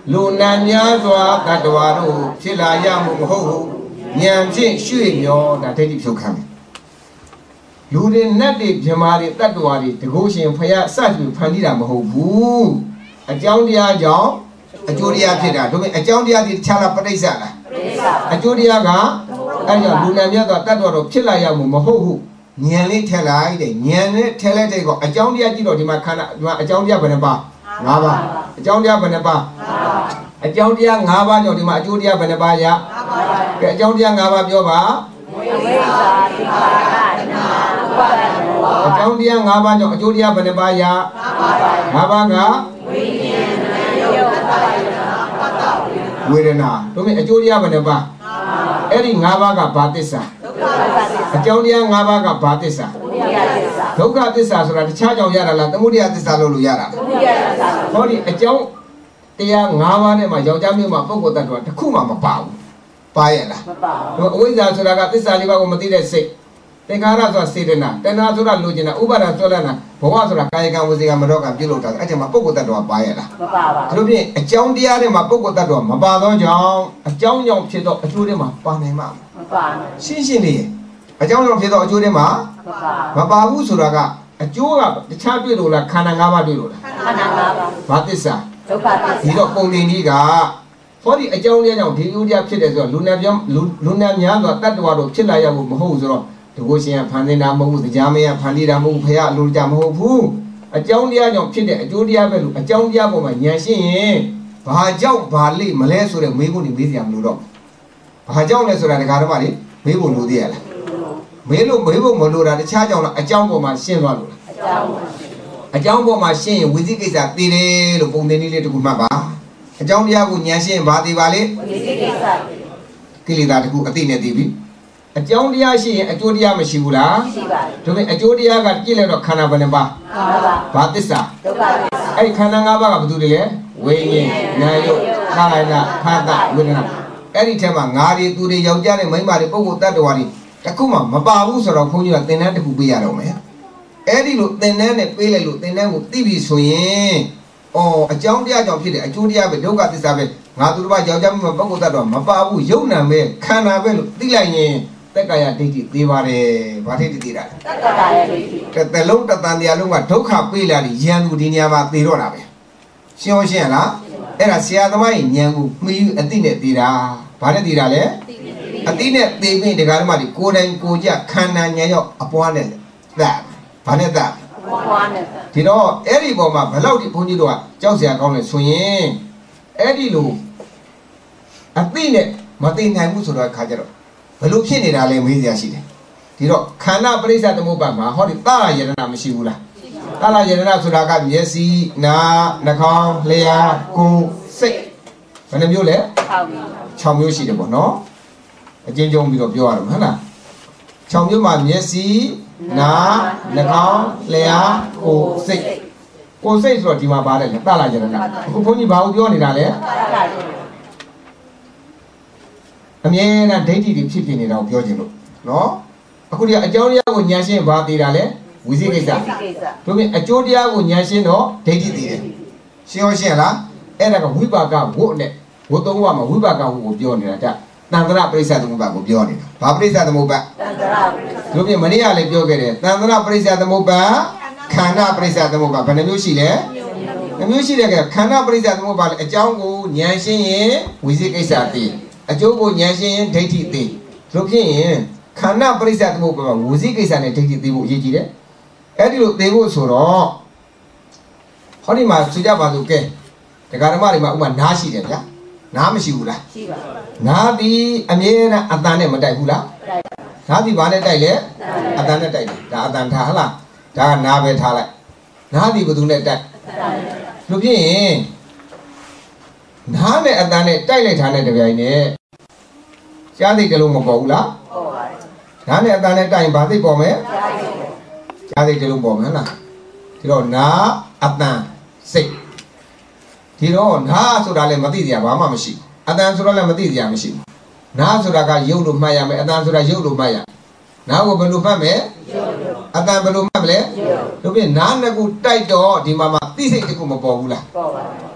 A: လူနာများစွာတတ္တဝါတို့ဖြစ်လာရမှုမဟုတ်ဘူးဉာဏ်ဖြင့်ရွှေ့မျောဒါဒိဋ္ဌိဖြုတ်ခံတယ်လူတွေနတ်တွေမြမာတွေတတ္တဝါတွေတကုရှင်ဖယားစသဖြင့်ဖန်တီးတာမဟုတ်ဘူးအကြောင်းတရားကြောင့်အကျိုးတရားဖြစ်တာဒါပေမဲ့အကြောင်းတရားဒီတခြားလားပဋိစ္စလားပဋိစ္စအကျိုးတရားကအဲ့ကြောင့်လူနာများစွာတတ္တဝါတို့ဖြစ်လာရမှုမဟုတ်ဘူးဉာဏ်လေးထည့်လိုက်တဲ့ဉာဏ်နဲ့ထည့်လိုက်တဲ့ကောအကြောင်းတရားကြည့်တော့ဒီမှာခန္ဓာဒီမှာအကြောင်းတရားဘယ်နှပါ၅ပါးအကြောင်းတရားဘယ်နှပါအကြောင်းတရား၅ပါးကြောင့်ဒီမှာအကျိုးတရားဘယ်နှပါရကဲအကြောင်းတရား၅ပါးပြောပါဝိဇ္ဇာတိခါရနာဥပါဒနောအကြောင်းတရား၅ပါးကြောင့်အကျိုးတရားဘယ်နှပါရ၅ပါးကဝိညာဉ်နာယုတ်တတယနာပတ္တဝေဒနာတို့မြင်အကျိုးတရားဘယ်နှပါအဲ့ဒီ၅ပါးကဘာသစ္စာအကြောင်းတရား၅ပါးကဘာသစ္စာဒုက္ခသစ္စာဆိုတာတခြားကြောင့်ရတာလားသမုဒယသစ္စာလို့လို့ရတာဟောဒီအကြောင်းတရား၅ပါးနဲ့မှယောက်ျားမျိုးမှာပုဂ္ဂိုလ်တ attva တစ်ခုမှမပါဘူးပါရဲ့လားမပါဘူးအဝိဇ္ဇာဆိုတာကသစ္စာလေးပါးကိုမသိတဲ့စိတ်သင်္ခါရဆိုတာစေတနာတဏှာဆိုတာလိုချင်တာဥပါဒဆိုလနာဘဝဆိုတာကာယကံဝစီကံမနောကံပြုလုပ်တာအဲ့ဒီမှာပုဂ္ဂိုလ်တ attva ပါရဲ့လားမပါပါဘူးဒါလို့ဖြင့်အကြောင်းတရားတွေမှာပုဂ္ဂိုလ်တ attva မပါသောကြောင့်အကြောင်းကြောင့်ဖြစ်သောအကျိုးတွေမှာပါနိုင်မှာမပါဘူးရှင်းရှင်းလေးအကြောင်းကြောင့်ဖြစ်သောအကျိုးတွေမှာမပါဘူးဆိုတာကအကျိုးကတခြားတွေ့လို့လားခန္ဓာ၅ပါးတွေ့လို့လားခန္ဓာ၅ပါးဘာသစ္စာဒုက္ခသစ္စာဒီတော့ပုံနေကြီးကဟောဒီအကြောင်းတရားကြောင့်ဒီဥဒ္ဒဖြစ်တယ်ဆိုတော့လူနာပြောလူနာများစွာတတ္တဝါတို့ဖြစ်လာရဖို့မဟုတ်ဘူးဆိုတော့ဒီကိုရှင်ကဖန်ဆင်းတာမဟုတ်ဘူးတရားမယဖန်တီးတာမဟုတ်ဘူးဖရာလူကြမဟုတ်ဘူးအကြောင်းတရားကြောင့်ဖြစ်တဲ့အကျိုးတရားပဲလို့အကြောင်းတရားပေါ်မှာဉာဏ်ရှိရင်ဘာကြောင့်ဘာလိမလဲဆိုတဲ့မေးခွန်းတွေမေးစရာမလိုတော့ဘာကြောင့်လဲဆိုတာဒကာတော်မလေးမေးဖို့လိုသေးရလားမေးလို့မေးဖို့မလိုတာတခြားကြောင့်လားအကြောင်းပေါ်မှာရှင်းသွားလို့လားအကြောင်းအကြောင်းပေါ်မှာရှင်းရင်ဝိသိကိစ္စတည်တယ်လို့ပုံသင်နည်းလေးတစ်ခုမှတ်ပါအကြောင်းတရားကိုဉာဏ်ရှင်းရင်ဘာတည်ပါလဲဝိသိကိစ္စကိလေသာတစ်ခုအသိနဲ့တည်ပြီအကြောင်းတရားရှိရင်အကျိုးတရားမရှိဘူးလားရှိပါတယ်ဒါပေမဲ့အကျိုးတရားကပြည့်လဲတော့ခန္ဓာဘယ်နှပါ၅ပါးဘာသစ္စာဒုက္ခသစ္စာအဲ့ဒီခန္ဓာ၅ပါးကဘာတူတယ်လဲဝိညာဉ်နာယုတ်ကာယနာဖတ်တာဝေဒနာအဲ့ဒီထဲမှာငါတွေသူတွေယောက်ျားတွေမိန်းမတွေပုဂ္ဂိုလ်တ attva တွေတခုမှမပါဘူးဆိုတော့ခွန်ကြီးကသင်တန်းတစ်ခုပေးရတော့မယ်အဲ့ဒီလိုသင်တန်းနဲ့ပေးလိုက်လို့သင်တန်းကိုသိပြီဆိုရင်အော်အကြောင်းတရားကြောင့်ဖြစ်တဲ့အကျိုးတရားပဲဒုက္ခသစ္စာပဲငါသူတို့ဘာယောက်ျားမိန်းမပုဂ္ဂိုလ်တ attva မပါဘူးယုံနာပဲခန္ဓာပဲလို့သိလိုက်ရင်တက္ကရာဒိဋ္ဌိသေးပါတယ်ဘာဒိဋ္ဌိသေးတာလဲတက္ကရာဒိဋ္ဌိတစ်လုံးတစ်တန်တရားလုံးကဒုက္ခပေးလာပြီးယံသူဒီနေရာမှာသေတော့တာပဲရှင်းရှင်းလားအဲ့ဒါဆရာသမားကြီးဉာဏ်ကိုမှီယူအသိနဲ့သေတာဘာနဲ့သေတာလဲအသိနဲ့သေပြီးဒကာဓမ္မတွေကိုယ်တိုင်ကိုယ်ကြခန္ဓာဉာဏ်ရောက်အပွားနဲ့သက်ဘာနဲ့သက်အပွားနဲ့ဒီတော့အဲ့ဒီပေါ်မှာဘယ်လောက်ဒီဘုန်းကြီးတို့ကကြောက်စရာကောင်းလဲဆိုရင်အဲ့ဒီလိုအသိနဲ့မသိနိုင်ဘူးဆိုတော့ခါကြတော့ဘယ်လိုဖြစ်နေတာလဲမေးစရာရှိတယ်ဒီတော့ခန္ဓာပရိစ္ဆေသမုပ္ပါဒ်မှာဟောဒီတာယရဏမရှိဘူးလားတာယရဏဆိုတာကမျက်စိနားနှာခေါင်းလျှာကိုယ်စိတ်ဘယ်နှမျိုးလဲ၆မျိုးရှိတယ်ပေါ့နော်အကျဉ်းချုပ်ပြီးတော့ပြောရအောင်ဟုတ်လား၆မျိုးမှာမျက်စိနားနှာခေါင်းလျှာကိုယ်စိတ်ကိုယ်စိတ်ဆိုတော့ဒီမှာပါတယ်လေတာယရဏအခုဘုန်းကြီးဘာကိုပြောနေတာလဲအမြဲတမ်းဒိဋ္ဌိတွေဖြစ်ဖြစ်နေတာကိုပြောချင်လို့နော်အခုဒီအကြောင်းတရားကိုဉာဏ်ရှင်းဘာသိတာလဲဝိသိကိစ္စတို့ပြင်အကျိုးတရားကိုဉာဏ်ရှင်းတော့ဒိဋ္ဌိသိတယ်ရှင်းရောရှင်းလားအဲ့ဒါကဝိပါကဝုတ်နဲ့ဝုတ်သုံးပါးမှာဝိပါကဝုတ်ကိုပြောနေတာတတန္တရပရိစ္ဆေသမုပ္ပါဒ်ကိုပြောနေတာဘာပရိစ္ဆေသမုပ္ပါဒ်တန္တရတို့ပြင်မနေ့ကလည်းပြောခဲ့တယ်တန္တရပရိစ္ဆေသမုပ္ပါဒ်ခန္ဓာပရိစ္ဆေသမုပ္ပါဒ်ဘယ်နှမျိုးရှိလဲနှမျိုးရှိတယ်ကခန္ဓာပရိစ္ဆေသမုပ္ပါဒ်အကြောင်းကိုဉာဏ်ရှင်းရင်ဝိသိကိစ္စသိအကျိုးကိုဉာဏ်ရှင်းရင်ဒိဋ္ဌိသိတို့ဖြစ်ရင်ခန္ဓာပရိစ္ဆေသမုပ္ပါဒ်ဝိသိကိစ္စနဲ့ဒိဋ္ဌိသိဖို့အရေးကြီးတယ်အဲ့ဒီလိုသိဖို့ဆိုတော့ဟောဒီမှာဆိုကြပါစို့ကဲဒကာဓမ္မတွေမှာဥပမာနားရှိတယ်ဗျာနားမရှိဘူးလားရှိပါဘူးနားဒီအမြဲတမ်းအတန်နဲ့မတိုက်ဘူးလားတိုက်ပါနားဒီဘာနဲ့တိုက်လဲအတန်နဲ့တိုက်တယ်ဒါအတန်ထားဟလားဒါကနားပဲထားလိုက်နားဒီဘယ်သူနဲ့တိုက်လို့ဖြစ်ရင်နားနဲ့အတန်နဲ့တိုက်လိုက်တာနဲ့တပြိုင်နက်ကြားသိတယ်လို့မပေါ်ဘူးလားပေါ်ပါတယ်နားနဲ့အတန်နဲ့တိုက်ရင်ဘာသိပေါ်မလဲကြားသိတယ်လို့ပေါ်မယ်ဟလားဒီတော့နားအတန်စိတ်ဒီတော့နားဆိုတာလည်းမသိစရာဘာမှမရှိဘူးအတန်ဆိုတာလည်းမသိစရာမရှိဘူးနားဆိုတာကရုပ်လို့မှတ်ရမယ်အတန်ဆိုတာရုပ်လို့မှတ်ရနားကိုဘယ်လိုမှတ်မလဲအတန်ဘယ်လိုမှတ်မလဲတို့ပြင်နားနှစ်ခုတိုက်တော့ဒီမှာမှာသိစိတ်တစ်ခုမပေါ်ဘူးလားပေါ်ပါဘူး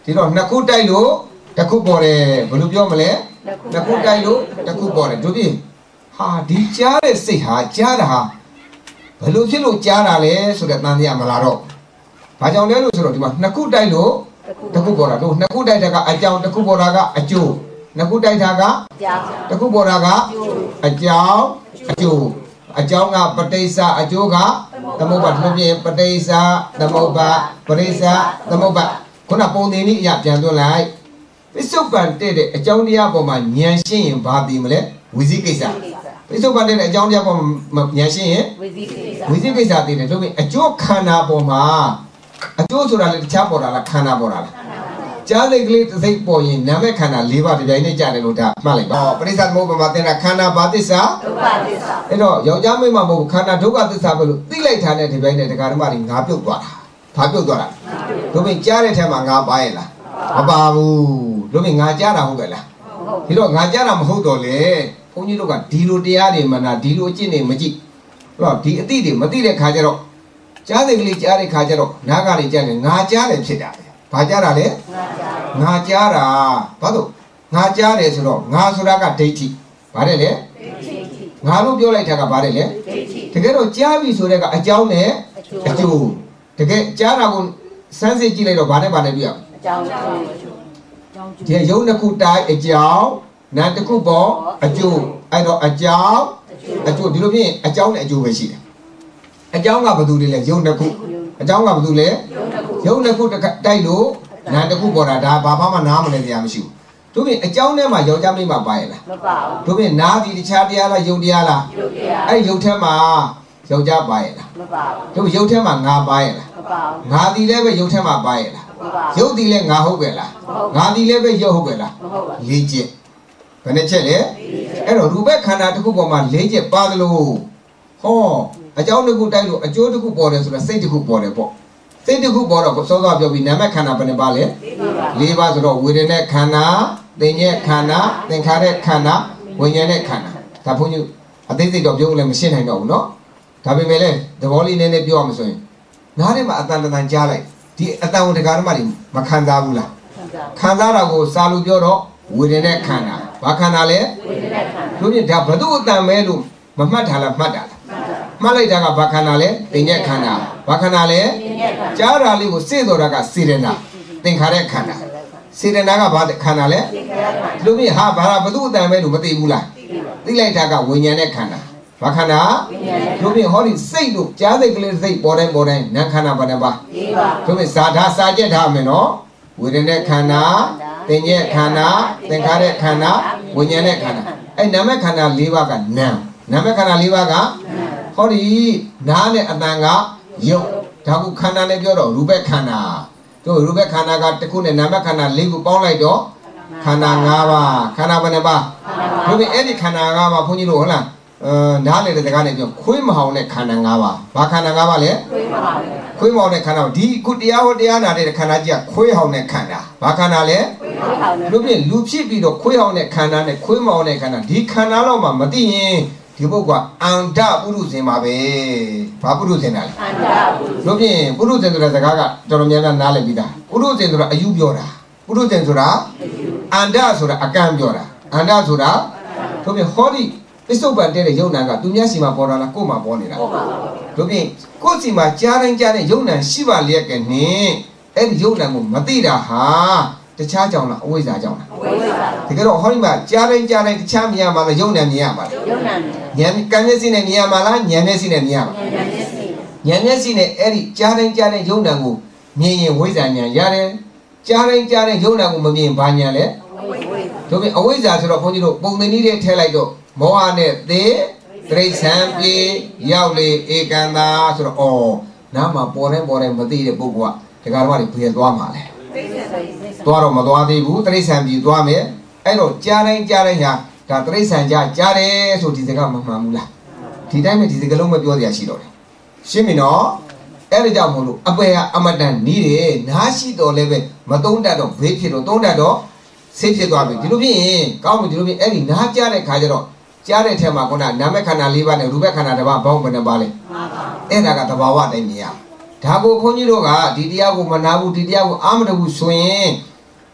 A: ဒီတော့နှစ်ခုတိုက်လို့တစ်ခုပေါ်တယ်ဘယ်လိုပြောမလဲနှစ်ခုတိုက်လို့တစ်ခုပေါ်တယ်တို့ပြင်ဟာဒီကြားတဲ့စိတ်ဟာကြားတာဟာဘယ်လိုဖြစ်လို့ကြားတာလဲဆိုတဲ့တန်တရားမလာတော့ဘာကြောင့်လဲလို့ဆိုတော့ဒီမှာနှစ်ခုတိုက်လို့တစ်ခုပေါ်တာတို့နှစ်ခုတိုက်တာကအကြောင်းတစ်ခုပေါ်တာကအကျိုးနှစ်ခုတိုက်တာကအကြောင်းတစ်ခုပေါ်တာကအကြောင်းအကျိုးအကြောင်းကပဋိစ္စအကျိုးကသမုပ္ပါဒ်လို့ပြင်ပဋိစ္စသမုပ္ပါပဋိစ္စသမုပ္ပါခုနပုံသင်နည်းအရာပြန်သွင်းလိုက်ပစ္စုပန်တဲ့တဲ့အကြောင်းတရားပေါ်မှာဉာဏ်ရှင်းရင်ဘာသိမလဲဝိသိကိစ္စပစ္စုပန်တဲ့အကြောင်းတရားပေါ်မှာဉာဏ်ရှင်းရင်ဝိသိကိစ္စဝိသိကိစ္စသိတယ်တို့ပြင်အကျိုးခန္ဓာပေါ်မှာအကျိုးဆိုတာလည်းတခြားပေါ်တာလားခန္ဓာပေါ်တာလားကြားစိတ်ကလေးတစ်စိတ်ပေါ်ရင်နာမည်ခန္ဓာ၄ပါးဒီတိုင်းနဲ့ကြားတယ်လို့ဒါမှတ်လိုက်ပါပရိစ္ဆသမုပ္ပါမှာသင်တာခန္ဓာဘာသစ္စာဒုက္ခသစ္စာအဲ့တော့ယောက်ျားမိန်းမမဟုတ်ခန္ဓာဒုက္ခသစ္စာပဲလို့သိလိုက်တာနဲ့ဒီတိုင်းနဲ့ဒကာဓမ္မတွေငါပြုတ်သွားတာဘာပြုတ်သွားတာတို့ပြင်ကြားတဲ့ထဲမှာငါပါရဲ့လားမပါဘူးတို့ပြင်ငါကြားတာဟုတ်ကဲ့လားဒီတော့ငါကြားတာမဟုတ်တော့လေဘုန်းကြီးတို့ကဒီလိုတရားတွေမနာဒီလိုအကျင့်တွေမကြည့်ဟောဒီအတိတွေမသိတဲ့ခါကျတော့ကြားစိတ်ကလေးကြားတဲ့ခါကျတော့နားကလေးကြားတယ်ငါကြားတယ်ဖြစ်တာဘာကြားတာလဲငါကြားတာဘာလို့ငါကြားတယ်ဆိုတော့ငါဆိုတာကဒိဋ္ဌိဘာလဲလဲငါလို့ပြောလိုက်တာကဘာလဲလဲတကယ်တော့ကြားပြီဆိုတဲ့ကအကြောင်းနဲ့အကျိုးတကယ်ကြားတာကိုစမ်းစစ်ကြည့်လိုက်တော့ဘာနဲ့ဘာနဲ့ပြရမလဲအကြောင်းအကျိုးဒီရုပ်နှစ်ခုတိုင်းအကြောင်းနာမ်တစ်ခုပေါ်အကျိုးအဲ့တော့အကြောင်းအကျိုးဒီလိုဖြစ်ရင်အကြောင်းနဲ့အကျိုးပဲရှိတယ်အကြောင်းကဘာတူလဲရုပ်နှစ်ခုအကြောင်းကဘာတူလဲရုပ်နှစ်ခုတိုက်လို့နာမ်တစ်ခုပေါ်တာဒါဘာမှမနားမလဲတရားမရှိဘူးတို့ပြင်အကြောင်းထဲမှာယောက်ျားမိန်းမပါရဲ့လားမပါဘူးတို့ပြင်နားဒီတခြားတရားလားယုတ်တရားလားယုတ်တရားအဲ့ရုပ်ထဲမှာယောက်ျားပါရဲ့လားမပါဘူးတို့ရုပ်ထဲမှာငါပါရဲ့လားမပါဘူးငါဒီလည်းပဲရုပ်ထဲမှာပါရဲ့လားမပါဘူးရုပ်ဒီလည်းငါဟုတ်ပဲလားငါဒီလည်းပဲရုပ်ဟုတ်ပဲလားမဟုတ်ပါဘူးလေးချက်ဘယ်နှချက်လဲအဲ့တော့ရူပခန္ဓာတစ်ခုပေါ်မှာလေးချက်ပါသလိုဟောအကြောင်းတစ်ခုတိုက်လို့အကျိုးတစ်ခုပေါ်တယ်ဆိုတော့စိတ်တစ်ခုပေါ်တယ်ပေါ့စိတ်တစ်ခုပေါ်တော့စောစောပြောပြီးနာမခန္ဓာဘယ်နှပါလဲ၄ပါးဆိုတော့ဝေဒနာခန္ဓာသင်္ညေခန္ဓာသင်္ခါရခန္ဓာဝိညာဉ်နဲ့ခန္ဓာဒါဘုန်းကြီးအသေးစိတ်တော့ပြောလို့လည်းမရှင်းနိုင်တော့ဘူးเนาะဒါပေမဲ့လည်းသဘောလေးနည်းနည်းပြောရမှာဆိုရင်နားထဲမှာအတန်တန်ကြားလိုက်ဒီအတန်ဝန်တကားဓမ္မတွေမခံစားဘူးလားခံစားတာကိုစာလို့ပြောတော့ဝေဒနာခန္ဓာဘာခန္ဓာလဲဝေဒနာခန္ဓာတို့ပြင်ဒါဘယ်သူအတန်မဲလို့မမှတ်ထားလားမှတ်တာလားမှတ်လိုက်တာကဘာခန္ဓာလဲသင်္ညေခန္ဓာဘာခန္ဓာလဲကြားတာလေးကိုစေတော်တာကစေရနာသင်္ခါရခန္ဓာစေရနာကဘာခန္ဓာလဲလူမြဟာဘာဘသူအတန်ပဲလို့မသိဘူးလားသိလိုက်တာကဝိညာဉ်နဲ့ခန္ဓာဘာခန္ဓာလူမြဟောဒီစိတ်လို့ကြားစိတ်ကလေးစိတ်ပေါ်တိုင်းပေါ်တိုင်းနာခန္ဓာဘာနဲ့ပါလူမြဇာဓာစာကျက်ထားမယ်နော်ဝေဒနာခန္ဓာသင်္ညေခန္ဓာသင်္ခါရခန္ဓာဝိညာဉ်နဲ့ခန္ဓာအဲ့နာမခန္ဓာ၄ပါးကနာနာမခန္ဓာ၄ပါးကဟောဒီနားနဲ့အတန်ကယုတ်ဒါကုခန္ဓာနဲ့ပြောတော့ရူပခန္ဓာတို့ရူပခန္ဓာကတစ်ခုနဲ့နာမခန္ဓာ၄ခုပေါင်းလိုက်တော့ခန္ဓာ၅ပါးခန္ဓာဘယ်နှပါတို့ဒီအဲ့ဒီခန္ဓာ၅ပါးဘုန်းကြီးတို့ဟုတ်လားအဲနားလေတဲ့စကားနဲ့ပြောခွေးမဟောင်တဲ့ခန္ဓာ၅ပါးဘာခန္ဓာ၅ပါးလဲခွေးမဟောင်တဲ့ခန္ဓာဒီခုတရားဟောတရားနာတဲ့ခန္ဓာကြီးကခွေးဟောင်တဲ့ခန္ဓာဘာခန္ဓာလဲတို့ပြင်လူဖြစ်ပြီးတော့ခွေးဟောင်တဲ့ခန္ဓာနဲ့ခွေးမဟောင်တဲ့ခန္ဓာဒီခန္ဓာတော့မှမသိရင်ဒီပုဂ္ဂိုလ်ကအန္တပုရုဇဉ်ပါပဲဘာပုရုဇဉ်လဲအန္တပုရုဇဉ်တို့ဖြင့်ပုရုဇဉ်ဆိုတဲ့စကားကတော်တော်များများနားလည်ပြီးသားပုရုဇဉ်ဆိုတာအယူပြောတာပုရုဇဉ်ဆိုတာအန္တဆိုတာအကန့်ပြောတာအန္တဆိုတာတို့ဖြင့်ဟောဒီပစ္စုပန်တဲ့ယုံနာကသူများစီမှာပေါ်တာလားကိုယ်မှာပေါ်နေတာတို့ဖြင့်ကိုယ်စီမှာကြားတိုင်းကြားတဲ့ယုံနာရှိပါလျက်ကနဲ့အဲ့ဒီယုံနာကိုမသိတာဟာတခြားကြောင့်လားအဝိဇ္ဇာကြောင့်လားအဝိဇ္ဇာတကယ်တော့ဟောဒီမှာကြားတိုင်းကြားတိုင်းတခြားမြင်ရမှာလားယုံနာမြင်ရမှာလားယုံနာမြင်ဉာဏ်ကံမျက်စိနဲ့မြင်ရမှာလားဉာဏ်မျက်စိနဲ့မြင်ရမှာဉာဏ်မျက်စိဉာဏ်မျက်စိနဲ့အဲ့ဒီကြားတိုင်းကြားတိုင်းယုံနာကိုမြင်ရင်ဝိဇ္ဇာဉာဏ်ရတယ်ကြားတိုင်းကြားတိုင်းယုံနာကိုမမြင်ဘာဉာဏ်လဲတို့ပြင်အဝိဇ္ဇာဆိုတော့ဘုန်းကြီးတို့ပုံသဏ္ဍာန်တွေထည့်လိုက်တော့မောဟနဲ့သေတိရစ္ဆာန်ပြေရောက်လေဧကန္တာဆိုတော့အော်နားမှာပေါ်တိုင်းပေါ်တိုင်းမသိတဲ့ပုဂ္ဂိုလ်ကဒကာတော်ကဘယ်သွားမှာလဲသွားတော့မသွားသေးဘူးတိရစ္ဆာန်ပြေသွားမယ်အဲ့တော့ကြားတိုင်းကြားတိုင်းဟာဒါတိရစ္ဆာန်ကြားကြားတယ်ဆိုဒီစကားမမှန်ဘူးလားဒီတိုင်းပဲဒီစကားလုံးမပြောစရာရှိတော့တယ်ရှင်းပြီနော်အဲ့ဒါကြောင့်မို့လို့အပေကအမတန်နီးတယ်နားရှိတော်လည်းပဲမသုံးတတ်တော့ဘေးဖြစ်တော့သုံးတတ်တော့ဆေးဖြစ်သွားပြီဒီလိုဖြစ်ရင်ကောင်းပြီဒီလိုဖြစ်အဲ့ဒီနားကြားတဲ့ခါကျတော့ကြားတဲ့ထဲမှာခုနနာမခန္ဓာ၄ပါးနဲ့ရူပခန္ဓာတစ်ပါးဘောင်းဘယ်နှပါလဲအဲ့ဒါကသဘာဝတိုင်းမြင်ရဒါကိုဘုန်းကြီးတို့ကဒီတရားကိုမနာဘူးဒီတရားကိုအာမတဘူးဆိုရင်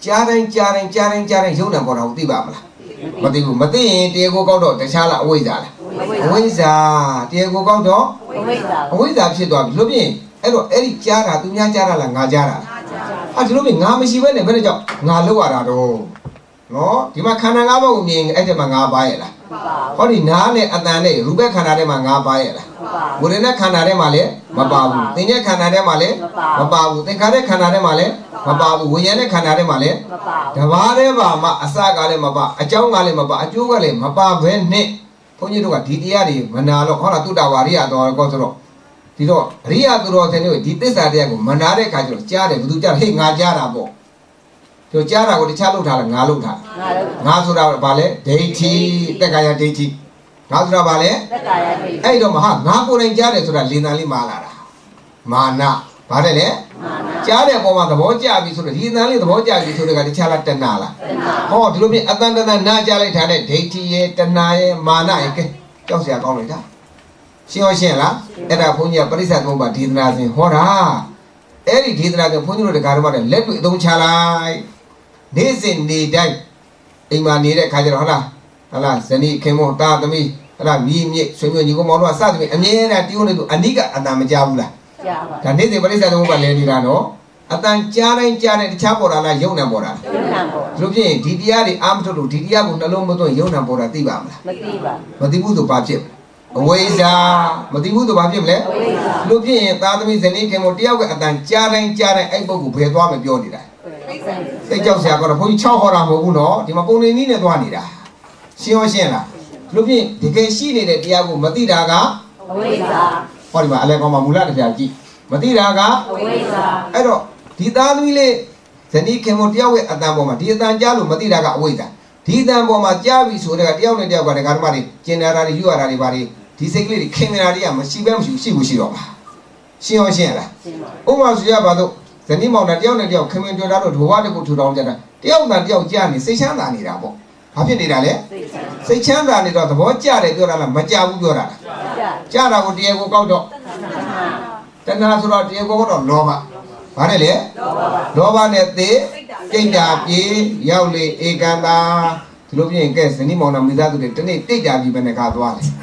A: ကြားတိုင်းကြားတိုင်းကြားတိုင်းကြားတိုင်းယုံနာပေါ်တာကိုသိပါမလားမသိဘူးမသိရင်တရားကိုကောက်တော့တခြားလားအဝိဇ္ဇာလားအဝိဇ္ဇာတရားကိုကောက်တော့အဝိဇ္ဇာအဝိဇ္ဇာဖြစ်သွားပြီလို့ပြင်အဲ့တော့အဲ့ဒီကြားတာသူများကြားတာလားငါကြားတာအဲ့ဒီလိုပြင်ငါမရှိဘဲနဲ့ဘယ်နဲ့ကြောင့်ငါလောက်ရတာတော့နော်ဒီမှာခန္ဓာ၅ပါးကိုမြင်အဲ့ဒီမှာငါပါရဲ့လားဟောဒီနားနဲ့အတန်နဲ့ရူပခန္ဓာထဲမှာငါပါရဲ့လားဝေဒနာခန္ဓာထဲမှာလည်းမပါဘူးသင်္ညေခန္ဓာထဲမှာလည်းမပါဘူးသင်္ခါရခန္ဓာထဲမှာလည်းမပါဘူးဝိညာဉ်နဲ့ခန္ဓာထဲမှာလည်းမပါဘူးတဘာထဲမှာမှအစကလည်းမပါအကြောင်းကလည်းမပါအကျိုးကလည်းမပါဘဲနဲ့ဘုန်းကြီးတို့ကဒီတရားတွေမနာတော့ဟောတာတုတ္တဝါရိယတော်ကောဆိုတော့ဒီတော့အရိယသူတော်တဲ့တို့ဒီသစ္စာတရားကိုမနာတဲ့ခါကျတော့ကြားတယ်ဘယ်သူကြားဟေ့ငါကြားတာပေါ့တို့ကြားတာကိုတခြားလုပ်ထားလားငါလုပ်ထားငါဆိုတာကဘာလဲဒိဋ္ဌိတက္ကာယဒိဋ္ဌိငါဆိုတာဘာလဲတက္ကာယဒိဋ္ဌိအဲ့တော့မဟာငါကိုယ်တိုင်ကြားတယ်ဆိုတာလေတံလေးမာလာတာမာနဘာလဲလဲကြားတဲ့အပေါ်မှာသဘောကျပြီဆိုတော့ဒီအတန်လေးသဘောကျပြီဆိုတော့ကတခြားလားတဏှာလားဟောဒီလိုမျိုးအတန်တန်နာကြားလိုက်တာနဲ့ဒိဋ္ဌိရဲ့တဏှာရဲ့မာနရဲ့ကဲကြောက်စရာကောင်းလိုက်တာရှင်းရောရှင်းလားအဲ့ဒါဘုန်းကြီးကပရိစ္ဆေသမုပ္ပါဒေသနာစဉ်ဟောတာအဲ့ဒီဒေသနာကဘုန်းကြီးတို့တရားတော်မှာလက်တွေ့အသုံးချလိုက်နေ့စဉ်နေ့တိုင်းအိမ်မှာနေတဲ့ခါကျတော့ဟုတ်လားဟုတ်လားဇနီးခင်မတာသမီးဟုတ်လားမိမြစ်ဆွေမျိုးညီကောင်မောင်တို့ကစသဖြင့်အမြဲတမ်းတီးုံနေသူအနိကအတန်မကြားဘူးလားကြားပါဒါနေ့စဉ်ပရိစ္ဆေသမုပ္ပါလဲနေတာနော်အတန်ကြားတိုင်းကြားတိုင်းတခြားပေါ်တာလားယုံနံပေါ်တာယုံနံပေါ်ဒါလို့ဖြစ်ရင်ဒီတရားတွေအာမထုတ်လို့ဒီတရားကိုနှလုံးမသွင်းယုံနံပေါ်တာသိပါမလားမသိပါမသိဘူးဆိုဘာဖြစ်အဝိဇ္ဇာမသိဘူးဆိုဘာဖြစ်မလဲအဝိဇ္ဇာလို့ဖြစ်ရင်သာသမီဇနီးခင်မို့တယောက်ကအတန်ကြားတိုင်းကြားတိုင်းအဲ့ပုဂ္ဂိုလ်ဘယ်သွားမပြောနေတာစိတ်ကြောက်စရာကတော့ဘုန်းကြီး၆ဟောတာမဟုတ်ဘူးနော်ဒီမှာပုံနေနည်းနဲ့သွားနေတာရှင်းရောရှင်းလားလို့ဖြစ်တကယ်ရှိနေတဲ့တရားကိုမသိတာကအဝိဇ္ဇာဟောဒီမှာအလဲကောင်မှာမူလတရားကြည့်မသိတာကအဝိဇ္ဇာအဲ့တော့ဒီသားသမီးလေးဇနီးခင်မို့တယောက်ရဲ့အတန်ပေါ်မှာဒီအတန်ကြားလို့မသိတာကအဝိဇ္ဇာဒီအတန်ပေါ်မှာကြားပြီဆိုတဲ့ကတယောက်နဲ့တယောက်ကဒကာဓမ္မတွေကျင်နာတာတွေယူရတာတွေပါတွေဒီစိတ်ကလေးတွေခင်နေတာတွေကမရှိဘဲမရှိရှိဘူးရှိတော့ပါရှင်းရောရှင်းလားဥပမာဆိုရပါတော့ဇနီးမောင်နှံတယောက်နဲ့တယောက်ခင်မင်တွေ့တာတော့ဒဘဝတစ်ခုထူထောင်ကြတာတယောက်နဲ့တယောက်ကြားနေစိတ်ချမ်းသာနေတာပေါ့ဘာဖြစ်နေတာလဲစိတ်ချမ်းသာနေတော့သဘောကျတယ်ပြောတာလားမကြဘူးပြောတာလားကြတာကိုတရားကိုကောက်တော့တဏှာဆိုတော့တရားကိုကောက်တော့လောဘဘာနဲ့လဲလောဘနဲ့သေပြိတ္တာပြေရောက်လေဧကန်တာဒီလိုပြင်ကဲဇနီးမောင်နှံမိသားစုတွေတနေ့တိတ်တာပြီးပဲနဲ့ကားသွားတယ်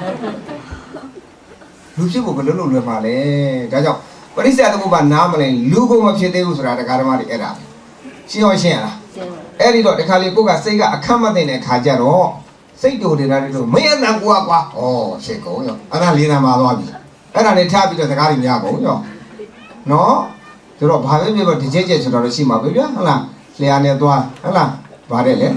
A: လူဖြစ်ဖို့ဘယ်လိုလုပ်လွယ်ပါလဲဒါကြောင့်ပရိစ္ဆေသမုပ္ပါနားမလဲလူကိုမဖြစ်သေးဘူးဆိုတာတရားဓမ္မတွေအဲ့ဒါရှင်းရောရှင်းရလားအဲ့ဒီတော့တခါလေကိုကစိတ်ကအခက်မသိတဲ့ခါကျတော့စိတ်တို့နေတာတွေတော့မင်းအတန်ကွာကွာဩရှစ်ကုန်ရောအဲ့ဒါလေးနာမှာသွားပြီအဲ့ဒါနဲ့ထားပြီးတော့စကားတွေများကုန်ရောနော်ဆိုတော့ဘာပဲပြောတော့ဒီချက်ချက်ဆိုတော့ရှိမှာပဲဗျာဟုတ်လားလျှာနဲ့သွားဟုတ်လားဗါတဲ့လေ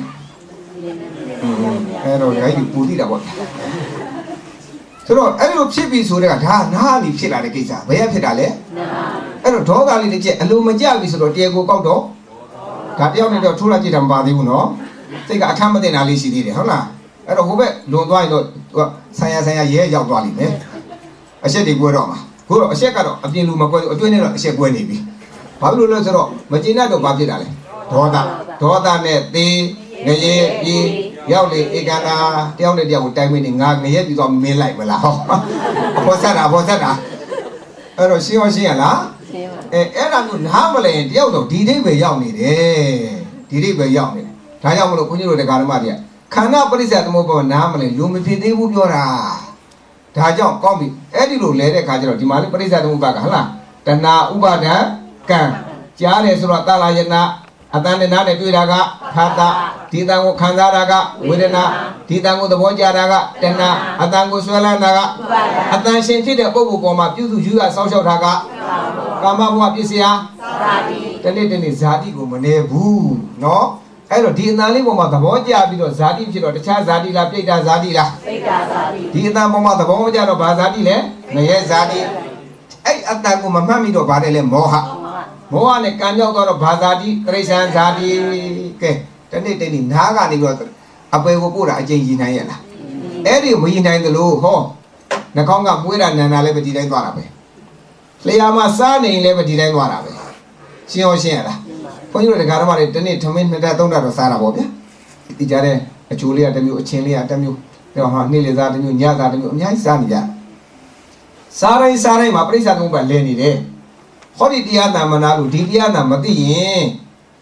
A: အဲ့တော့ဒါကြီးပူတိတာပေါ့ဆိုတော့အဲ့လိုဖြစ်ပြီဆိုတဲ့ကဒါနားလီဖြစ်လာတဲ့ကိစ္စဘယ်ရဖြစ်တာလဲအဲ့တော့ဒေါသလေးတစ်ချက်အလိုမကျပြီဆိုတော့တရားကိုကောက်တော့ဒါတယောက်နဲ့တယောက်ထိုးလိုက်ကြည့်တာမပါသေးဘူးနော်စိတ်ကအခက်မသိတာလေးရှိသေးတယ်ဟုတ်လားအဲ့တော့ဟိုဘက်လွန်သွားရင်တော့သူကဆိုင်ရဆိုင်ရရဲရောက်သွားလိမ့်မယ်အချက်တွေကွဲတော့မှာခုတော့အချက်ကတော့အပြင်လူမကွဲဘူးအတွင်းနဲ့တော့အချက်ကွဲနေပြီဘာလို့လဲဆိုတော့မကျေနပ်တော့ဘာဖြစ်တာလဲဒေါသဒေါသနဲ့သေငရဲပြေရောက်လေဧကန်တာတယောက်နဲ့တယောက်ကိုတိုင်းမင်းနေငါငရဲပြီးတော့မင်းလိုက်မလားဟောအပေါ်ဆက်တာအပေါ်ဆက်တာအဲ့တော့ရှင်းရောရှင်းရလားအဲအဲ့ဒါမျိုးနားမလဲတယောက်တော့ဒီဒိဋ္ဌိပဲရောက်နေတယ်ဒီဒိဋ္ဌိပဲရောက်နေတယ်ဒါကြောင့်မလို့ခွန်ကြီးတို့တရားဓမ္မတွေကခန္ဓာပရိစ္ဆေသမုပ္ပါနားမလဲလူမဖြစ်သေးဘူးပြောတာဒါကြောင့်ကောင်းပြီအဲ့ဒီလိုလဲတဲ့ခါကျတော့ဒီမှာလေပရိစ္ဆေသမုပ္ပါကဟလားတဏှာဥပါဒံကံကြားတယ်ဆိုတော့တာလာယနာအတန်နဲ့နားနဲ့တွေ့တာကဖတ်တာဒီတန်ကိုခံစားတာကဝေဒနာဒီတန်ကိုသဘောကျတာကတဏှာအတန်ကိုဆွဲလန်းတာကအတန်ရှင်ဖြစ်တဲ့ပုဂ္ဂိုလ်ပေါ်မှာပြုစုယူရဆောက်ရှောက်တာကကာမဘဝပြည့်စရာဇာတိတနေ့တနေ့ဇာတိကိုမနေဘူးနော်အဲ့တော့ဒီအတန်လေးပေါ်မှာသဘောကျပြီးတော့ဇာတိဖြစ်တော့တခြားဇာတိလားပြိတ္တာဇာတိလားပြိတ္တာဇာတိဒီအတန်ပေါ်မှာသဘောမကျတော့ဘာဇာတိလဲငရဲဇာတိအဲ့အတန်ကိုမမှတ်မိတော့ဗါတယ်လေမောဟမောဟနဲ့ကံရောက်တော့ဘာသာတိတိရစ္ဆာန်ဇာတိကဲတနေ့တနေ့နားကနေပြီးတော့အပေကိုပို့တာအကျဉ်းရည်နိုင်ရလားအဲ့ဒီမရည်နိုင်သလိုဟောနှာခေါင်းကမွေးတာနန္နာလည်းပဲဒီတိုင်းသွားတာပဲလျှာမှာစားနေရင်လည်းပဲဒီတိုင်းသွားတာပဲရှင်းရောရှင်းရလားဘုန်းကြီးတို့တရားဓမ္မတွေတနေ့ထမင်းနှစ်တက်သုံးတက်တော့စားတာပေါ့ဗျာဒီကြတဲ့အချိုးလေးကတစ်မျိုးအချင်းလေးကတစ်မျိုးတော့ဟာနေ့လေစားတစ်မျိုးညစားတစ်မျိုးအများကြီးစားနေကြစားတိုင်းစားတိုင်းမှာပြိဿသမုပ္ပါလဲနေတယ်ဟောဒီတရားနာမနာလို့ဒီတရားနာမသိရင်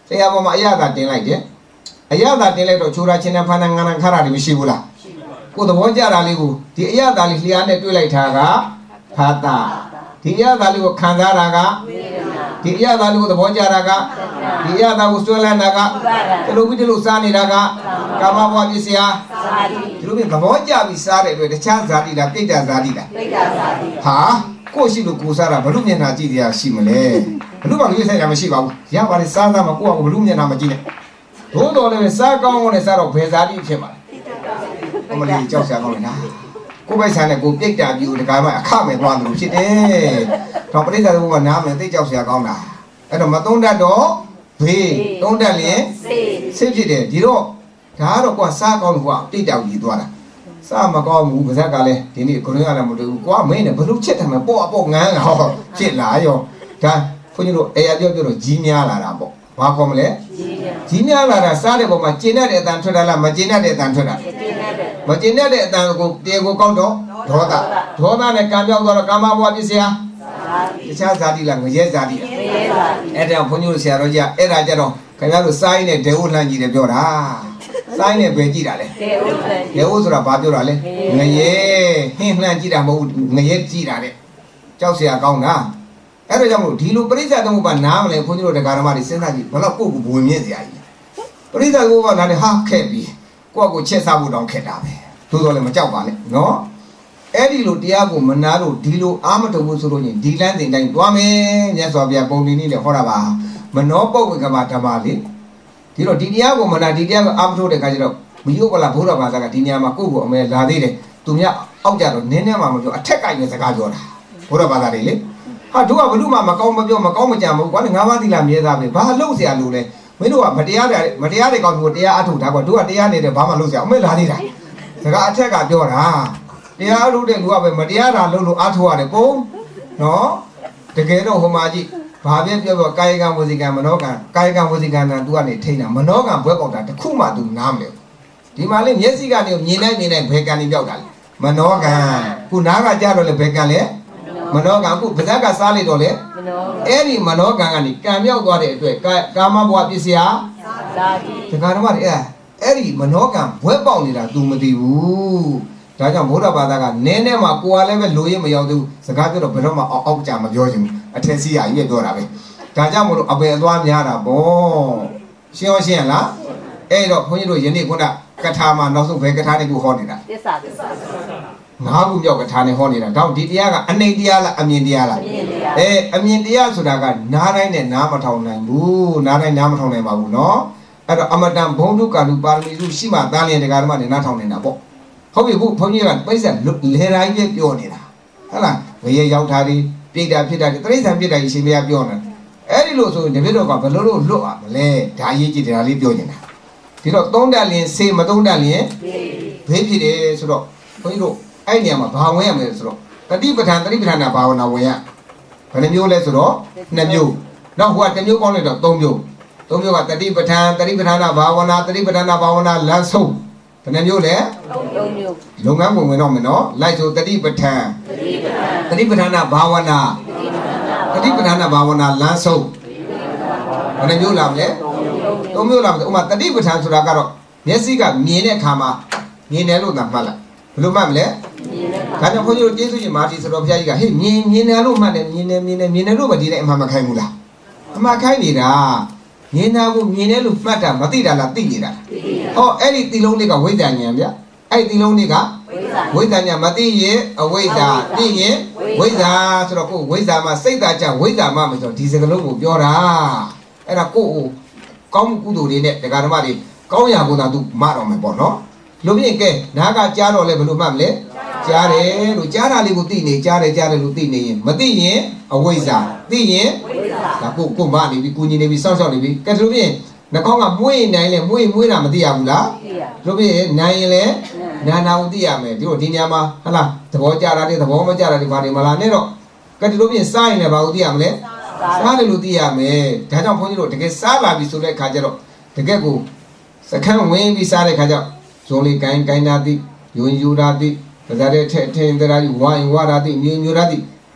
A: ဆရာပေါ်မှာအရသာတင်လိုက်တယ်အရသာတင်လိုက်တော့ချိုးတာချင်းနဲ့ဖန်ငန်းခါတာတွေမရှိဘူးလားကိုယ်သဘောကျတာလေးကိုဒီအရသာလေးလျှာနဲ့တွေ့လိုက်တာကဖာတာဒီအရသာလေးကိုခံစားတာကဒီအရသာလေးကိုသဘောကျတာကဒီအရသာကိုဆွဲလန်းတာကဒီလိုပြီးဒီလိုစားနေတာကကာမဘဝပစ္စယဒီလိုပြီးသဘောကျပြီးစားတဲ့အတွက်တခြားဇာတိလားပြိတ္တာဇာတိလားပြိတ္တာဇာတိဟာကိုရှိလို့ကိုစားတာဘလို့မျက်နှာကြည့်ကြရရှိမလဲဘလို့မှရွေးဆိုင်တာမရှိပါဘူးရပါတယ်စားသားမှာကိုကဘလို့မျက်နှာမကြည့်နဲ့သို့တော်လည်းစားကောင်းကောင်းနဲ့စားတော့ဘယ်ဇာတိဖြစ်မှာလဲအမလေးကြောက်စရာကောင်းနေတာကိုပိုက်ဆံနဲ့ကိုပြိတ္တာပြူတကားမှအခမဲ့သွားလို့ဖြစ်တယ်တော့ပရိသတ်ကနားမယ်သိကြောက်စရာကောင်းတာအဲ့တော့မသုံးတတ်တော့ဘေးသုံးတတ်လျင်စိတ်ဖြစ်တယ်ဒီတော့ဒါကတော့ကွာစားကောင်းလို့ကွာပြိတ္တာကြီးသွားတာစားမကောင်းဘူးပါဇက်ကလည်းဒီနေ့ကိုရင်းကလည်းမတွေ့ဘူးကွာမင်းနဲ့ဘလို့ချက်တယ်မပေါ့အပေါ့ငန်းဟောဖြစ်လာရောဒါခွန်ကြီးတို့အေရပြောပြောတော့ကြီးများလာတာပေါ့ဘာခေါ်မလဲကြီးများလာတာစားတဲ့ပုံမှာကျင်တဲ့အတန်ထွက်တာလားမကျင်တဲ့အတန်ထွက်တာမကျင်တဲ့အတန်ကိုတေကိုကောက်တော့ဒေါသဒေါသနဲ့ကံပြောက်သွားတော့ကာမဘဝပစ္စယတခြားဇာတိလားငရဲဇာတိအဲ့ဒါခွန်ကြီးတို့ဆရာတော်ကြီးအဲ့ဒါကြတော့ခင်ဗျားတို့စားရင်းနဲ့ဒေဝလှမ်းကြည့်တယ်ပြောတာစားရင်းနဲ့ပဲကြည့်တာလေဒေဝဆိုတာဘာပြောတာလဲငရဲဟင်းလှမ်းကြည့်တာမဟုတ်ငရဲကြည့်တာတဲ့ကြောက်စရာကောင်းတာအဲ့ဒါကြောင့်မလို့ဒီလိုပရိစ္ဆေသမုပ္ပါနားမလဲခွန်ကြီးတို့တရားဓမ္မတွေစဉ်းစားကြည့်ဘယ်တော့ကိုယ့်ကိုဘဝင်မြင့်စရာကြီးပရိစ္ဆေသမုပ္ပါနားနဲ့ဟာခဲ့ပြီးကိုယ့်ကိုချက်စားဖို့တောင်းခက်တာပဲသို့တော်လည်းမကြောက်ပါနဲ့နော်အဲ့ဒီလိုတရားကိုမနာလို့ဒီလိုအာမတုံဘူးဆိုလို့ရင်ဒီလမ်းစဉ်တိုင်းသွားမယ်မြတ်စွာဘုရားပုံနေနေလေဟောတာပါမနောပုတ်ဝေကမဓမ္မလေဒီတော့ဒီတရားကိုမနာဒီတရားကိုအာမထုတ်တဲ့ခါကျတော့မယုတ်ကလာဘုရားဘာသာကဒီနေရာမှာကိုယ့်ကိုအမဲလာသေးတယ်သူများအောက်ကြတော့နင်းနေမှမပြောအထက်ကင်ရဲ့စကားပြောတာဘုရားဘာသာတွေလေဟာတို့ကဘလို့မှမကောင်းမပြောမကောင်းမကြံဘူးကွာငါးပါးသီလမြဲသားပဲဘာလို့ဆရာလို့လဲမင်းတို့ကမတရားတယ်မတရားတွေကောင်းကိုတရားအထုတ်တာကွာတို့ကတရားနေတယ်ဘာမှလုပ်ဆရာအမဲလာသေးတာစကားအထက်ကပြောတာတရားအထုတ်တဲ့လူကပဲမတရားတာလုပ်လို့အထုတ်ရတယ်ပုံနော်တကယ်တော့ဟိုမှာကြည့်ဘာပဲပြောပြောကာယကံဝစီကံမနောကံကာယကံဝစီကံကသူကနေထိန်းတာမနောကံဘွဲပေါက်တာတခုမှသူနားမလဲဒီမှာလေမျက်စိကနေမြင်နိုင်မြင်နိုင်ဘယ်ကံနေပြောက်တာလဲမနောကံခုနားကကြတော့လေဘယ်ကံလဲမနောကံခုဗဇက်ကစားလိုက်တော့လေအဲ့ဒီမနောကံကနေကံမြောက်သွားတဲ့အတွက်ကာမဘဝပစ္စယဇာတိဒကာဓမ္မတွေအဲ့အဲ့ဒီမနောကံဘွဲပေါက်နေတာ तू မသိဘူးဒါကြောင့်ဗုဒ္ဓဘာသာကနင်းထဲမှာကိုယ်ကလည်းပဲလိုရင်းမရောက်သေးဘူးစကားပြောတော့ဘယ်တော့မှအောက်အောက်ကြမပြောချင်ဘူးအထက်စီးရကြီးပြောတာပဲဒါကြောင့်မလို့အပယ်အသွားများတာပေါ့ရှင်းရောရှင်းရလားအဲ့တော့ခွန်ကြီးတို့ယနေ့ခုနကထာမှာနောက်ဆုံးဘယ်ကထာတွေကိုဟောနေတာသစ္စာသစ္စာငါးခုမြောက်ကထာနဲ့ဟောနေတာတော့ဒီတရားကအနိတရားလားအမြင်တရားလားအဲအမြင်တရားဆိုတာကနားတိုင်းနဲ့နားမထောင်နိုင်ဘူးနားတိုင်းနားမထောင်နိုင်ပါဘူးနော်အဲ့တော့အမတန်ဘုံတုကာလူပါရမီစုရှိမှသားလျင်တရားဓမ္မနဲ့နားထောင်နေတာပေါ့ဟုတ်ပြီခုဘုန်းကြီးကပိဿလေတိုင်းပဲပြောနေတာဟုတ်လားငရေရောက်တာတွေပြိတ္တာဖြစ်တာတွေတိရစ္ဆာန်ပြစ်တာကြီးရှင်မရပြောနေအဲ့ဒီလိုဆိုရင်တပည့်တော်ကဘယ်လိုလုပ်လွတ်အောင်မလဲဒါအရေးကြီးတယ်ဒါလေးပြောနေတာဒီတော့သုံးတက်လင်စေမသုံးတက်လင်ဘေးဖြစ်တယ်ဆိုတော့ဘုန်းကြီးတို့အဲ့နေရာမှာဘာဝင်ရမလဲဆိုတော့တတိပဋ္ဌာန်တတိပဋ္ဌာန်ဘာဝနာဝင်ရဘယ်နှမျိုးလဲဆိုတော့နှစ်မျိုးနောက်ဟိုကတစ်မျိုးကောင်းလိုက်တော့သုံးမျိုးသုံးမျိုးကတတိပဋ္ဌာန်တတိပဋ္ဌာန်ဘာဝနာတတိပဋ္ဌာန်ဘာဝနာလမ်းဆုံးဘယ်နှမျိုးလဲသုံးမျိုးလုပ်ငန်းဝင်ဝင်တော့မယ်နော်လိုက်ဆိုတတိပဋ္ဌာန်တတိပဋ္ဌာန်ဘာဝနာတတိပဋ္ဌာန်ဘာဝနာလမ်းဆုံးဘယ်နှမျိုးလာမလဲသုံးမျိုးလာမယ်ဥမာတတိပဋ္ဌာန်ဆိုတာကတော့မျက်စိကမြင်တဲ့အခါမှာမြင်တယ်လို့သာမှတ်လိုက်ဘယ်လိုမှတ်မလဲဒါကြောင့်ခွန်ကြီးတို့ကျေးဇူးရှင်မာတီဆိုတော့ဘုရားကြီးကဟေးမြင်မြင်တယ်လို့မှတ်တယ်မြင်တယ်မြင်တယ်မြင်တယ်လို့ပဲဒီတိုင်းအမှန်မခိုင်းဘူးလားအမှန်ခိုင်းနေတာမြင်တာကိုမြင်တယ်လို့မှတ်တာမသိတာလားသိနေတာဟောအဲ့ဒီသီလုံးလေးကဝိဇ္ဇာဉာဏ်ဗျအဲ့ဒီသီလုံးလေးကဝိဇ္ဇာဉာဏ်မသိရင်အဝိဇ္ဇာသိရင်ဝိဇ္ဇာဆိုတော့ကိုဝိဇ္ဇာမှာစိတ်သာကြဝိဇ္ဇာမှမဆိုဒီစကလုံးကိုပြောတာအဲ့ဒါကိုကိုကောင်းမှုကုသိုလ်တွေနဲ့တရားဓမ္မတွေကောင်းရာကိုသာသူမတော့မယ်ပေါ့နော်လူပြင်းကဲနားကကြားတော့လဲဘယ်လိုမှတ်မလဲကြားတယ်လို့ကြားတာလေးကိုသိနေကြားတယ်ကြားတယ်လို့သိနေရင်မသိရင်အဝိဇ္ဇာသိရင်ဒါကိုကိုမနေပြီကိုညီနေပြီစောင့်ရှောက်နေပြီကဲလူပြင်းနှကောင်းကမွေးနိုင်လဲမွေးမွေးတာမသိရဘူးလားလူပြင်းနိုင်ရင်လဲနာနာကိုသိရမယ်ဒီလိုဒီနေရာမှာဟလားသဘောကြတာတွေသဘောမကြတာတွေဘာတွေမလားနဲ့တော့ကဲလူပြင်းစားရင်လည်းဘာကိုသိရမလဲစားတယ်လို့သိရမယ်ဒါကြောင့်ဘုန်းကြီးတို့တကယ်စားလာပြီဆိုတဲ့ခါကျတော့တကယ်ကိုစခန်းဝင်ပြီးစားတဲ့ခါကျဇုံလေးကိုင်းကိုင်းတာတိယွန်ယူတာတိဒါကြတဲ့ထထင်းတရာကြီးဝိုင်းဝါတာတိမျိုးမျိုးတာတိ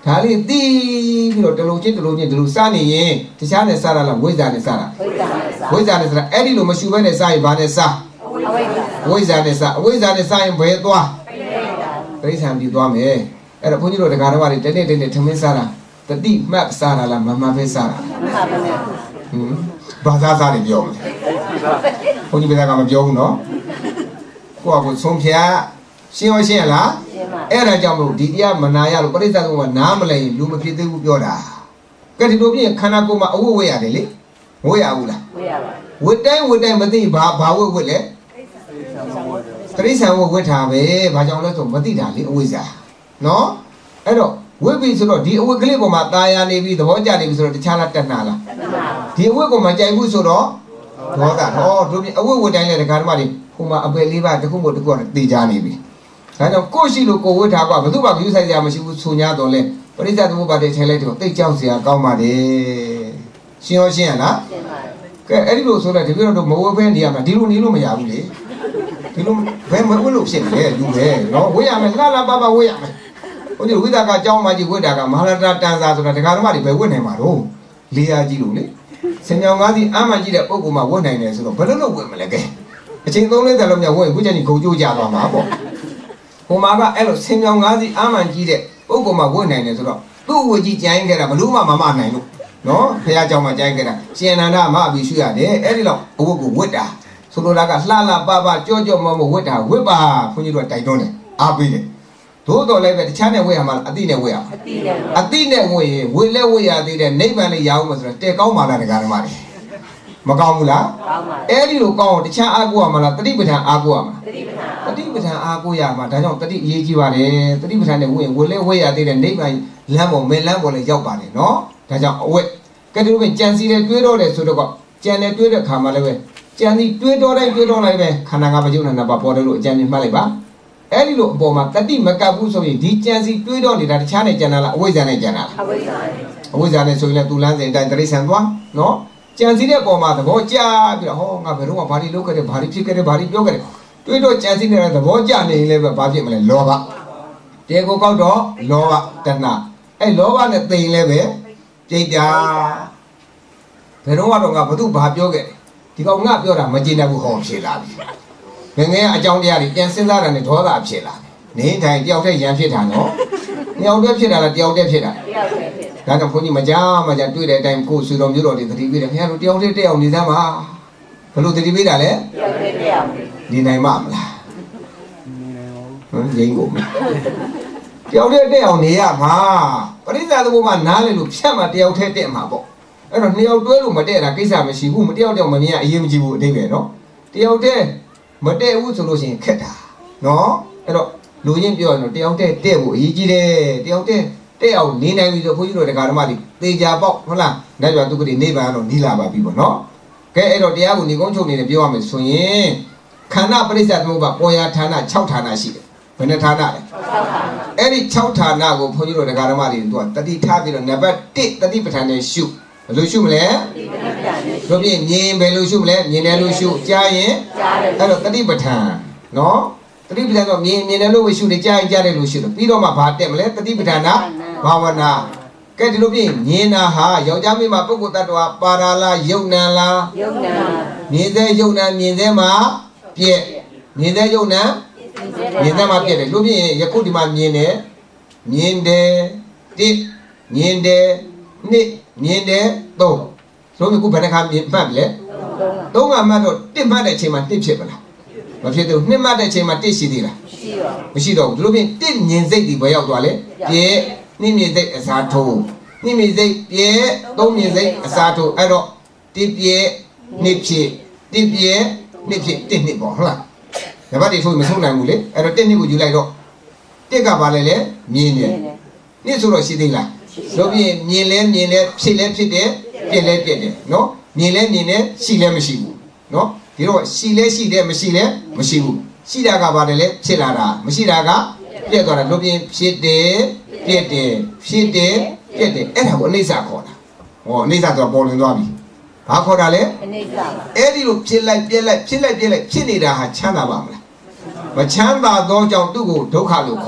A: ဒါလေးတီးပြီးတော့တလုံးချင်းတလုံးချင်းဒီလိုစားနေရင်တခြားနဲ့စားရလားဝိဇ္ဇာနဲ့စားတာဝိဇ္ဇာနဲ့စားအဲ့ဒီလိုမရှိဘဲနဲ့စားရင်ဘာနဲ့စားဝိဇ္ဇာနဲ့စားအဝိဇ္ဇာနဲ့စားရင်ဘယ်သွားတိရစ္ဆာန်ပြီးသွားမယ်အဲ့တော့ဘုန်းကြီးတို့တရားတော်တွေတနေ့တနေ့ထမင်းစားတာတတိမှတ်စားတာလားမမှန်ပဲစားတာဟင်ဘာသာစားတယ်ပြောမလဲဘုန်းကြီးဘယ်ကမပြောဘူးနော်ကိုယ့်အကိုဆုံးဖြတ်ရှင်းရရှင်းရလားအဲ့ဒါကြောင့်မို့ဒီတရားမနာရလို့ပရိစ္ဆေသမုပ္ပါနားမလဲရင်လူမဖြစ်သေးဘူးပြောတာကဲဒီလိုပြင်ခန္ဓာကိုယ်မှာအဝတ်ဝတ်ရတယ်လေဝတ်ရဘူးလားဝတ်ရပါဝတ်တိုင်းဝတ်တိုင်းမသိဘာဘာဝတ်ဝတ်လဲတရိစ္ဆာန်ဝတ်ဝတ်ထားပဲဘာကြောင့်လဲဆိုမသိတာလေအဝိဇ္ဇာနော်အဲ့တော့ဝတ်ပြီဆိုတော့ဒီအဝတ်ကလေးပေါ်မှာตาရနေပြီသဘောကျနေပြီဆိုတော့တခြားလားတဏှာလားဒီအဝတ်ကိုမကြိုက်ဘူးဆိုတော့ဒေါသဟောတို့ပြင်အဝတ်ဝတ်တိုင်းလည်းဒကာဓမ္မတွေဟိုမှာအပယ်လေးပါတစ်ခုမို့တစ်ခုကတေချာနေပြီဒါကြောင့်ကိုရှိလို့ကိုဝတ်ထားပါဘယ်သူမှဂရုစိုက်စရာမရှိဘူးဆို냐တော့လဲပရိစ္ဆေသမုပ္ပါဒ်ထဲလိုက်တော့တိတ်ကြောက်စရာကောင်းပါတယ်ရှင်းရောရှင်းရလားရှင်းပါပြီကဲအဲ့ဒီလိုဆိုတော့ဒီလိုတော့မဝတ်ဘဲနေရမှာဒီလိုနေလို့မရဘူးလေဒီလိုဘယ်မဝတ်လို့ဖြစ်လဲလူပဲနော်ဝတ်ရမယ်လှလှပပဝတ်ရမယ်ဟိုဒီဝိသကအကြောင်းမှကြီးဝတ်တာကမဟာရတတန်စာဆိုတာဒကာဓမ္မတွေပဲဝတ်နိုင်မှာတော့လေးရာကြီးလို့လေစင်မြောင်ကားစီအမှန်ကြီးတဲ့ပုံကမှဝတ်နိုင်တယ်ဆိုတော့ဘယ်လိုလုပ်ဝတ်မလဲကဲအချိန်သုံးလေးတည်းလုံးမြဝတ်ရင်ခုချိန်ကြီးဂုံကြိုးကြသွားမှာပေါ့ဟိုမှာကအဲ့လိုဆင်မြောင်ကားစီအမှန်ကြီးတဲ့ပုံကမှဝတ်နိုင်တယ်ဆိုတော့သူ့ဝတ်ကြီးကြိုင်းခဲ့တာဘလို့မှမမနိုင်လို့နော်ဖះเจ้าမှာကြိုင်းခဲ့တာရှင်နန္ဒမအဘိရှုရတယ်အဲ့ဒီလောက်အဝတ်ကိုဝတ်တာဆိုလိုတာကလှလှပပကြောကြောမမဝတ်တာဝတ်ပါခွန်ကြီးတို့တိုက်တွန်းတယ်အားပေးတယ်သို့တော်လည်းပဲတခြားနဲ့ဝတ်ရမှာအတိနဲ့ဝတ်ရမှာအတိနဲ့ဝတ်ရင်ဝတ်လဲဝတ်ရသေးတယ်နိဗ္ဗာန်လေးရအောင်မဆိုတော့တဲကောင်းပါလားတရားဓမ္မတွေမကောင်းဘူးလားကောင်းပါအဲ့ဒီလိုကောင်းအောင်တခြားအားကိုးရမှာလားတတိပဋ္ဌာန်အားကိုးရမှာတတိပဋ္ဌာန်အားကိုးရမှာဒါကြောင့်တတိအရေးကြီးပါတယ်တတိပဋ္ဌာန်နဲ့ဝတ်ရင်ဝတ်လဲဝတ်ရသေးတယ်နိဗ္ဗာန်လမ်းပေါ်မဲလမ်းပေါ်လည်းရောက်ပါတယ်နော်ဒါကြောင့်အဝတ်ကဲဒီလိုပဲကြံစီတယ်တွေးတော့တယ်ဆိုတော့ကြံတယ်တွေးတဲ့ခါမှလည်းပဲကြံစီတွေးတော့တိုင်းတွေးတော့လိုက်ပဲခန္ဓာငါးပါးယုံနာနှစ်ပါးပေါ်တယ်လို့အကြံဉာဏ်မှတ်လိုက်ပါအဲ့ဒီလိုအပေါ်မှာတတိမကပ်ဘူးဆိုရင်ဒီကြံစီတွေးတော့နေတာတခြားနဲ့ကြံတာလားအဝိဇ္ဇာနဲ့ကြံတာလားအဝိဇ္ဇာနဲ့အဝိဇ္ဇာနဲ့ဆိုရင်လည်းသူလမ်းစဉ်အတိုင်းတရိစ္ဆာန်သွားနော်ကြံစီတဲ့ပုံမှာသဘောကျပြီးတော့ဟောငါဘယ်တော့မှဘာလို့လုပ်ခဲ့တယ်ဘာလို့ဖြစ်ခဲ့တယ်ဘာလို့ပြောခဲ့တယ်တွေးတော့ကြံစီနေတဲ့သဘောကျနေရင်လည်းပဲဘာဖြစ်မလဲလောဘတေကိုကောက်တော့လောဘတဏှာအဲ့လောဘနဲ့သိရင်လည်းပဲပြိတ္တာဘယ်တော့မှတော့ငါဘသူဘာပြောခဲ့တယ်ဒီကောင်ငါပြောတာမကျေနပ်ဘူးဟောဖြစ်လာပြီငငယ်အကြောင်းတရားတွေပြန်စဉ်းစားတာနဲ့ဒေါသဖြစ်လာတယ်နေတိုင်းတယောက်တည်းရန်ဖြစ်တာနော်တယောက်တည်းဖြစ်တာလားတယောက်တည်းဖြစ်တာတယောက်တည်းဖြစ်တာဒါကြောင့်ဘုန်းကြီးမကြားမကြားတွေ့တဲ့အတိုင်းကိုယ်ဆွေတော်မျိုးတော်တွေသတိပေးတယ်ခင်ဗျားတို့တယောက်တည်းတက်အောင်နေသမ်းပါဘယ်လိုသတိပေးတာလဲတယောက်တည်းတက်အောင်နေနိုင်မှာမလားဟမ်ငိမ့်ကုန်တယောက်တည်းတက်အောင်နေရမှာပရိစ္ဆေသမုပ္ပါနားလေလို့ဖြတ်မှာတယောက်တည်းတက်မှာပေါ့အဲ့တော့နှစ်ယောက်တွဲလို့မတက်တာကိစ္စမရှိဘူးမတယောက်တယောက်မမြင်အရေးမကြီးဘူးအတိတ်ပဲနော်တယောက်တည်းမတက်ဘူးဆိုလို့ရှိရင်ခက်တာနော်အဲ့တော့လူရင်းပြောရင်တော့တယောက်တည်းတက်ဖို့အရေးကြီးတယ်တယောက်တည်းတက်အောင်နေနိုင်ပြီဆိုဘုန်းကြီးတို့တရားဓမ္မတွေသေချာပေါ့ဟုတ်လားနိုင်ကြသူကတိနိဗ္ဗာန်တော့နီးလာပါပြီပေါ့နော်ကဲအဲ့တော့တရားကိုညီကုန်းချုပ်နေတယ်ပြောရမယ်ဆိုရင်ခန္ဓာပရိစ္ဆေသမုပ္ပါပေါ်ရာဌာန၆ဌာနရှိတယ်ဘယ်နှဌာနလဲအဲ့ဒီ၆ဌာနကိုဘုန်းကြီးတို့တရားဓမ္မတွေသူကတတိထားပြီးတော့နံပါတ်၁တတိပဋ္ဌာန်နဲ့ရှုဘယ်လိုရှုမလဲတို့ပြင်မြင်ဘယ်လိုရှုမလဲမြင်တယ်လို့ရှုကြားရင်အဲ့တော့တတိပဋ္ဌာန်နော်တတိပဋ္ဌာန်တော့မြင်မြင်တယ်လို့ရှုတယ်ကြားရင်ကြားတယ်လို့ရှုတယ်ပြီးတော့မှဘာတက်မလဲတတိပဋ္ဌာန်ဘာဝနာကဲဒီလိုပြင်မြင်တာဟာယောက်ျားမိန်းမပုဂ္ဂိုလ်တ attva ပါရာလားယုံနံလားယုံနံမြင်တဲ့ယုံနံမြင်တဲ့မှာပြည့်မြင်တဲ့ယုံနံမြင်တဲ့မှာပြည့်တယ်လို့ပြင်ယခုဒီမှာမြင်တယ်မြင်တယ်တိမြင်တယ်နှစ်မြင်တယ်သုံးဆိုပြီးခုဘယ်နှခါမြင်မှတ်လဲသုံးခါမှတ်တော့တစ်မှတ်တဲ့အချိန်မှာတစ်ဖြစ်မလားမဖြစ်သေးဘူးနှစ်မှတ်တဲ့အချိန်မှာတစ်ရှိသေးလားမရှိတော့ဘူးဒီလိုပြင်တစ်မြင်စိတ်ဒီဘယ်ရောက်သွားလဲပြည့်နှစ်မြင်စိတ်အစားထိုးနှစ်မြင်စိတ်ပြည့်သုံးမြင်စိတ်အစားထိုးအဲ့တော့တစ်ပြည့်နှစ်ဖြစ်တစ်ပြည့်နှစ်ဖြစ်တစ်နှစ်ပေါ့ဟုတ်လားဓမ္မတွေဆိုမဆုံးနိုင်ဘူးလေအဲ့တော့တစ်နှစ်ကိုယူလိုက်တော့တစ်ကပါလေလေမြင်တယ်နှစ်ဆိုတော့ရှိသေးလားဆိုပြီးမြင်လဲမြင်လဲဖြစ်လဲဖြစ်တယ်ပြက်လဲပြက်တယ်နော်မြင်လဲမြင်တယ်ရှိလဲမရှိဘူးနော်ဒီတော့ရှိလဲရှိတယ်မရှိလဲမရှိဘူးရှိတာကပါတယ်လေဖြစ်လာတာမရှိတာကပြက်သွားတာလို့ပြင်ဖြစ်တယ်ပြက်တယ်ဖြစ်တယ်ပြက်တယ်အဲ့ဒါကိုအနိစ္စခေါ်တာဟောအနိစ္စဆိုတော့ပေါ်လွင်သွားပြီဘာခေါ်တာလဲအနိစ္စပါအဲ့ဒီလိုဖြစ်လိုက်ပြက်လိုက်ဖြစ်လိုက်ပြက်လိုက်ဖြစ်နေတာဟာချမ်းသာပါမလားမချမ်းသာသောကြောင့်သူ့ကိုဒုက္ခလို့ခေါ်တာ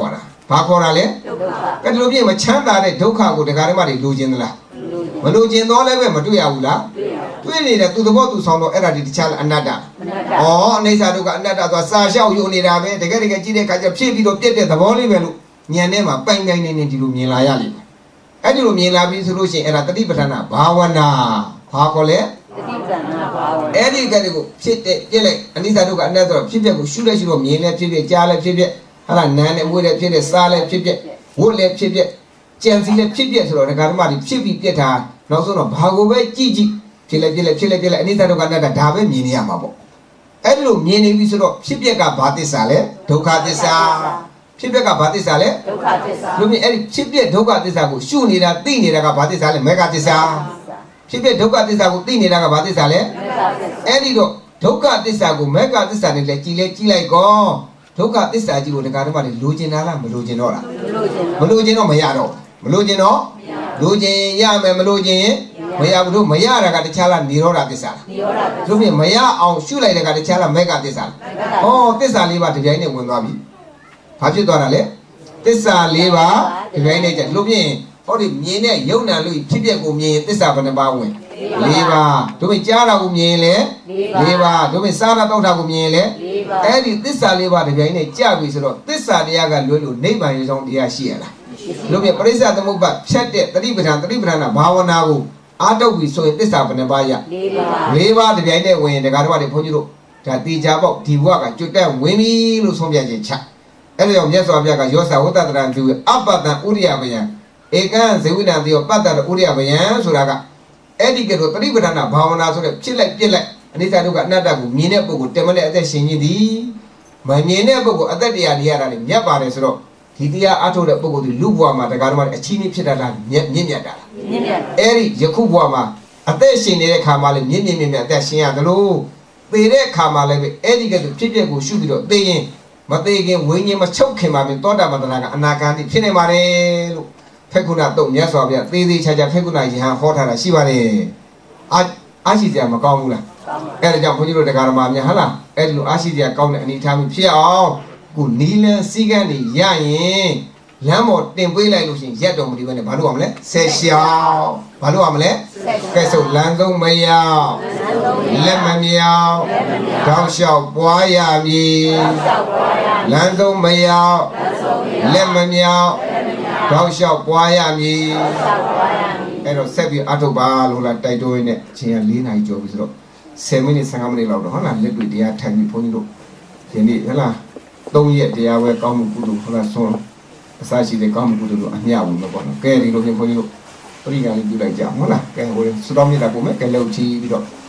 A: ဘာခေါ်တာလဲကဲဒီလိုပြည့်မချမ်းသာတဲ့ဒုက္ခကိုတရားဓမ္မတွေလိုချင်သလားမလိုချင်တော့လည်းပဲမတွေ့ရဘူးလားတွေ့နေတဲ့သူသဘောသူဆောင်တော့အဲ့ဒါဒီတခြားအနတ္တဩအနေစာဒုက္ခအနတ္တသွားစာလျှောက်ယူနေတာပဲတကယ်တကယ်ကြည့်တဲ့အခါကျဖြစ်ပြီးတော့ပြည့်တဲ့သဘောလေးပဲလို့ဉာဏ်ထဲမှာပိုင်ပိုင်နေနေဒီလိုမြင်လာရလိမ့်မယ်အဲ့ဒီလိုမြင်လာပြီးဆိုလို့ရှိရင်အဲ့ဒါတတိပဋ္ဌာနာဘာဝနာဘာခေါ်လဲတတိပဋ္ဌာနာဘာဝနာအဲ့ဒီကတည်းကဖြစ်တဲ့ပြည့်လိုက်အနိစ္စဒုက္ခအနတ္တဆိုတော့ဖြစ်ပြကိုရှုလိုက်ရှုတော့မြင်လဲဖြစ်ဖြစ်ကြားလဲဖြစ်ဖြစ်ဟာနာနဲ့မွေးလဲဖြစ်ဖြစ်စားလဲဖြစ်ဖြစ်ဝတ်လဲဖြစ်ဖြစ်ကြံစီလဲဖြစ်ဖြစ်ဆိုတော့ဒကာဓမ္မတွေဖြစ်ပြီးပြက်တာနောက်ဆုံးတော့ဘာကိုပဲကြည့်ကြည့်ဖြစ်လဲဖြစ်လဲဖြစ်လဲဖြစ်လဲအနိစ္စဒုက္ခအနတ္တဒါပဲမြင်နေရမှာပေါ့အဲ့ဒီလိုမြင်နေပြီဆိုတော့ဖြစ်ပြက်ကဘာသစ္စာလဲဒုက္ခသစ္စာဖြစ်ပြက်ကဘာသစ္စာလဲဒုက္ခသစ္စာလို့မြင်အဲ့ဒီဖြစ်ပြက်ဒုက္ခသစ္စာကိုရှုနေတာသိနေတာကဘာသစ္စာလဲမေဃသစ္စာဖြစ်ပြက်ဒုက္ခသစ္စာကိုသိနေတာကဘာသစ္စာလဲမေဃသစ္စာအဲ့ဒီတော့ဒုက္ခသစ္စာကိုမေဃသစ္စာနဲ့လည်းကြည်လဲကြည်လိုက်ကောဒုက္ခသစ္စာကြီးကိုဒကာဓမ္မတွေလိုချင်တာလားမလိုချင်တော့လားမလိုချင်တော့မရတော့မလိုချင်တော့လိုချင်ရမယ်မလိုချင်မရဘူးလို့မရတာကတခြားလားនិရောဓသစ္စာလားនិရောဓသစ္စာတို့ပြင်မရအောင်ရှုလိုက်တဲ့ကတခြားလားမေဃသစ္စာလားဟောသစ္စာလေးပါးဒီတိုင်းနဲ့ဝင်သွားပြီဘာဖြစ်သွားတာလဲသစ္စာလေးပါးဒီတိုင်းနဲ့ကြလို့ပြင်ဟောဒီမြင်တဲ့ယုံနာလို့ဖြစ်ပျက်ကိုမြင်ရင်သစ္စာဘယ်နှပါးဝင်လေးပါးတို့ပြင်ကြားတာကိုမြင်ရင်လေလေးပါးတို့ပြင်စားတာတောက်တာကိုမြင်ရင်လေအဲ့ဒီသစ္စာလေးပါးဒီတိုင်းနဲ့ကြပြီဆိုတော့သစ္စာတရားကလွဲလို့နိဗ္ဗာန်ရောက်တရားရှိရလားတို့ပြင်ပရိစ္ဆသမုပ္ပါဖြတ်တဲ့တတိပဋ္ဌာန်တတိပဋ္ဌာန်ဘာဝနာကိုအားထုတ်ပြီဆိုရင်သစ္စာဘယ်နှပါးရလေးပါးလေးပါးဒီတိုင်းနဲ့ဝင်ရင်ဒကာတော်တွေဘုန်းကြီးတို့ဒါတေချာပေါ့ဒီဘဝကကျွတ်တက်ဝင်ပြီလို့ဆုံးဖြတ်ခြင်းချအဲ့ဒါကြောင့်မြတ်စွာဘုရားကယောသဝတ္တတရံသူအပ္ပတံဥရိယပယံဧကံဇေဝိနံတိယောပတ္တရဥရိယပယံဆိုတာကအဲ့ဒီကတော့တတိပဋ္ဌာန်ဘာဝနာဆိုတဲ့ဖြစ်လိုက်ပြစ်လိုက်အနိစ္စဒုက္ခအနတ္တကိုမြင်တဲ့ပုဂ္ဂိုလ်တမနဲ့အသက်ရှင်ခြင်းသည်မမြင်တဲ့ပုဂ္ဂိုလ်အသက်တရားနေရတာလည်းမြတ်ပါတယ်ဆိုတော့ဒီတရားအထုတ်တဲ့ပုဂ္ဂိုလ်ဒီလူဘဝမှာတရားတော်မှာအချင်းချင်းဖြစ်တတ်တာမြင့်မြင့်မြတ်တာမြင့်မြတ်အဲ့ဒီယခုဘဝမှာအသက်ရှင်နေတဲ့ခါမှာလည်းမြင့်မြင့်မြတ်မြတ်အသက်ရှင်ရတယ်လို့သေတဲ့ခါမှာလည်းအဲ့ဒီကတည်းကဖြစ်ပျက်ကိုရှုပြီးတော့သေရင်မသေးခင်ဝိညာဉ်မချုပ်ခင်မှာပြင်သောတာပတ္တနာကအနာဂတ်ဖြစ်နေပါတယ်လို့ဖက်ခုနတော့မြတ်စွာဘုရားသေသေးချာချာဖက်ခုနယဟန်ဟောထားတာရှိပါတယ်အာအားရှိစရာမကောင်းဘူးလားအဲ့ဒါကြောင့်ဘုန်းကြီးတို့တရားဓမ္မများဟာလားအဲ့ဒီလိုအားရှိစရာကောင်းတဲ့အနေထားမျိုးဖြစ်အောင်ကိုနီးလန်းစည်းကမ်းတွေရရင်လမ်းပေါ်တင်ပေးလိုက်လို့ရှိရင်ရက်တော်မဒီဘဲနဲ့ဘာလို့ရမလဲဆက်ရှောင်းဘာလို့ရမလဲကဲဆိုလမ်းဆုံးမရောက်လက်မမြောက်တောက်လျှောက်ပွားရမည်လမ်းဆုံးမရောက်လက်မမြောက်တောက်လျှောက်ပွားရမည်အဲ့တော့ဆက်ပြီးအထုတ်ပါလို့လားတိုက်တွန်းရင်းနဲ့အချိန်က၄နာရီကျော်ပြီဆိုတော့ဆယ်မိနစ်ဆယ်၅မိနစ်လောက်တော့ဟုတ်လားလက်တွေ့တရားထိုင်ပြီးဘုန်းကြီးတို့ဒီနေ့ဟုတ်လားသုံးရက်တရားဝဲကောင်းမှုကုသိုလ်ဟုတ်လားဆုံးအစရှိတဲ့ကောင်းမှုကုသိုလ်တို့အမျှဘူးလို့ပေါ့နော်ကဲဒီလိုဖြင့်ဘုန်းကြီးတို့ပရိက္ခာလေးပြုလိုက်ကြဟုတ်လားကဲဟိုစတော်မြတ်တာပုံမဲ့ကဲလှုပ်ချီပြီးတော့